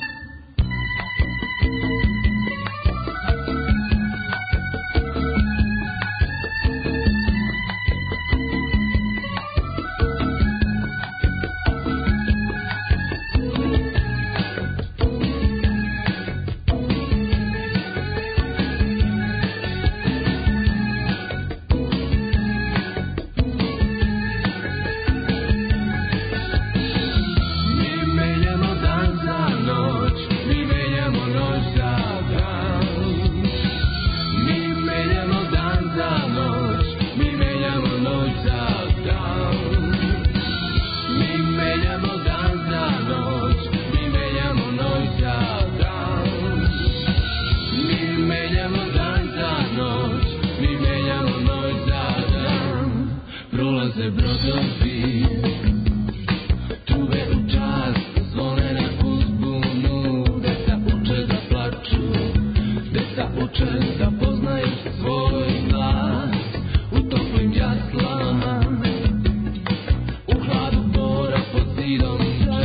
Mi menjamo dan za noć, mi menjamo noć za dan. Mi menjamo dan za noć, mi menjamo noć za dan. Mi menjamo dan za noć, mi menjamo noć za dan. Mi menjamo dan za noć, mi menjamo noć za dan. Prolaze brodovi, trube u čast, zvone na uzbunu, deca uče da plaču, deca uče da poznaju svoj glas u toplim jaslama, u hladu bora pod zidom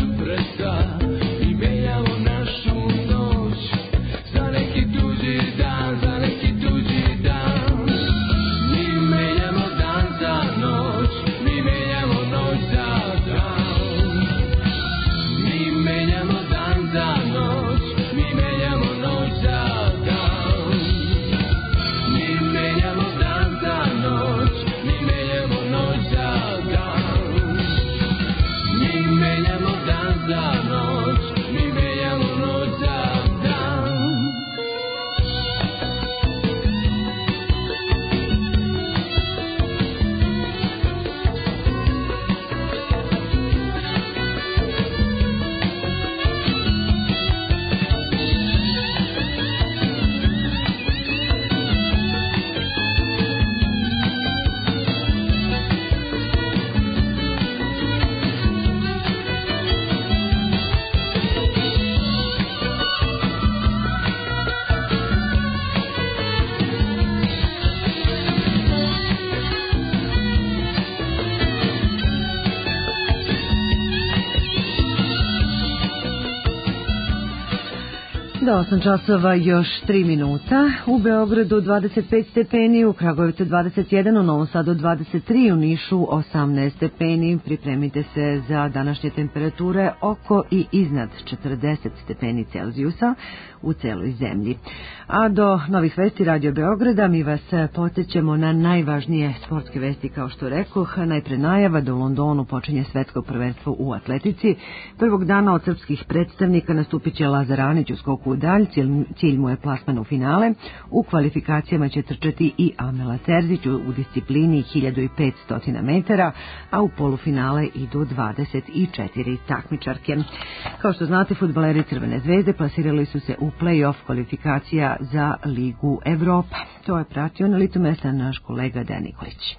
Sada osam časova još tri minuta, u Beogradu dvadeset pet stepeni, u Kragujevcu dvadeset jedan, u Novom Sadu dvadeset tri, u Nišu osamnaest stepeni. Pripremite se za današnje temperature oko i iznad četrdeset stepeni Celzijusa u celoj zemlji. A do novih vesti Radio Beograda mi vas podsjećamo na najvažnije sportske vesti, kao što rekoh. Najpre najava da u Londonu počinje svetsko prvenstvo u atletici. Prvog dana od srpskih predstavnika nastupit će Lazar Anić u skoku u dalj, cilj, cilj mu je plasman u finale. U kvalifikacijama će trčati i Amela Terzić u disciplini hiljadu petsto metara, a u polufinale idu dvadeset četiri takmičarke. Kao što znate, fudbaleri Crvene zvezde plasirali su se u play-off kvalifikacija za Ligu Evropa. To je pratio na licu mesta naš kolega Dejan Nikolić.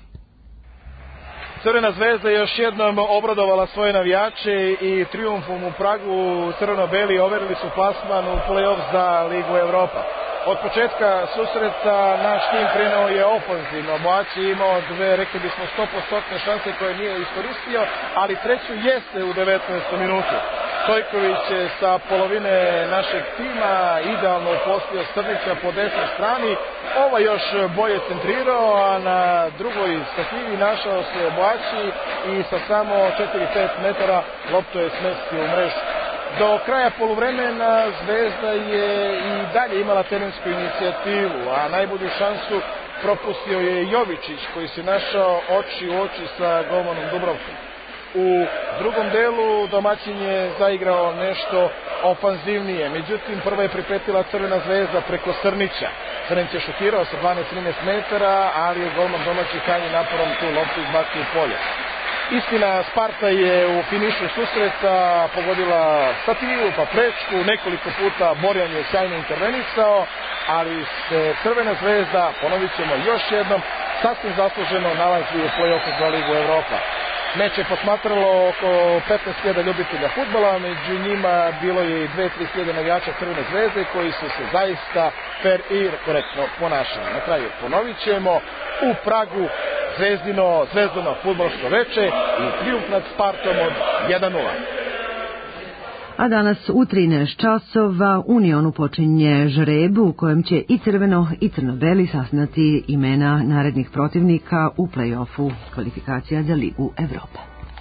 Crvena zvezda još jednom obradovala svoje navijače i trijumfom u Pragu crveno-beli overili su plasman u play-off za Ligu Evropa. Od početka susreta naš tim krenuo je ofanzivno. Moaći je imao dve, rekli bismo, sto posto šanse koje nije iskoristio, ali treću jeste u devetnaestom minutu. Stojković je sa polovine našeg tima idealno upostio Strnića po desnoj strani. Ova još bolje centrirao, a na drugoj stativi našao se Moaći i sa samo četiri do pet metara loptu je smestio u mrežu. Do kraja poluvremena Zvezda je i dalje imala terensku inicijativu, a najbolju šansu propustio je Jovičić, koji se našao oči u oči sa golmanom Dubrovkom. U drugom delu domaćin je zaigrao nešto ofanzivnije, međutim prva je pripetila Crvena zvezda preko Strnića. Strnić je šutirao sa dvanaest do trinaest metara, ali je golman domaći krajnjim naporom tu loptu izbacio u polje. Istina, Sparta je u finišu susreta pogodila stativu pa prečku, nekoliko puta Borjan je sjajno intervenisao, ali se Crvena zvezda, ponovit ćemo još jednom, sasvim zasluženo nalazi u play-offu za Ligu Evropa. Meč je posmatralo oko petnaest hiljada ljubitelja fudbala, među njima bilo je i dve do tri hiljade navijača Crvene zvezde koji su se zaista fer i korektno ponašali. Na kraju ponovit ćemo, u Pragu Zvezdino, zvezdano fudbalsko veče i trijumf nad Spartom od jedan nula. A danas u trinaest časova Unionu počinje žreb u kojem će i crveno i crno-beli saznati imena narednih protivnika u play-offu kvalifikacija za Ligu Evrope.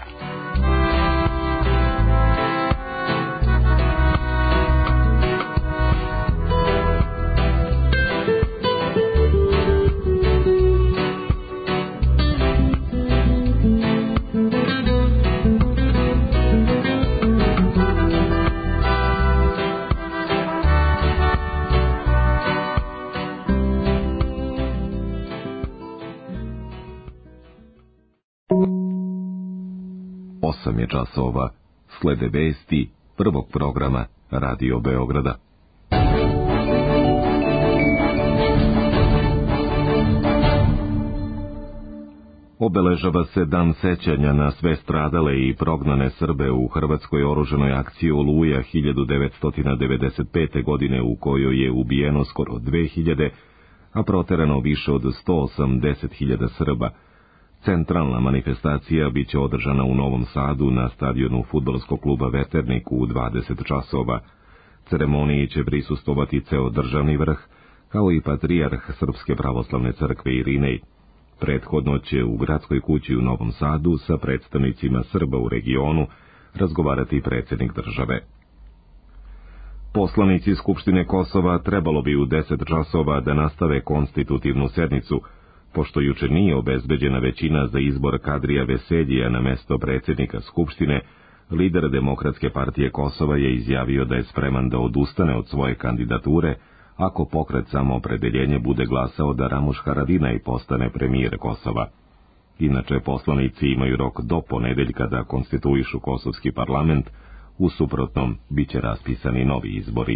Osam je časova, slede vesti prvog programa Radio Beograda. Obeležava se dan sećanja na sve stradale i prognane Srbe u hrvatskoj oružanoj akciji Oluja hiljadu devetsto devedeset pete. godine, u kojoj je ubijeno skoro dve hiljade, a proterano više od sto osamdeset hiljada Srba. Centralna manifestacija biće održana u Novom Sadu na stadionu fudbalskog kluba Veternik u dvadeset časova. Ceremoniji će prisustvovati ceo državni vrh, kao i patrijarh Srpske pravoslavne crkve Irinej. Prethodno će u gradskoj kući u Novom Sadu sa predstavnicima Srba u regionu razgovarati predsjednik države. Poslanici Skupštine Kosova trebalo bi u deset časova da nastave konstitutivnu sednicu, pošto juče nije obezbeđena većina za izbor Kadrija Veseljija na mesto predsjednika Skupštine. Lider Demokratske partije Kosova je izjavio da je spreman da odustane od svoje kandidature ako pokret Samoopredeljenje bude glasao da Ramuš Haradinaj postane premijer Kosova. Inače, poslanici imaju rok do ponedeljka da konstituišu kosovski parlament, u suprotnom biće raspisani novi izbori.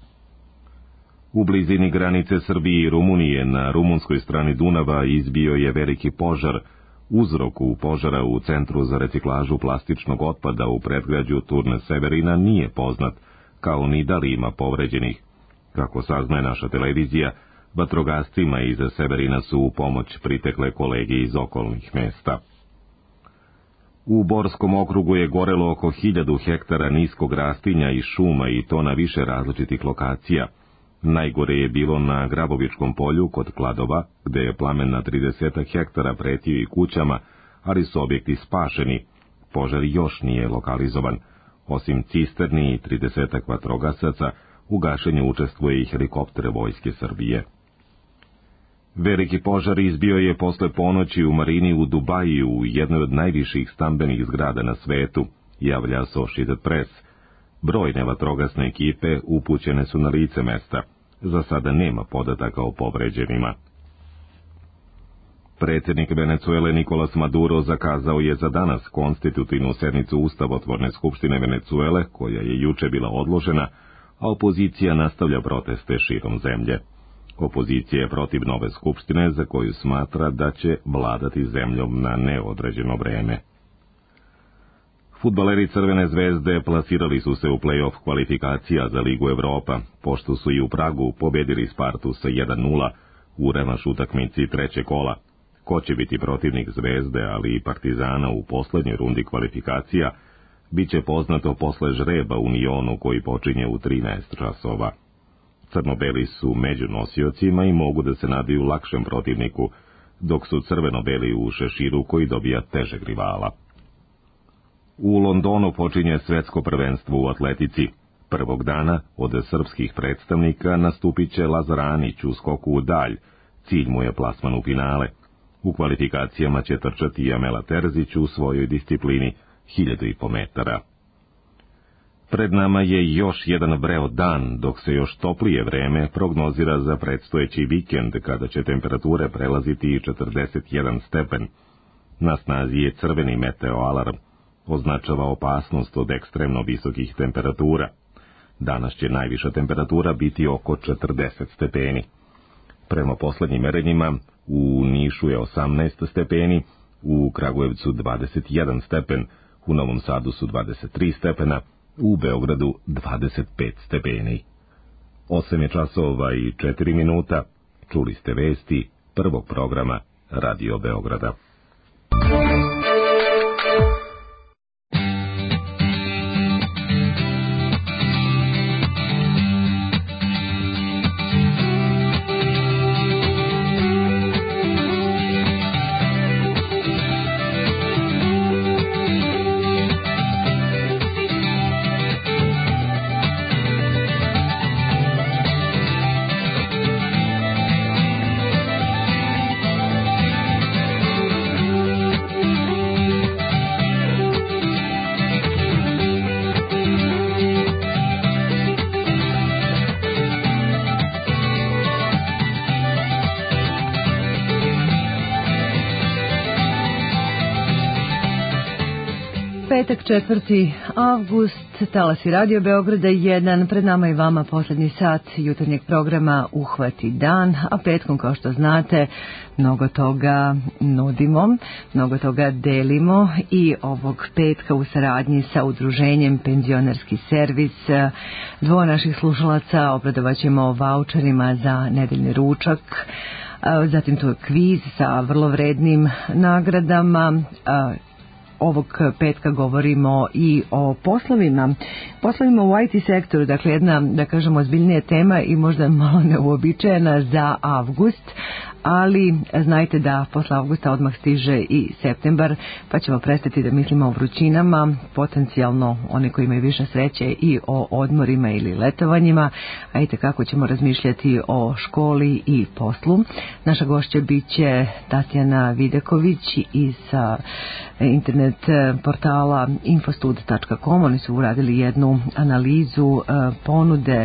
U blizini granice Srbije i Rumunije na rumunskoj strani Dunava izbio je veliki požar. Uzrok u požara u Centru za reciklažu plastičnog otpada u predgrađu Turne Severina nije poznat, kao ni da li ima povređenih. Kako saznaje naša televizija, vatrogascima iz Severina su u pomoć pritekle kolege iz okolnih mesta. U Borskom okrugu je gorelo oko hiljadu hektara niskog rastinja i šuma i to na više različitih lokacija. Najgore je bilo na Grabovičkom polju kod Kladova, gde je plamen na trideset hektara pretio i kućama, ali su objekti spašeni. Požar još nije lokalizovan. Osim cisterni i trideset vatrogasaca, u gašenju učestvuje i helikopter Vojske Srbije. Veliki požar izbio je posle ponoći u marini u Dubaju, u jednoj od najviših stambenih zgrada na svetu, javlja Associated Press. Brojne vatrogasne ekipe upućene su na lice mesta. Za sada nema podataka o povređenima. Predsjednik Venecuele Nicolas Maduro zakazao je za danas konstitutivnu sednicu Ustavotvorne skupštine Venecuele, koja je juče bila odložena, a opozicija nastavlja proteste širom zemlje. Opozicija je protiv nove skupštine za koju smatra da će vladati zemljom na neodređeno vreme. Fudbaleri Crvene zvezde plasirali su se u play-off kvalifikacija za Ligu Evropa, pošto su i u Pragu pobedili Spartu sa jedan nula u revanš utakmici trećeg kola. Ko će biti protivnik Zvezde, ali i Partizana u poslednjoj rundi kvalifikacija, bit će poznato posle žreba u Nionu koji počinje u trinaest časova. Crno-beli su među nosiocima i mogu da se nadaju lakšem protivniku, dok su crveno-beli u šeširu koji dobija težeg rivala. U Londonu počinje svetsko prvenstvo u atletici. Prvog dana od srpskih predstavnika nastupit će Lazar Anić u skoku u dalj, cilj mu je plasman u finale. U kvalifikacijama će trčati i Amela Terzić u svojoj disciplini hiljadu i po metara. Pred nama je još jedan vreo dan, dok se još toplije vreme prognozira za predstojeći vikend, kada će temperature prelaziti i četrdeset jedan stepen. Na snazi je crveni meteoalarm, označava opasnost od ekstremno visokih temperatura. Danas će najviša temperatura biti oko četrdeset stepeni. Prema poslednjim merenjima, u Nišu je osamnaest stepeni, u Kragujevcu dvadeset jedan stepen, u Novom Sadu su dvadeset tri stepena, u Beogradu dvadeset pet stepeni. osam je časova i četiri minuta, čuli ste vesti prvog programa Radio Beograda. Petak četvrti avgust, talasi Radio Beograda jedan, pred nama i vama posljednji sat jutarnjeg programa Uhvati dan, a petkom, kao što znate, mnogo toga nudimo, mnogo toga delimo i ovog petka u saradnji sa udruženjem Penzionerski servis dvoje naših slušalaca obradovaćemo vaučerima za nedeljni ručak. Zatim tu je kviz sa vrlo vrednim nagradama. Ovog petka govorimo i o poslovima, poslovima u I T sektoru, dakle jedna, da kažemo, ozbiljnija tema i možda malo neuobičajena za avgust, ali znajte da posle avgusta odmah stiže i septembar, pa ćemo prestati da mislimo o vrućinama, potencijalno oni koji imaju više sreće i o odmorima ili letovanjima, a i kako ćemo razmišljati o školi i poslu. Naša gošća biće Tatjana Videković iz internet portala infostud tačka com. Oni su uradili jednu analizu ponude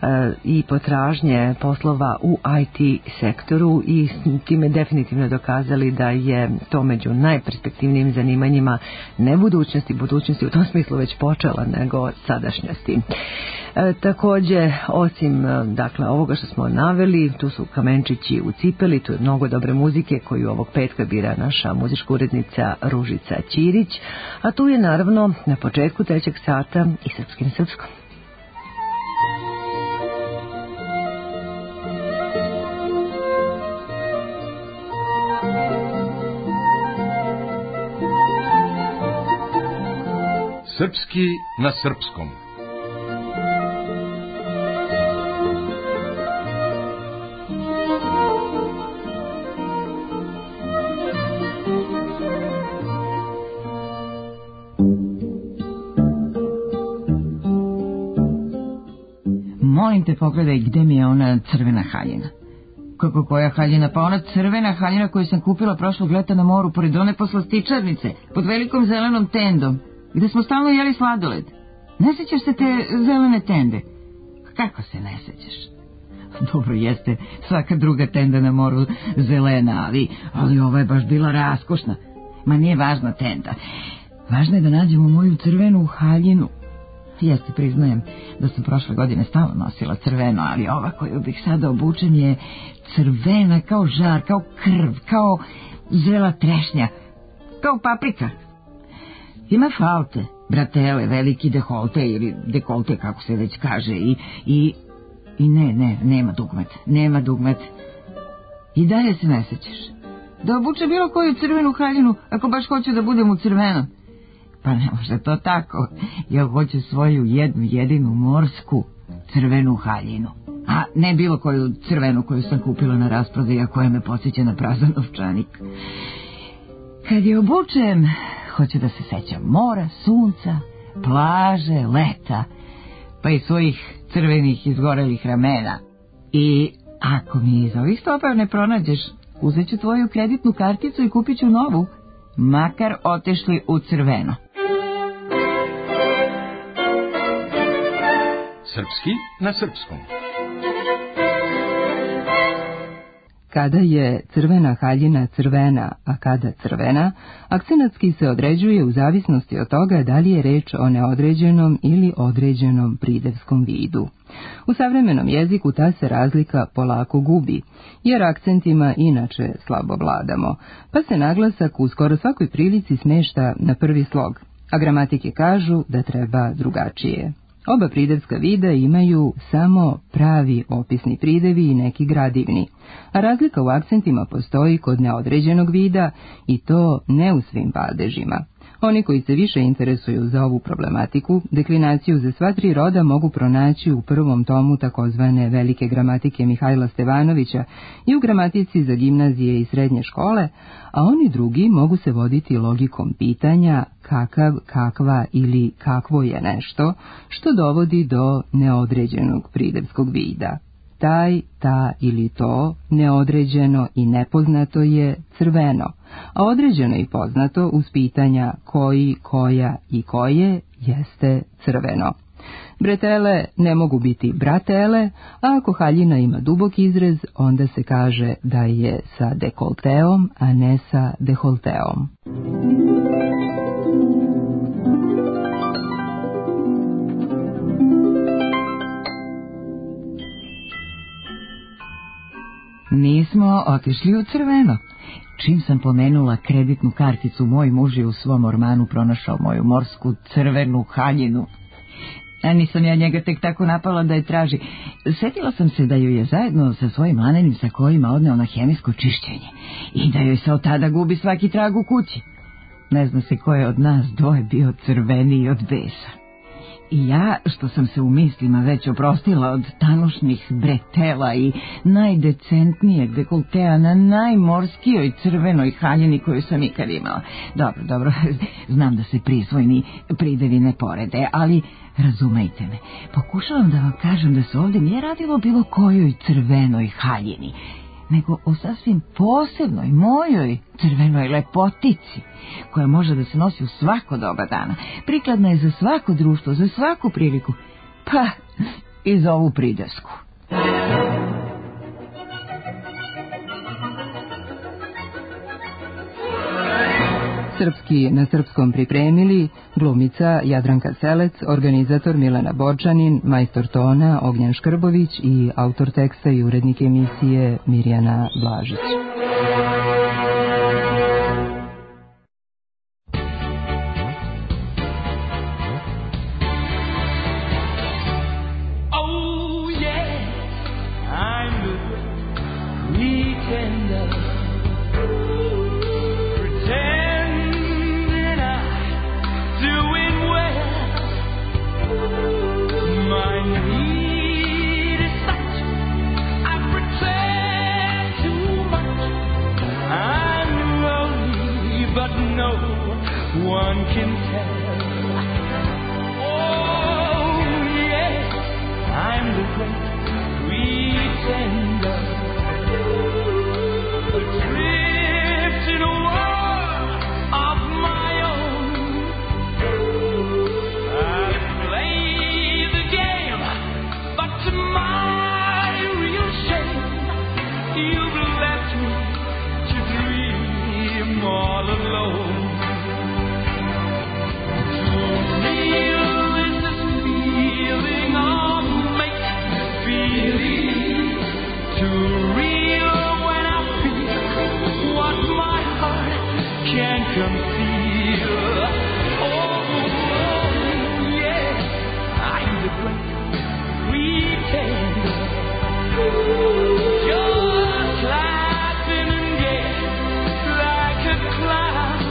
i potražnje poslova u I T sektoru i time definitivno dokazali da je to među najperspektivnijim zanimanjima ne budućnosti, budućnosti u tom smislu već počela, nego sadašnjosti. E, također, osim dakle ovoga što smo naveli, tu su kamenčići u cipeli, tu je mnogo dobre muzike koju ovog petka bira naša muzička urednica Ružica Ćirić, a tu je naravno na početku trećeg sata i srpskim srpskom. Srpski na srpskom. Molim te, pogledaj gde mi je ona crvena haljina. Kako koja haljina? Pa ona crvena haljina koju sam kupila prošlog leta na moru pored one poslastičarnice, pod velikom zelenom tendom, gde smo stalno jeli sladoled. Ne sećaš se te zelene tende? Kako se ne sećaš? Dobro, jeste svaka druga tenda na moru zelena, ali, ali ova je baš bila raskošna. Ma nije važna tenda. Važno je da nađemo moju crvenu haljinu. Jeste, priznajem da sam prošle godine stalno nosila crveno, ali ova koju bih sada obučem je crvena kao žar, kao krv, kao zrela trešnja, kao paprika. Ima falte, bratele, veliki dekolte ili dekolte kako se već kaže i, i, i ne, ne, nema dugmet, nema dugmet. I dalje se ne sećaš da obuče bilo koju crvenu haljinu ako baš hoću da budem u crvenom. Pa ne može to tako, ja hoću svoju jednu jedinu morsku crvenu haljinu, a ne bilo koju crvenu koju sam kupila na rasprodaji, a koja me podsjeća na prazan novčanik. Kad je obučem, hoću da se sećam mora, sunca, plaže, leta, pa i svojih crvenih izgorelih ramena. I ako mi iz ovih stopa ne pronađeš, uzet ću tvoju kreditnu karticu i kupit ću novu, makar otešli u crveno. Srpski na srpskom. Kada je crvena haljina crvena, a kada crvena, akcenatski se određuje u zavisnosti od toga da li je reč o neodređenom ili određenom pridevskom vidu. U savremenom jeziku ta se razlika polako gubi, jer akcentima inače slabo vladamo, pa se naglasak u skoro svakoj prilici smešta na prvi slog, a gramatike kažu da treba drugačije. Oba pridevska vida imaju samo pravi opisni pridevi i neki gradivni, a razlika u akcentima postoji kod neodređenog vida i to ne u svim padežima. Oni koji se više interesuju za ovu problematiku, deklinaciju za sva tri roda mogu pronaći u prvom tomu takozvane velike gramatike Mihajla Stevanovića i u gramatici za gimnazije i srednje škole, a oni drugi mogu se voditi logikom pitanja kakav, kakva ili kakvo je nešto, što dovodi do neodređenog pridevskog vida. Taj, ta ili to, neodređeno i nepoznato je crveno, a određeno i poznato uz pitanja koji, koja i koje jeste crveno. Bretele ne mogu biti bratele, a ako haljina ima dubok izrez, onda se kaže da je sa dekolteom, a ne sa deholteom. Nismo otišli u crveno. Čim sam pomenula kreditnu karticu, moj muž je u svom ormanu pronašao moju morsku crvenu haljinu. A nisam ja njega tek tako napala da je traži. Sjetila sam se da ju je zajedno sa svojim lanenim sakovima odneo na hemijsko čišćenje i da joj se od tada gubi svaki trag u kući. Ne zna se ko je od nas dvoje bio crveniji od besa. I ja, što sam se u mislima već oprostila od tanušnih bretela i najdecentnijeg dekoltea na najmorskijoj crvenoj haljini koju sam ikad imala. Dobro, dobro, znam da se prisvojni pridevi ne porede, ali razumejte me. Pokušavam da vam kažem da se ovdje nije radilo bilo kojoj crvenoj haljini, nego o sasvim posebnoj, mojoj crvenoj lepotici, koja može da se nosi u svako doba dana. Prikladna je za svako društvo, za svaku priliku, pa i za ovu pridevsku. Srpski na srpskom pripremili glumica Jadranka Selec, organizator Milena Borčanin, majstor tona Ognjan Škrbović i autor teksta i urednik emisije Mirjana Blažić. Doing well. one can tell. Oh, yes, I'm the great pretender. Adrift in a world of my own. I'll play the game, but to my real shame, you've left me to dream all alone. To real is this feeling of make-believe. To real when I feel what my heart can't conceal. Oh, yeah, I'm the great pretender. Just laughing and gay like a clown.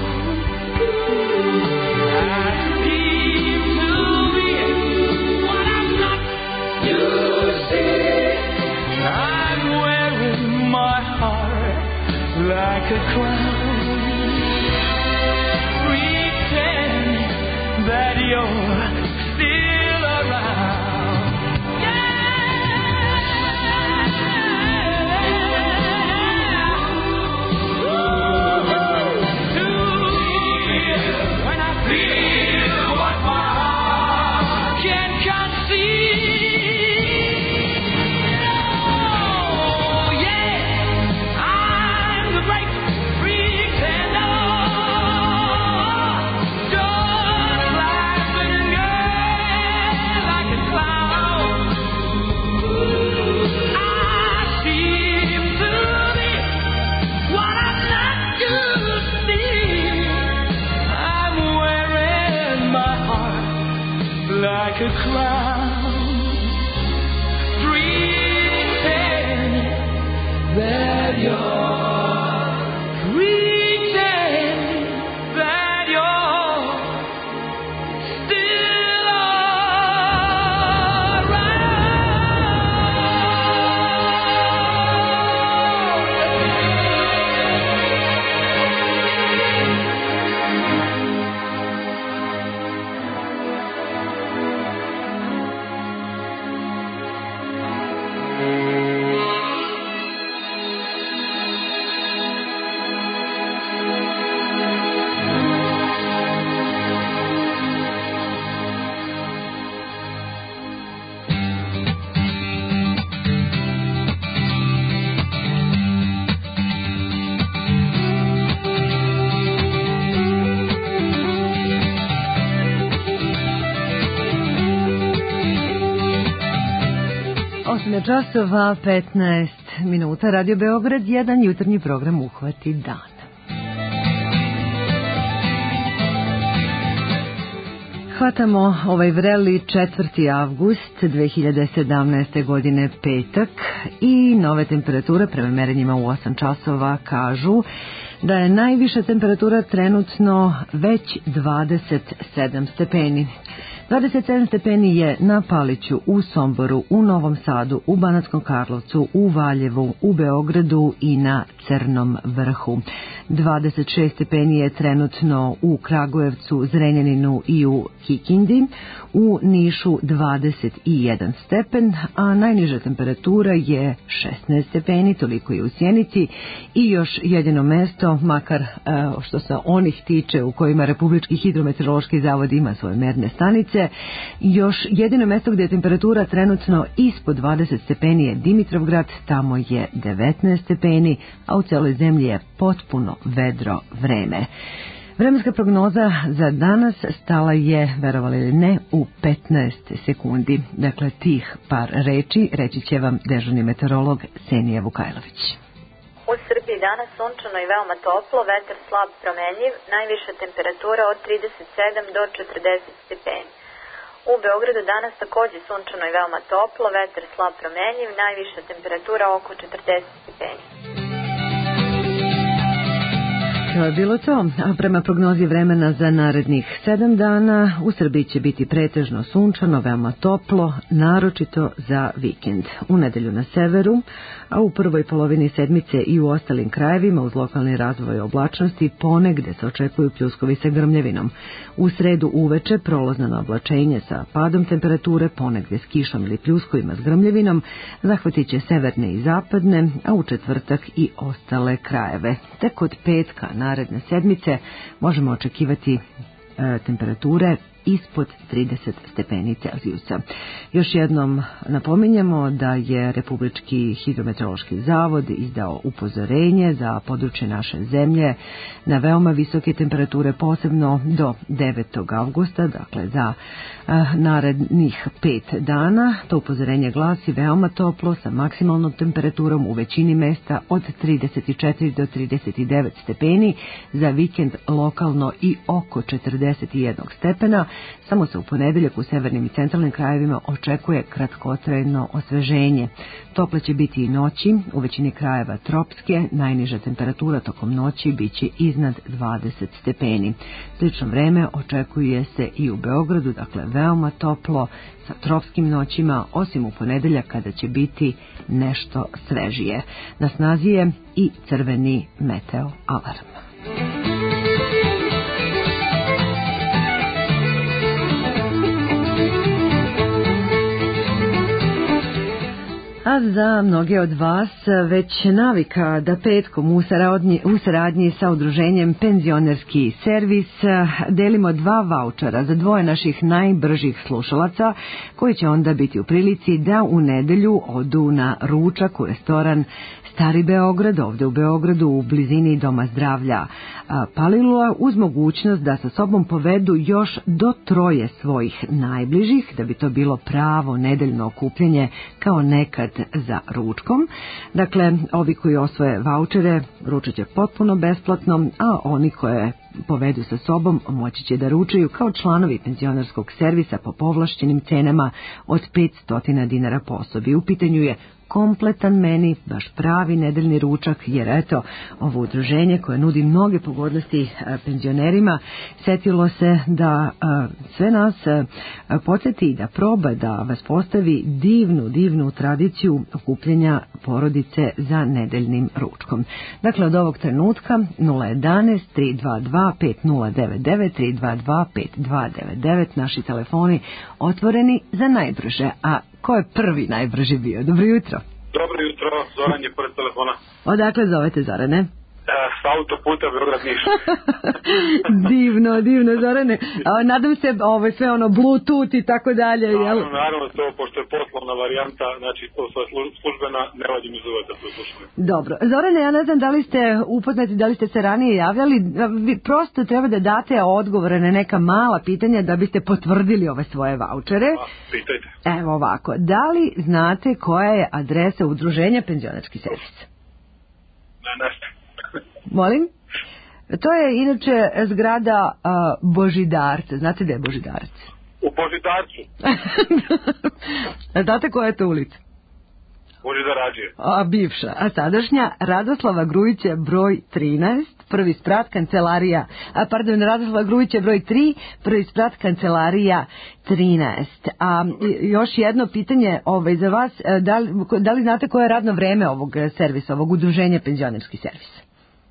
I seem to be what I'm not. You see, I'm wearing my heart like a crown. Pretend that you're still around. When I feel what my heart can't conceive. Oh, yeah, I'm the great pretender. Just laughing and gay like a clown. I seem to be what I'm not to see. I'm wearing my heart like a crown. Pretend that you're, pretend that you're still osam časova petnaest minuta. Radio Beograd jedan, jutarnji program Uhvati dan. Hvatamo ovaj vreli četvrti avgust dve hiljade sedamnaeste. godine, petak, i nove temperature prema merenjima u osam časova kažu da je najviša temperatura trenutno već dvadeset sedam stepeni. dvadeset sedam stepeni je na Paliću, u Somboru, u Novom Sadu, u Banatskom Karlovcu, u Valjevu, u Beogradu i na Crnom Vrhu. dvadeset šest stepeni je trenutno u Kragujevcu, Zrenjaninu i u Kikindi, u Nišu dvadeset jedan stepen, a najniža temperatura je šesnaest stepeni, toliko je u Sjenici, i još jedino mesto, makar što se onih tiče u kojima Republički hidrometeorološki zavod ima svoje merne stanice, još jedino mesto gdje je temperatura trenutno ispod dvadeset stepeni je Dimitrovgrad, tamo je devetnaest stepeni, a u celoj zemlji je potpuno vedro vreme. Vremenska prognoza za danas stala je, verovali ili ne, u petnaest sekundi. Dakle, tih par reči reći će vam dežurni meteorolog Senija Vukajlović. U Srbiji danas sunčano i veoma toplo, vetar slab promenljiv, najviša temperatura od trideset sedam do četrdeset stepeni. U Beogradu danas takođe sunčano i veoma toplo, vetar slab promenljiv, najviša temperatura oko četrdeset stepeni. je bilo to. A prema prognozi vremena za narednih sedam dana u Srbiji će biti pretežno sunčano, veoma toplo, naročito za vikend. U nedelju na severu, a u prvoj polovini sedmice i u ostalim krajevima uz lokalni razvoj oblačnosti ponegde se očekuju pljuskovi sa grmljavinom. U sredu uveče prolazno na oblačenje sa padom temperature, ponegde s kišom ili pljuskovima s grmljavinom, zahvatit će severne i zapadne, a u četvrtak i ostale krajeve. Tek od petka naredne sedmice možemo očekivati e, temperature ispod trideset stepeni Celzijusa. Još jednom napominjemo da je Republički hidrometeorološki zavod izdao upozorenje za područje naše zemlje na veoma visoke temperature, posebno do devetog avgusta, dakle za uh, narednih pet dana. To upozorenje glasi veoma toplo sa maksimalnom temperaturom u većini mesta od trideset četiri do trideset devet stepeni, za vikend lokalno i oko četrdeset jedan stepena. Samo se u ponedeljak u severnim i centralnim krajevima očekuje kratkotrajno osveženje. Tople će biti i noći, u većini krajeva tropske, najniža temperatura tokom noći biće iznad dvadeset stepeni. Slično vreme očekuje se i u Beogradu, dakle veoma toplo sa tropskim noćima, osim u ponedeljak kada će biti nešto svežije. Na snazi je i crveni meteo alarm. A za mnoge od vas već navika da petkom u saradnji, u saradnji sa udruženjem Penzionerski servis delimo dva vaučera za dvoje naših najbržih slušalaca koji će onda biti u prilici da u nedelju odu na ručak u restoran Stari Beograd, ovde u Beogradu u blizini Doma zdravlja Palilula, uz mogućnost da sa sobom povedu još do troje svojih najbližih, da bi to bilo pravo nedeljno okupljanje kao nekad za ručkom. Dakle, ovi koji osvoje vaučere ručat će potpuno besplatno, a oni koje povedu sa sobom moći će da ručaju kao članovi penzionerskog servisa po povlašćenim cenama od petsto dinara po osobi. U pitanju je kompletan meni, baš pravi nedeljni ručak, jer eto, ovo udruženje koje nudi mnoge pogodnosti penzionerima setilo se da sve nas podsjeti da proba da vas postavi divnu, divnu tradiciju okupljenja porodice za nedeljnim ručkom. Dakle, od ovog trenutka nula jedanaest tri dva dva pet nula devet devet tri dva dva pet dva devet devet, naši telefoni otvoreni za najbrže. A ko je prvi najbrži bio? Dobro jutro. Dobro jutro, Zoran je pored telefona. Odakle zovete, Zorane? S autoputa Beograd-Niš. Divno, divno, Zorane. A, nadam se ovo sve ono Bluetooth i tako dalje. Naravno, naravno, to pošto je poslovna varijanta, znači to sva službena, ne vadim iz uveta to slušanje. Dobro. Zorane, ja ne znam da li ste upoznati, da li ste se ranije javljali, vi prosto treba da date odgovore na neka mala pitanja da biste potvrdili ove svoje vaučere. A, pitajte. Evo ovako, da li znate koja je adresa udruženja Penzionerski servis? Ne, ne. Molim? To je inače zgrada uh, Božidarca. Znate gde je Božidarac? U Božidarcu. Znate koja je to ulica? Božidarađije. A bivša. A sadašnja Radoslava Grujića broj trinaest, prvi sprat kancelarija, a pardon, Radoslava Grujića broj tri, prvi sprat kancelarija trinaest. A još jedno pitanje ovaj, za vas, da li, da li znate koje je radno vreme ovog servisa, ovog udruženja Penzionerski servis?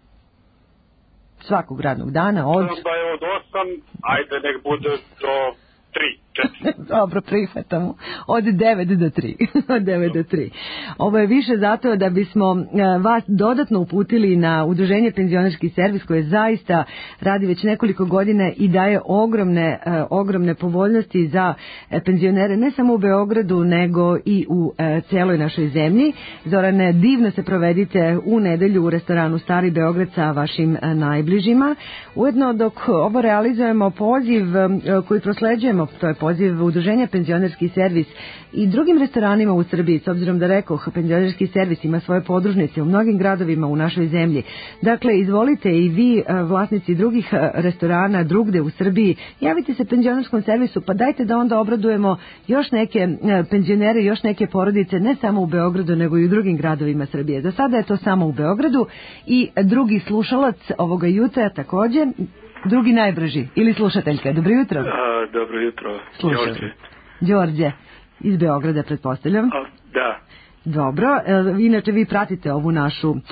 Svakog radnog dana od... Da je od osam, ajde nek bude do tri, četiri. Dobro, prihvatamo. Od devet do tri. Od devet do tri. Ovo je više zato da bismo vas dodatno uputili na udruženje Penzionerski servis koje zaista radi već nekoliko godina i daje ogromne, ogromne povoljnosti za penzionere ne samo u Beogradu nego i u celoj našoj zemlji. Zorane, divno se provedite u nedelju u restoranu Stari Beograd sa vašim najbližima. Ujedno dok ovo realizujemo poziv koji prosleđujemo, to je poziv poziv Udruženja Penzionerski servis i drugim restoranima u Srbiji, s obzirom da rekoh, Penzionerski servis ima svoje podružnice u mnogim gradovima u našoj zemlji. Dakle, izvolite i vi, vlasnici drugih restorana drugde u Srbiji, javite se Penzionerskom servisu, pa dajte da onda obradujemo još neke penzionere, još neke porodice, ne samo u Beogradu, nego i u drugim gradovima Srbije. Za sada je to samo u Beogradu i drugi slušalac ovoga jutra takođe, drugi najbrži, ili slušateljka. Dobro jutro. A, dobro jutro. Đorđe. Đorđe, iz Beograda, pretpostavljam. A, da. Dobro, inače vi pratite ovu našu uh,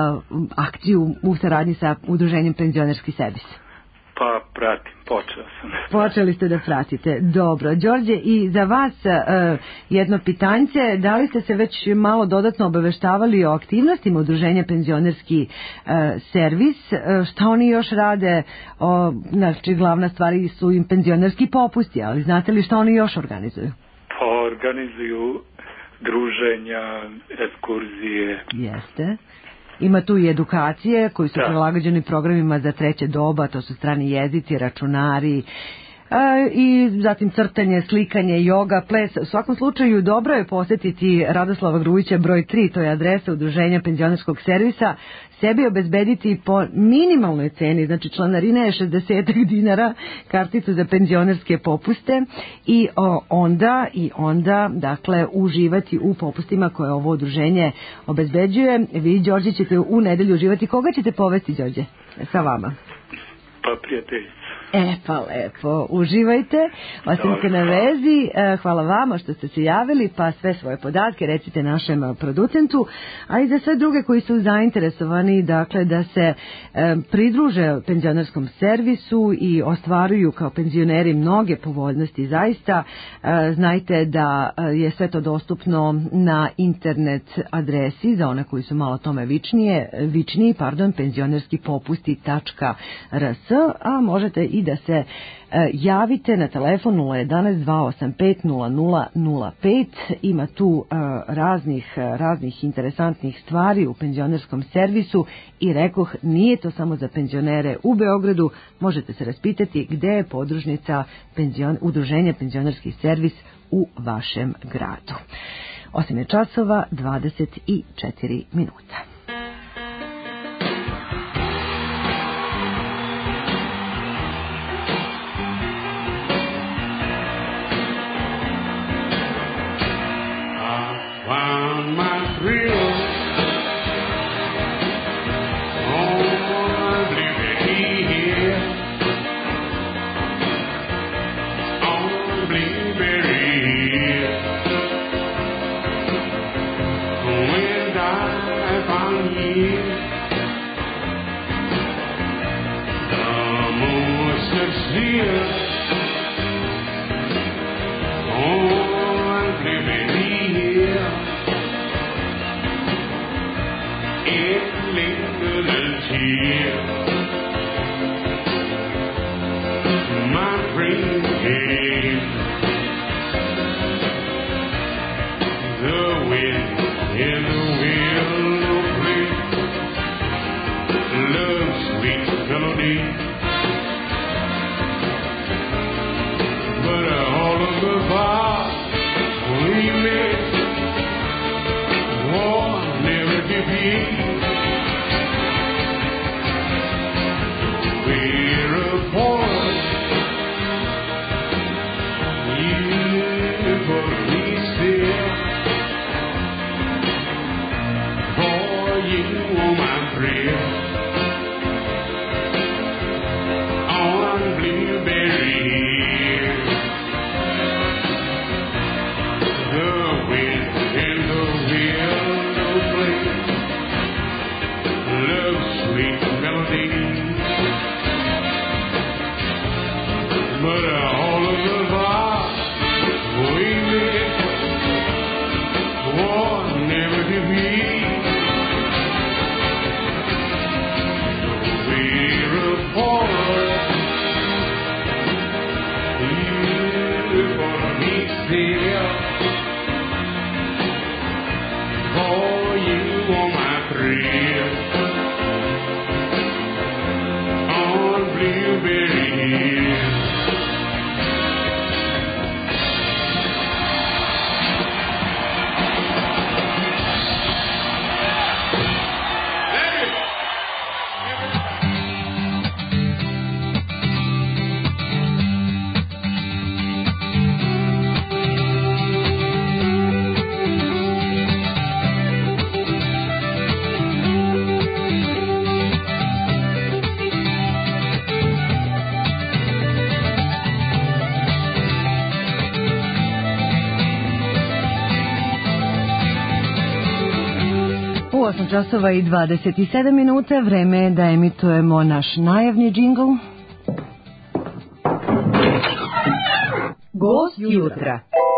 akciju u saradnji sa Udruženjem Penzionerski servis. Pa pratim, počeo sam. Počeli ste da pratite. Dobro, Đorđe, i za vas uh, jedno pitanje, da li ste se već malo dodatno obaveštavali o aktivnostima Udruženja Penzionerski uh, servis, uh, šta oni još rade, o, znači glavna stvari su im penzionerski popusti, ali znate li šta oni još organizuju? Pa organizuju druženja, ekskurzije. Jeste. Ima tu i edukacije koji su prilagođeni programima za treće doba, to su strani jezici, računari, e, i zatim crtanje, slikanje, joga, ples. U svakom slučaju dobro je posjetiti Radoslava Grujića broj tri, to je adresa Udruženja Penzionerskog servisa, sebi obezbediti po minimalnoj ceni, znači članarina je šezdeset dinara, karticu za penzionerske popuste i o, onda i onda dakle uživati u popustima koje ovo udruženje obezbeđuje. Vi, Đorđe, ćete u nedelju uživati. Koga ćete povesti, Đorđe, sa vama? Pa prijateljica. E, pa lepo, uživajte, ostanite na vezi, hvala vama što ste se javili, pa sve svoje podatke recite našem producentu, a i za sve druge koji su zainteresovani, dakle, da se e, pridruže penzionerskom servisu i ostvaruju kao penzioneri mnoge povoljnosti. Zaista, e, znajte da je sve to dostupno na internet adresi, za one koji su malo tome vičnije, vičniji, pardon, penzionerski popusti tačka r s, a možete i da se e, javite na telefon nula jedan dva osam pet nula nula nula pet. Ima tu e, raznih, raznih interesantnih stvari u penzionerskom servisu i rekoh, nije to samo za penzionere u Beogradu, možete se raspitati gde je podružnica penzion, Udruženja Penzionerski servis u vašem gradu. osam je časova dvadeset četiri minuta. Found my thrill on Blueberry Hill, on Blueberry Hill. When I found you, the moon stood still on Blueberry Hill. It lingered until my dream came. The wind in the willow tree, love's sweet melody, but all of the fire we made war never defeat. We're apart, you but we still, for you are my thrill. On Blueberry Hill, the wind and the willow play, love's sweet melody, osam časova i dvadeset sedam minuta, vreme je da emitujemo naš najavni džingl. Gost jutra.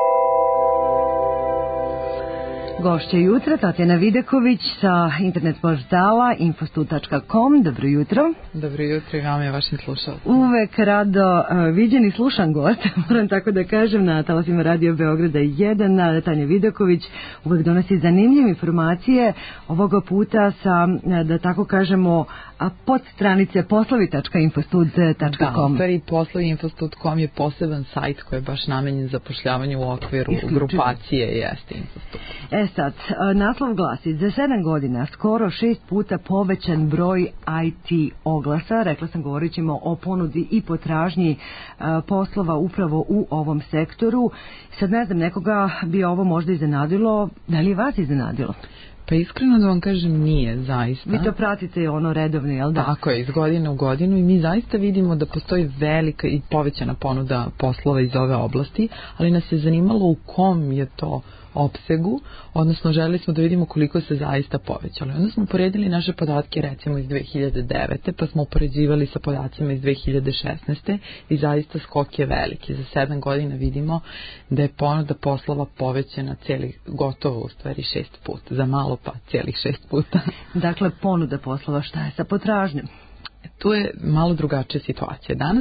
Gošća jutra Tatjana Videković sa internet portala infostu tačka com. Dobro jutro. Dobro jutro i vam je vašim slušalcima. Uvek rado uh, viđen i slušan gost, moram tako da kažem, na talasima Radio Beograda jedan. Tanja Videković uvek donosi zanimljive informacije, ovoga puta sa, da tako kažemo, pod stranice poslovi tačka infostud tačka com. Da, u stvari poslovi infostud tačka com je poseban sajt koji je baš namenjen zapošljavanju u okviru Isključivo. grupacije jeste Infostud. E sad, naslov glasi, za sedam godina skoro šest puta povećan broj I T oglasa. Rekla sam, govorit ćemo o ponudi i potražnji poslova upravo u ovom sektoru. Sad ne znam, nekoga bi ovo možda iznenadilo. Da li je vas iznenadilo? Pa iskreno da vam kažem, nije zaista. Vi to pratite ono redovno, jel da? Tako je, iz godine u godinu i mi zaista vidimo da postoji velika i povećana ponuda poslova iz ove oblasti, ali nas je zanimalo u kom je to opsegu, odnosno želeli smo da vidimo koliko se zaista povećalo. Onda smo uporedili naše podatke recimo iz dve hiljade devete. pa smo upoređivali sa podacima iz dve hiljade šesnaeste. i zaista skok je veliki. Za sedam godina vidimo da je ponuda poslova povećana cijelih, gotovo u stvari šest puta. Za malo pa cijelih šest puta. Dakle, ponuda poslova, šta je sa potražnjom? Tu je malo drugačija situacija. Danas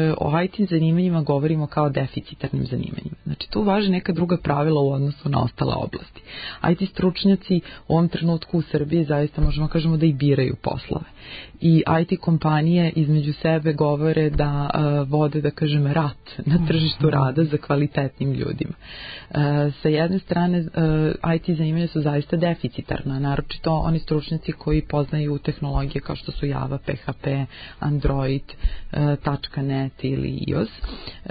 o I T zanimanjima govorimo kao deficitarnim zanimanjima. Znači tu važe neka druga pravila u odnosu na ostale oblasti. I T stručnjaci u ovom trenutku u Srbiji zaista možemo kažemo da i biraju poslove. I I T kompanije između sebe govore da uh, vode, da kažem, rat na tržištu rada za kvalitetnim ljudima. Uh, sa jedne strane uh, I T zanimanja su zaista deficitarna, naročito oni stručnjaci koji poznaju tehnologije kao što su Java, P H P, Android, uh, .net ili iOS. Uh,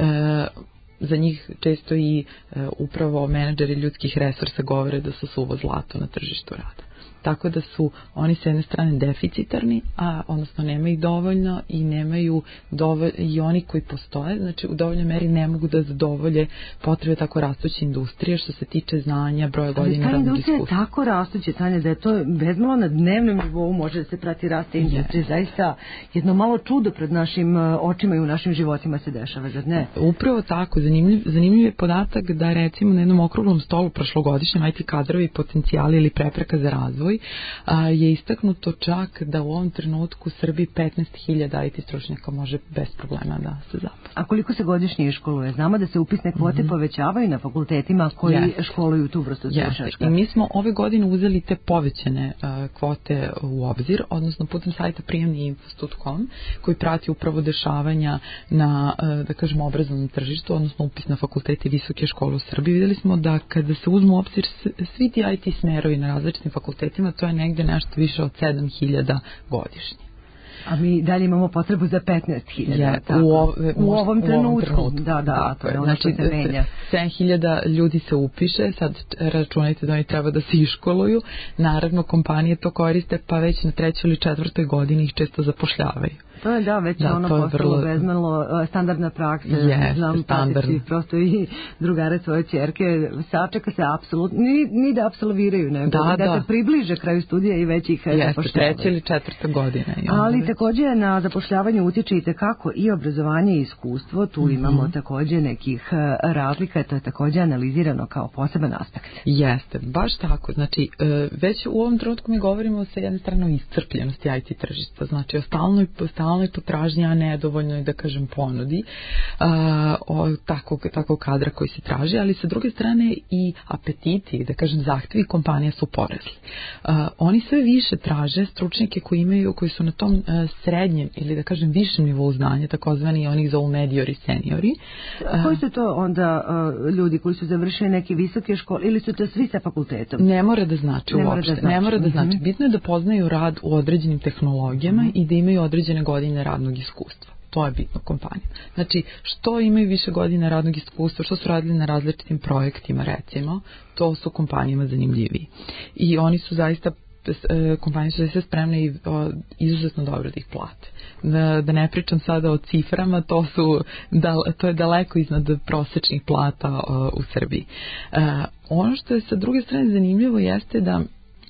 za njih često i uh, upravo menadžeri ljudskih resursa govore da su suvo zlato na tržištu rada. Tako da su oni s jedne strane deficitarni, a odnosno nema ih dovoljno i nemaju dovolj, i oni koji postoje, znači u dovoljnoj meri ne mogu da zadovolje potrebe tako rastuće industrije što se tiče znanja, broja godina radnog iskustva. Ali ta industrija je tako rastuće, Tanja, da je to bezmalo na dnevnom nivou može da se prati rast te industrije. Yes. Zaista jedno malo čudo pred našim očima i u našim životima se dešava, zar ne? Upravo tako. Zanimljiv, zanimljiv je podatak da recimo na jednom okruglom stolu prošlogodišnjem I T kadrovi, potencijali ili prepreka za razvoj A, je istaknuto čak da u ovom trenutku u Srbiji petnaest hiljada I T stručnjaka može bez problema da se zaposli. A koliko se godišnje školuje? Znamo da se upisne kvote mm-hmm. povećavaju na fakultetima koji yes. školuju tu vrstu stručnjaka. I mi smo ove godine uzeli te povećane uh, kvote u obzir, odnosno putem sajta prijemni infostud tačka com koji prati upravo dešavanja na, uh, da kažemo, obrazovnom tržištu, odnosno upis na fakultete i visoke škole u Srbiji. Vidjeli smo da kada se uzmu u obzir svi ti I T smerovi na različitim fakultetima, to je negde nešto više od sedam hiljada godišnje. A mi dalje imamo potrebu za petnaest hiljada. Ja, u, ove, u ovom trenutku. U ovom trenutku. Da, da, to je ono što se menja. sedam hiljada ljudi se upiše, sad računajte da oni treba da se iškoluju. Naravno, kompanije to koriste, pa već na trećoj ili četvrtoj godini ih često zapošljavaju. To je da, već da, ono postalo vrlo bezmalo standardna praksa. Yes, znam pratiti prosto i drugare svoje ćerke. Sačeka se apsolutno, ni, ni da apsolviraju, nego da, da, da se približe kraju studija i već ih yes, zapošljavaju. Treća ili četvrta godina. Ali već. Također na zapošljavanju utiče i tekako i obrazovanje i iskustvo. Tu mm-hmm. imamo također nekih razlika, to je također analizirano kao poseban aspekt. Jeste, baš tako. Znači, već u ovom trenutku mi govorimo sa jedne strane o iscrpljenosti I T tržišta. Znači, o stalnoj stalnoj potražnji, a nedovoljnoj, da kažem, ponudi uh, o takvog, takvog kadra koji se traži, ali sa druge strane i apetiti, da kažem, zahtjevi kompanija su porasli. Uh, oni sve više traže stručnjake koji imaju, koji su na tom uh, srednjem ili, da kažem, višem nivou znanja, takozvani onih zovu mediori, seniori. Uh, koji su to onda uh, ljudi koji su završili neke visoke škole ili su to svi sa fakultetom? Ne mora da znači ne uopšte. Mora da znači. Ne mora da znači. Mm-hmm. Bitno je da poznaju rad u određenim tehnologijama mm-hmm. i da imaju određene godine radnog iskustva. To je bitno kompanija. Znači, što imaju više godina radnog iskustva, što su radili na različitim projektima, recimo, to su kompanijama zanimljiviji. I oni su zaista, kompanije su zaista spremne i o, izuzetno dobro da ih plate. Da, da ne pričam sada o ciframa, to, su, da, to je daleko iznad prosečnih plata o, u Srbiji. E, ono što je sa druge strane zanimljivo jeste da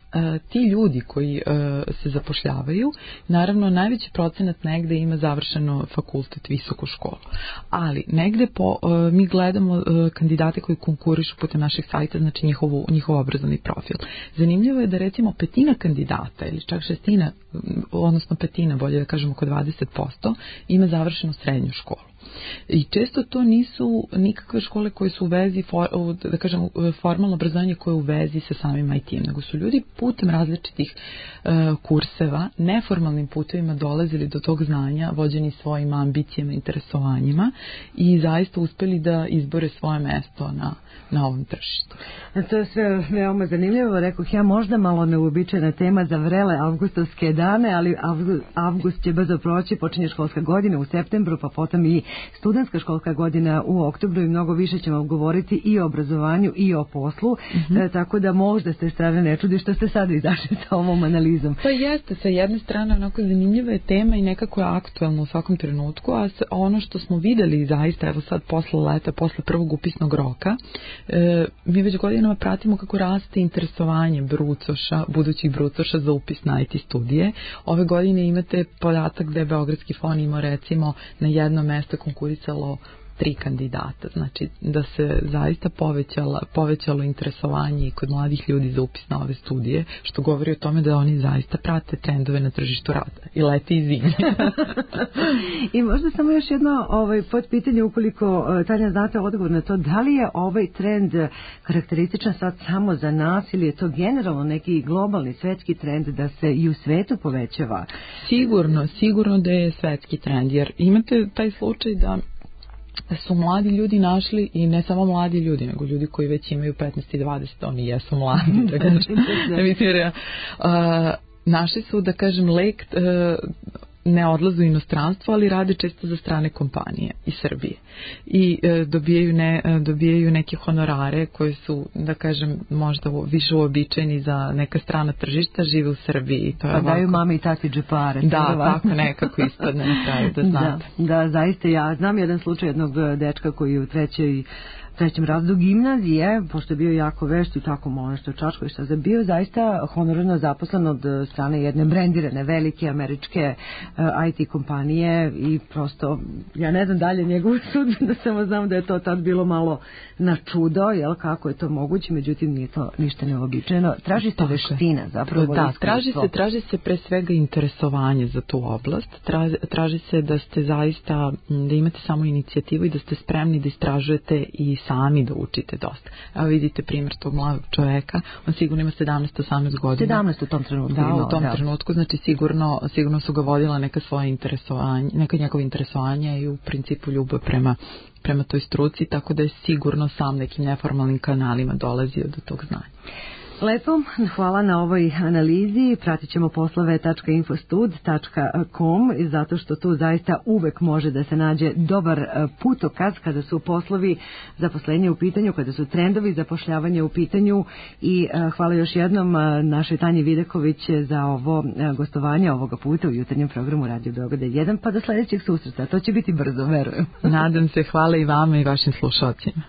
ti ljudi koji se zapošljavaju, naravno najveći procenat negde ima završeno fakultet, visoku školu, ali negde po, mi gledamo kandidate koji konkurišu putem naših sajta, znači njihovu, njihov obrazovni profil. Zanimljivo je da recimo petina kandidata ili čak šestina, odnosno petina, bolje da kažemo oko dvadeset posto, ima završenu srednju školu. I često to nisu nikakve škole koje su u vezi, for, da kažem, formalno obrazovanje koje je u vezi sa samim I T-em, nego su ljudi putem različitih uh, kurseva, neformalnim putevima dolazili do tog znanja, vođeni svojim ambicijama, interesovanjima i zaista uspeli da izbore svoje mesto na, na ovom tržištu. To je sve veoma zanimljivo, rekoh ja, možda malo neuobičajena tema za vrele avgustovske dane, ali avgust će brzo proći, počinje školska godina u septembru, pa potom i studentska školska godina u oktobru i mnogo više ćemo govoriti i o obrazovanju i o poslu, mm-hmm. e, tako da možda s te strane ne čudi što ste sad izašli sa ovom analizom. Pa jeste, sa jedne strane onako zanimljiva je tema i nekako je aktuelna u svakom trenutku, a ono što smo videli zaista, evo sad posle leta, posle prvog upisnog roka, e, mi već godinama pratimo kako raste interesovanje brucoša, budućih brucoša za upis na I T studije. Ove godine imate podatak da je Beogradski fon imao recimo na jedno mesto konkurisalo tri kandidata, znači da se zaista povećala, povećalo interesovanje i kod mladih ljudi za upis na ove studije, što govori o tome da oni zaista prate trendove na tržištu rada i leti i zimi. I možda samo još jedno ovaj, podpitanje, ukoliko Tanja znate odgovor na to, da li je ovaj trend karakterističan sad samo za nas ili je to generalno neki globalni svetski trend da se i u svetu povećava? Sigurno, sigurno da je svetski trend, jer imate taj slučaj da su mladi ljudi našli, i ne samo mladi ljudi, nego ljudi koji već imaju petnaest i dvadeset, oni jesu mladi. Da kažem, mislim, uh, našli su, da kažem, lek, uh, ne odlaze u inostranstvo, ali rade često za strane kompanije iz Srbije. I e, dobijaju, ne, dobijaju neke honorare koje su, da kažem, možda više uobičajeni za neka strana tržišta, žive u Srbiji. To je pa ovako... daju mami i tati džepare. Da, tako nekako ispadne na kraju, da znate. Da, da, zaista ja znam jedan slučaj jednog dečka koji je u trećoj trećem razredu gimnazije, pošto je bio jako vešt i tako malo nešto čačko i šta za bio zaista honorarno zaposlen od strane jedne brendirane velike američke uh, I T kompanije i prosto, ja ne znam dalje njegov sud, da samo znam da je to tad bilo malo na čudo, jel, kako je to moguće, međutim nije to ništa neobičajeno. Traži se veština zapravo. Da, traži se, traži se pre svega interesovanje za tu oblast, traži, traži se da ste zaista, da imate samo inicijativu i da ste spremni da istražujete i sami da učite dosta. Evo vidite primjer tog mladog čoveka, on sigurno ima sedamnaest osamnaest godina. sedamnaest u tom trenutku. Da, imao, u tom da. trenutku, znači sigurno, sigurno su ga vodila neka svoja interesovanja, neka njegova interesovanja i u principu ljubav prema, prema toj struci, tako da je sigurno sam nekim neformalnim kanalima dolazio do tog znanja. Lepo, hvala na ovoj analizi. Pratit ćemo poslove tačka infostud tačka com zato što tu zaista uvek može da se nađe dobar putokaz kada su poslovi zaposlenja u pitanju, kada su trendovi zapošljavanja u pitanju i hvala još jednom našoj Tanji Videković za ovo gostovanje ovoga puta u jutarnjem programu Radio Beograda jedan, pa do sledećeg susreta. To će biti brzo, verujem. Nadam se, hvala i vama i vašim slušalcima.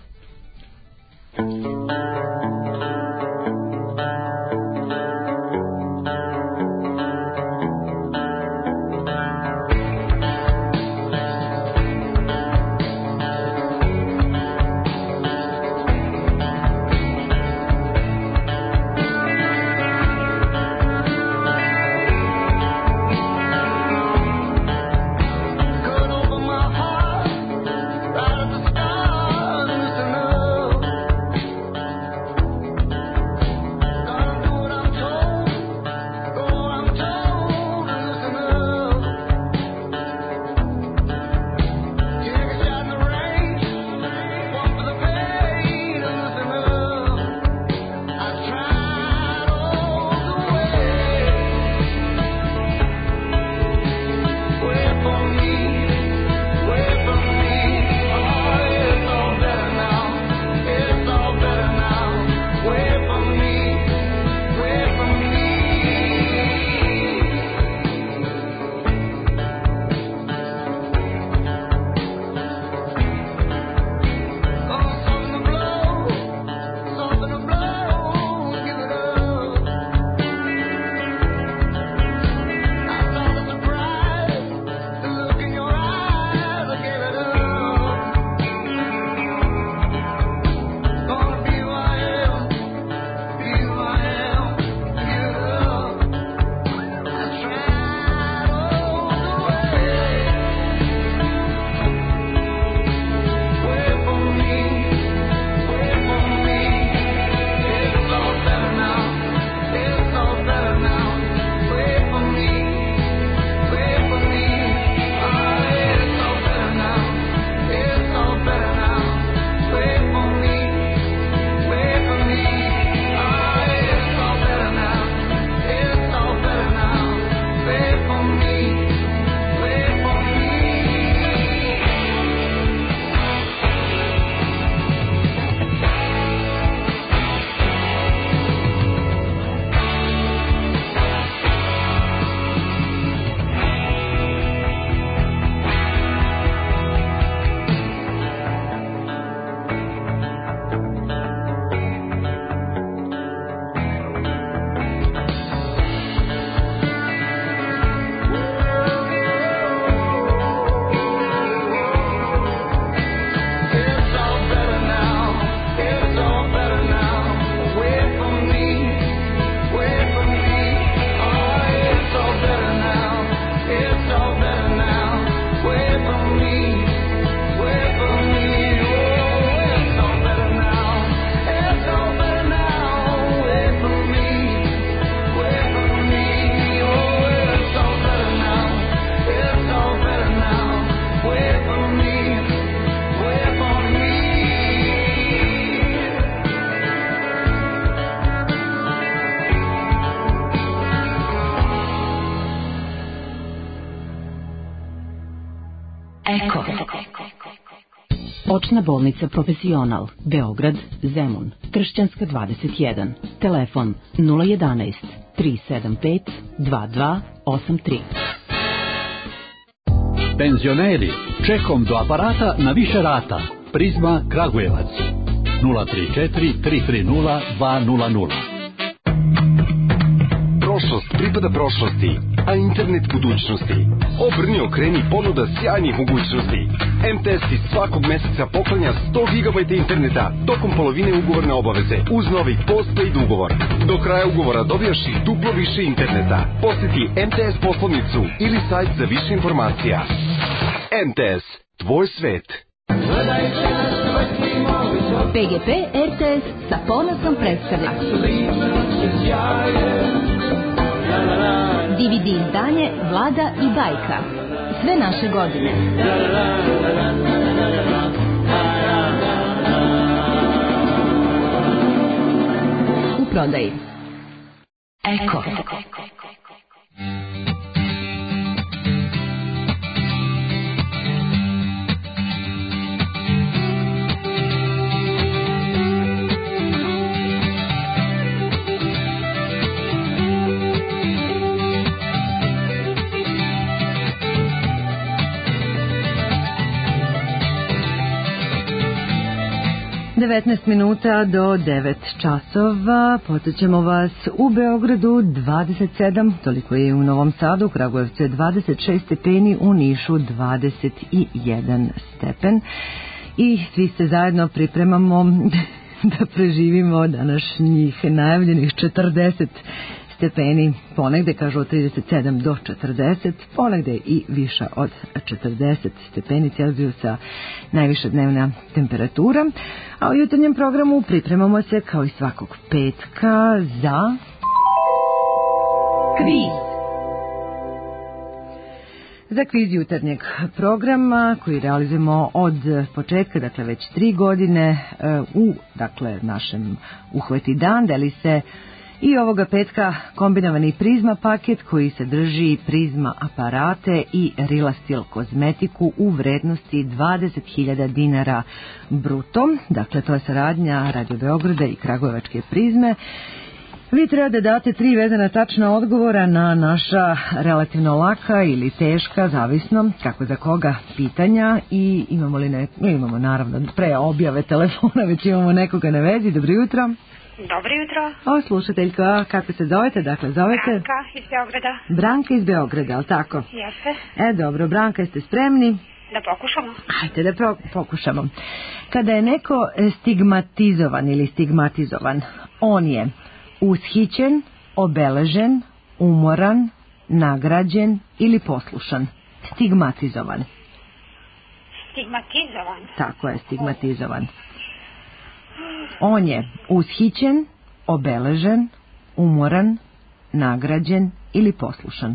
Eko. Očna bolnica Profesional, Beograd, Zemun, Kršćanska dvadeset jedan. Telefon nula jedanaest tri sedam pet dva dva osam tri. Penzioneri, čekom do aparata na više rata. Prizma Kragujevac nula tri četiri tri tri nula dva nula nula. Prošlost pripada prošlosti, a internet budućnosti. Obrni okreni ponuda sjajnih mogućnosti. em te es ti svakog meseca poklanja sto gigabajta interneta tokom polovine ugovorne obaveze uz novi postpaid ugovor. Do kraja ugovora dobijaš i duplo više interneta. Posjeti em te es poslovnicu ili sajt za više informacija. em te es, tvoj svet. pe ge pe er te es sa ponosom predstavlja D V D izdanje Vlada i bajka. Sve naše godine. U prodaji. Eko. devetnaest minuta do devet časova. Podsjećamo vas u Beogradu dvadeset sedam, toliko je u Novom Sadu, u Kragujevcu je dvadeset šest stepeni, u Nišu dvadeset jedan stepen. I svi se zajedno pripremamo da preživimo današnjih najavljenih četrdeset stepeni, ponegde kažu od trideset sedam do četrdeset, ponegde i više od četrdeset stepeni Celzijusa najviša dnevna temperatura. A u jutarnjem programu pripremamo se kao i svakog petka za kviz. Za kviz jutarnjeg programa koji realizujemo od početka, dakle već tri godine u dakle našem Uhvati dan, deli se i ovoga petka kombinovani prizma paket koji sadrži prizma aparate i Rilastil kozmetiku u vrednosti dvadeset hiljada dinara bruto. Dakle, to je saradnja Radio Beograda i Kragujevačke prizme. Vi treba da date tri vezana tačna odgovora na naša relativno laka ili teška, zavisno kako za koga, pitanja. I imamo li ne, imamo naravno pre objave telefona, već imamo nekoga na vezi. Dobro jutro. Dobro jutro. O, slušateljka, kako se zovete? Dakle, zovete? Branka iz Beograda. Branka iz Beograda, ali tako? Jeste. E, dobro, Branka, jeste spremni? Da pokušamo. Ajde da pro- pokušamo. Kada je neko stigmatizovan ili stigmatizovan, on je ushićen, obeležen, umoran, nagrađen ili poslušan. Stigmatizovan. Stigmatizovan? Tako je, stigmatizovan. On je ushićen, obeležen, umoran, nagrađen ili poslušan.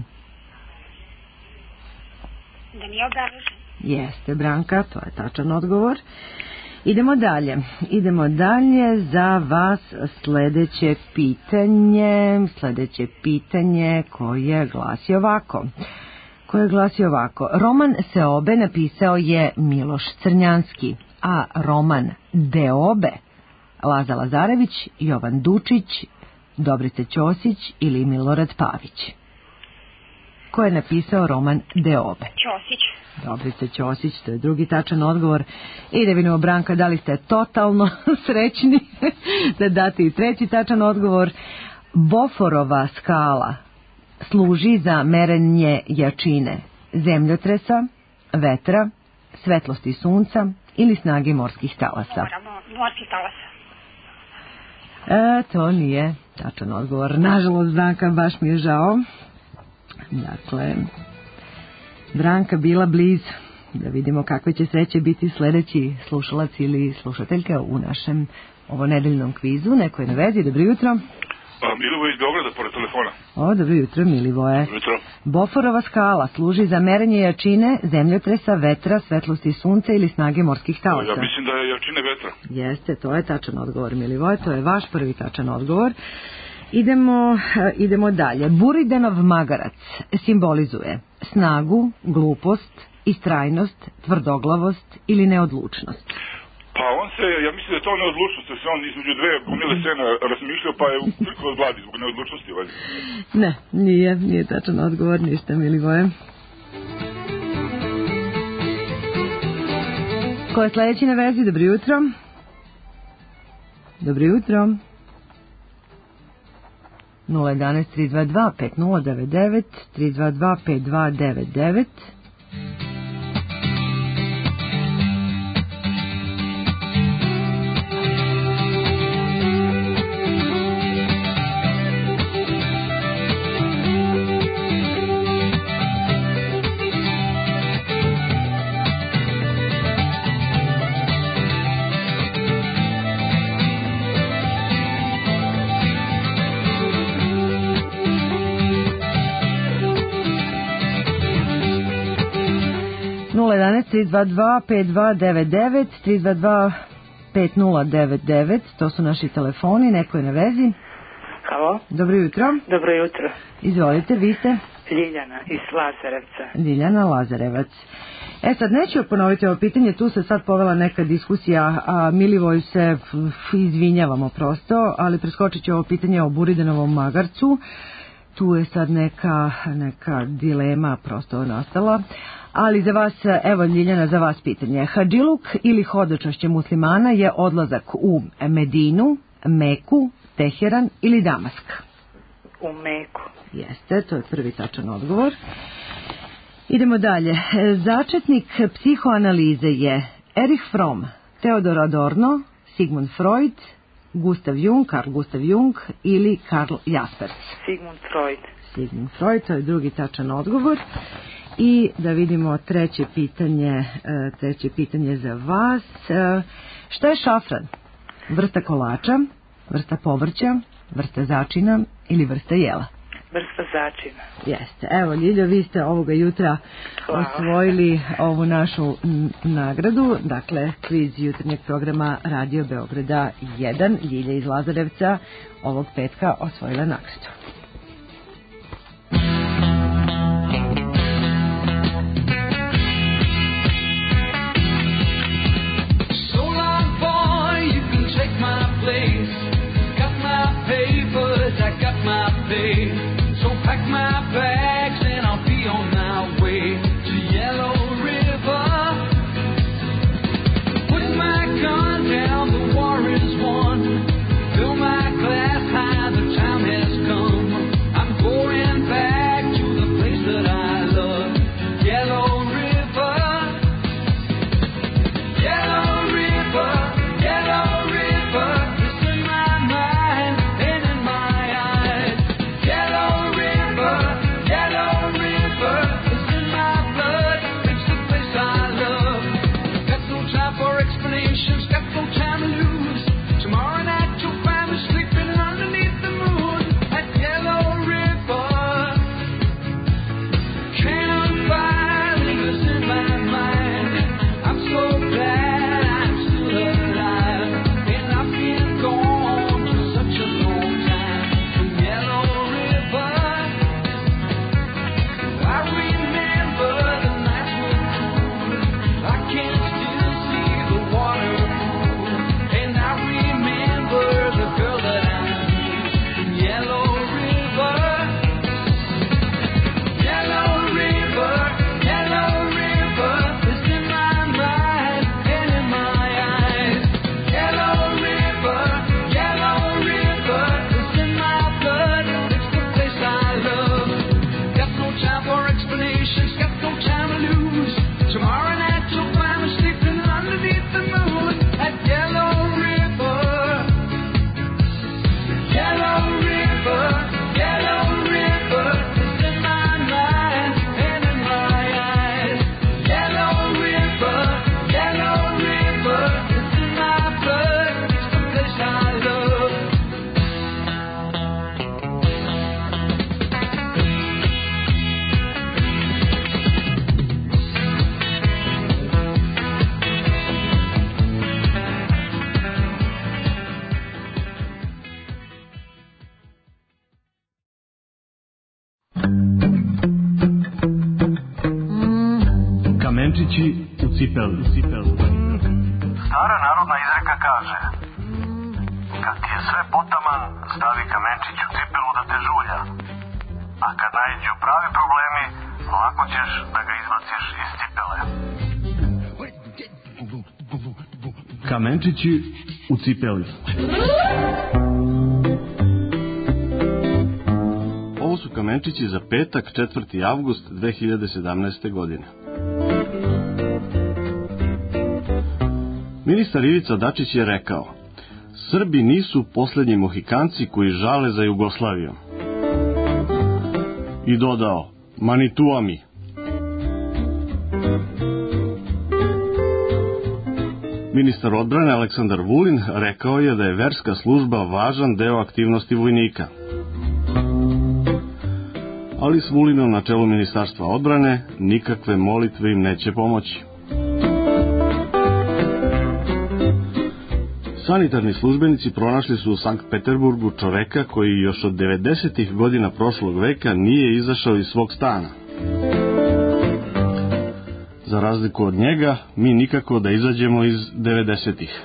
Da nije obeležen. Jeste, Branka, to je tačan odgovor. Idemo dalje. Idemo dalje za vas sledeće pitanje. Sledeće pitanje koje glasi ovako. Koje glasi ovako. Roman Seobe napisao je Miloš Crnjanski, a roman Deobe Laza Lazarević, Jovan Dučić, Dobrica Ćosić ili Milorad Pavić. Ko je napisao roman Deobe? Ćosić. Dobrica Ćosić, to je drugi tačan odgovor. I da vidimo, Branka, da li ste totalno srećni da date i treći tačan odgovor. Boforova skala služi za merenje jačine zemljotresa, vetra, svetlosti sunca ili snage morskih talasa. Moramo, morskih talasa. E, to nije tačan odgovor. Nažalost, Branka, baš mi je žao. Dakle, Branka bila blizu. Da vidimo kakve će sreće biti sledeći slušalac ili slušateljka u našem ovo nedeljnom kvizu. Neko je na vezi. Dobro jutro. Milivoje iz Beograda, pored telefona. O, dobro jutro, Milivoje. Dobro jutro. Boforova skala služi za merenje jačine zemljotresa, vetra, svetlosti sunca ili snage morskih talasa. Ja mislim da je jačine vetra. Jeste, to je tačan odgovor, Milivoje. To je vaš prvi tačan odgovor. Idemo, idemo dalje. Buridanov magarac simbolizuje snagu, glupost, istrajnost, tvrdoglavost ili neodlučnost? Pa on se, ja mislim da je to neodlučnost, jer se on između dve gomile sena razmišljao, pa je upriko od gladi zbog neodlučnosti. Valjda. Ne, nije, nije tačan odgovor, ništa, Milivoje. Ko je sledeći na vezi? Dobro jutro. Dobro jutro. nula jedan tri dva dva pet nula devet devet tri dva dva pet dva devet devet. nula jedan tri dva dva pet dva devet devet tri dva dva pet nula devet devet, to su naši telefoni, neko je na vezi. Halo. Dobro jutro. Dobro jutro. Izvolite, vi ste? Ljiljana iz Lazarevca. Ljiljana Lazarevac. E sad, neću ponoviti ovo pitanje, tu se sad povela neka diskusija, a Milivoju se f, izvinjavamo prosto, ali preskočit ću ovo pitanje o Buridanovom magarcu. Tu je sad neka, neka dilema prosto nastala. Ali za vas, evo Ljiljana, za vas pitanje. Hadžiluk ili hodočašće muslimana je odlazak u Medinu, Meku, Teheran ili Damask? U Meku. Jeste, to je prvi tačan odgovor. Idemo dalje. Začetnik psihoanalize je Erich Fromm, Theodor Adorno, Sigmund Freud, Gustav Jung, Carl Gustav Jung ili Karl Jaspers? Sigmund Freud. Sigmund Freud, to je drugi tačan odgovor. I da vidimo treće pitanje, treće pitanje za vas. Šta je šafran? Vrsta kolača, vrsta povrća, vrsta začina ili vrsta jela? Vrsta začina. Jeste. Evo, Ljiljo, vi ste ovoga jutra Hvala. osvojili ovu našu nagradu, dakle, kviz jutarnjeg programa Radio Beograda jedan. Ljilja iz Lazarevca ovog petka osvojila nagradu. So pack my bags and I'll be on my way to Yellow River. Put my gun down, the war is won. Fill my glass high, the time has come. Kamenčići u cipeli. Stara narodna izreka kaže: kad ti je sve potaman, stavi kamenčić u cipelu da te žulja. A kad naiđu pravi problemi, lako ćeš da ga izbaciš iz cipele. Kamenčići u cipeli. Ovo su kamenčići za petak, četvrti avgust dve hiljade sedamnaeste. godine. Ministar Ivica Dačić je rekao: Srbi nisu poslednji Mohikanci koji žale za Jugoslavijom. I dodao: Manituami. Ministar odbrane Aleksandar Vulin rekao je da je verska služba važan deo aktivnosti vojnika. Ali s Vulinom na čelu Ministarstva odbrane nikakve molitve im neće pomoći. Sanitarni službenici pronašli su u Sankt Peterburgu čoveka koji još od devedesetih godina prošlog veka nije izašao iz svog stana. Za razliku od njega, mi nikako da izađemo iz devedesetih.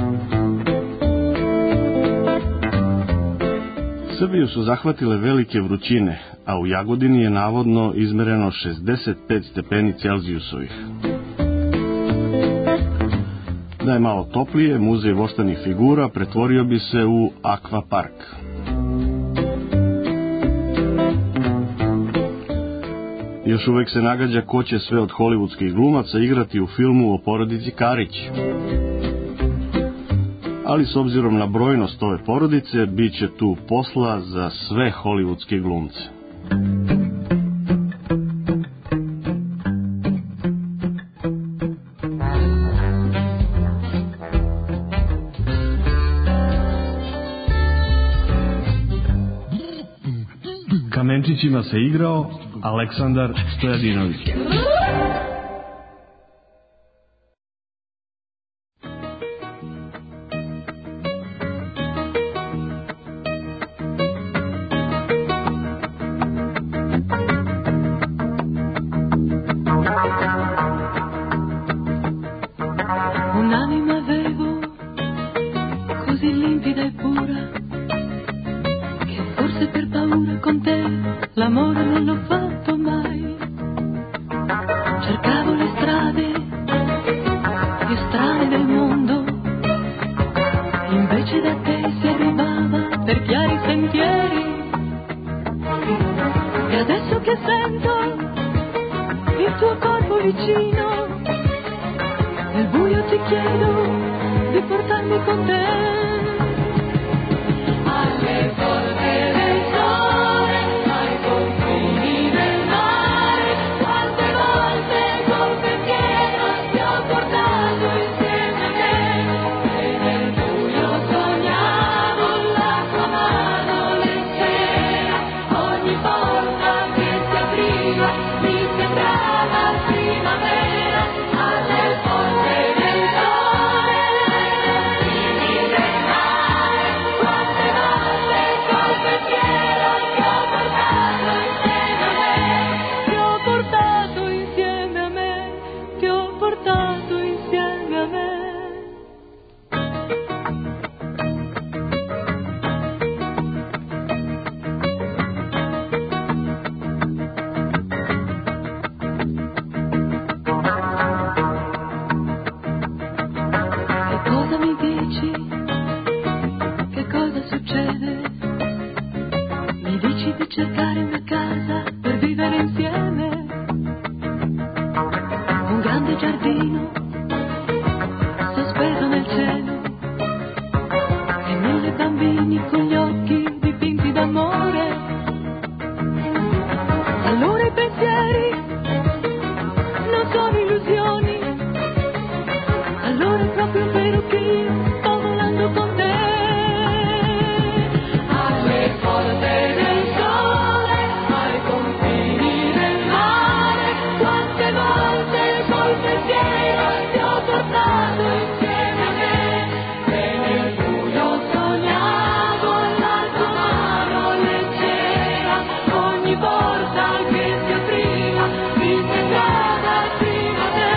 Srbiju su zahvatile velike vrućine, a u Jagodini je navodno izmereno šezdeset pet stepeni Celzijusovih. Da je malo toplije, muzej voštanih figura pretvorio bi se u akvapark. Još uvek se nagađa ko će sve od hollywoodskih glumaca igrati u filmu o porodici Karić. Ali s obzirom na brojnost ove porodice, bit će tu posla za sve hollywoodske glumce. Kamenčićima se igrao Aleksandar Stojadinović. Un'anima avevo così limpida e pura che forse per paura con te l'amore non l'ho fatto mai. Cercavo le strade più strane del mondo, invece da te si arrivava per chiari sentieri. E adesso che sento il tuo corpo vicino, nel buio ti chiedo di portarmi con te. Alle porte del sole, ai confini del mare, quante volte col pensiero ti ho portato insieme a me. E nel buio sognavo la tua mano leggera, ogni porta che si apriva mi sembrava primavera. Alle porte del sole, ai confini del mare, quante volte col pensiero ti ho portato insieme a me. Ti ho portato insieme a me, ti ho portato insieme a me. Che cosa mi dici? Che cosa succede? Mi dici di cercare una casa per vivere insieme, un grande giardino sospeso nel cielo e mille bambini con gli occhi dipinti d'amore. Allora i pensieri non sono illusioni, allora è proprio vero che io sto volando con te. Alle porte del sole, ai confini del mare, quante volte col pensiero ti ho portato insieme a me. E nel buio sognavo la tua mano leggera, ogni porta che si apriva mi sembrava primavera.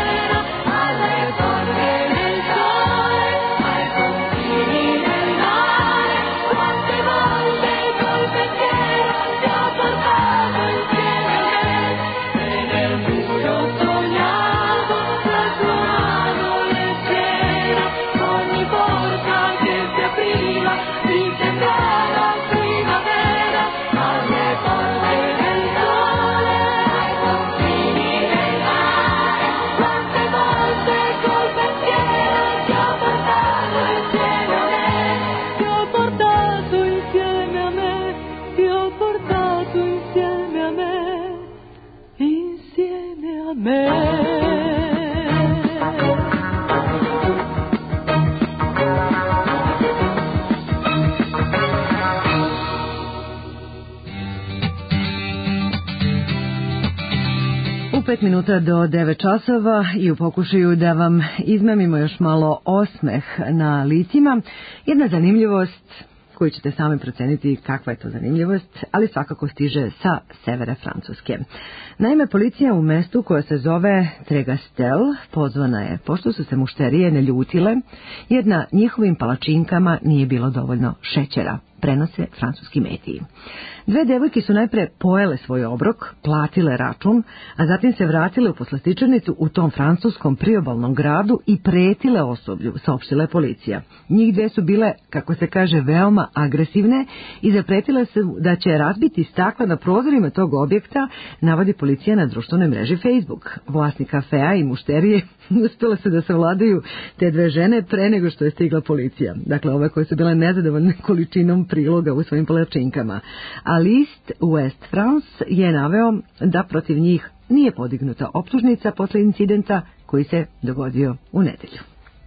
Pet minuta do devet časova i u pokušaju da vam izmamimo još malo osmeh na licima. Jedna zanimljivost koju ćete sami proceniti kakva je to zanimljivost, ali svakako stiže sa severa Francuske. Naime, policija u mestu koja se zove Tregastel pozvana je, pošto su se mušterije ne ljutile, jer na njihovim palačinkama nije bilo dovoljno šećera, prenose francuski mediji. Dve devojke su najpre pojele svoj obrok, platile račun, a zatim se vratile u poslastičarnicu u tom francuskom priobalnom gradu i pretile osoblju, saopštila je policija. Njih dve su bile, kako se kaže, veoma agresivne i zapretile se da će razbiti stakla na prozorima tog objekta, navodi policija na društvenoj mreži Facebook. Vlasnik kafea i mušterije uspjela su da savladaju te dve žene pre nego što je stigla policija. Dakle, ove koje su bile nezadovoljne količinom priloga u svojim palačinkama. A list West France je naveo da protiv njih nije podignuta optužnica posle incidenta koji se dogodio u nedelju.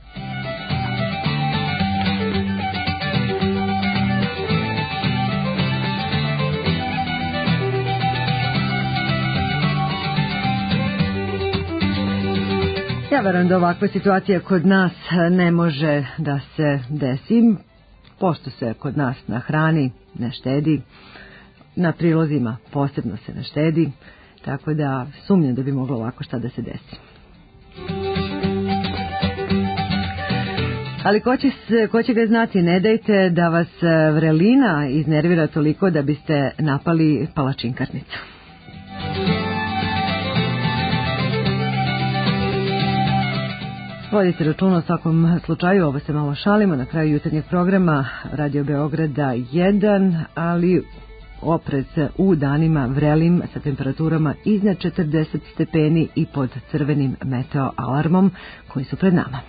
Ja verujem da ovakva situacija kod nas ne može da se desi, pošto se kod nas na hrani ne štedi, na prilozima posebno se ne štedi, tako da sumnjam da bi moglo ovako šta da se desi. Ali ko će, ko će ga znati, ne dajte da vas vrelina iznervira toliko da biste napali palačinkarnicu. Vodite računa o svakom slučaju, ovo se malo šalimo na kraju jutarnjeg programa Radio Beograda jedan, ali oprez u danima vrelim sa temperaturama iznad četrdeset stepeni i pod crvenim meteo alarmom koji su pred nama.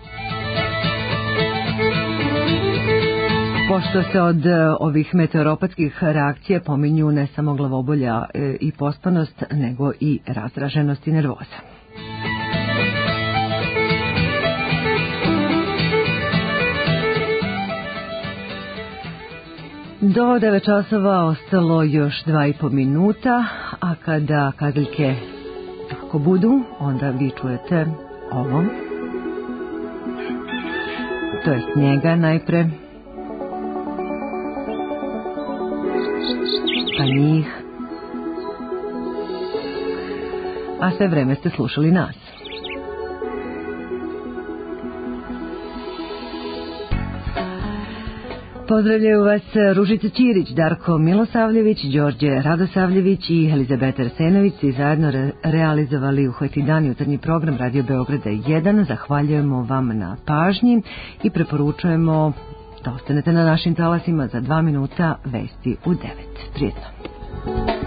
Pošto se od ovih meteoropatskih reakcija pominju ne samo glavobolja i pospanost, nego i razdraženost i nervoza. Do devet časova ostalo još dva i po minuta, a kada kazaljke tako budu, onda vi čujete ovo. To je snijega najpre, pa njih, a sve vreme ste slušali nas. Pozdravljaju vas Ružica Ćirić, Darko Milosavljević, Đorđe Radosavljević i Elizabeta Arsenović i zajedno re- realizovali u Hojti dan jutarnji program Radio Beograda jedan. Zahvaljujemo vam na pažnji i preporučujemo da ostanete na našim talasima za dva minuta vesti u devet. Prijetno.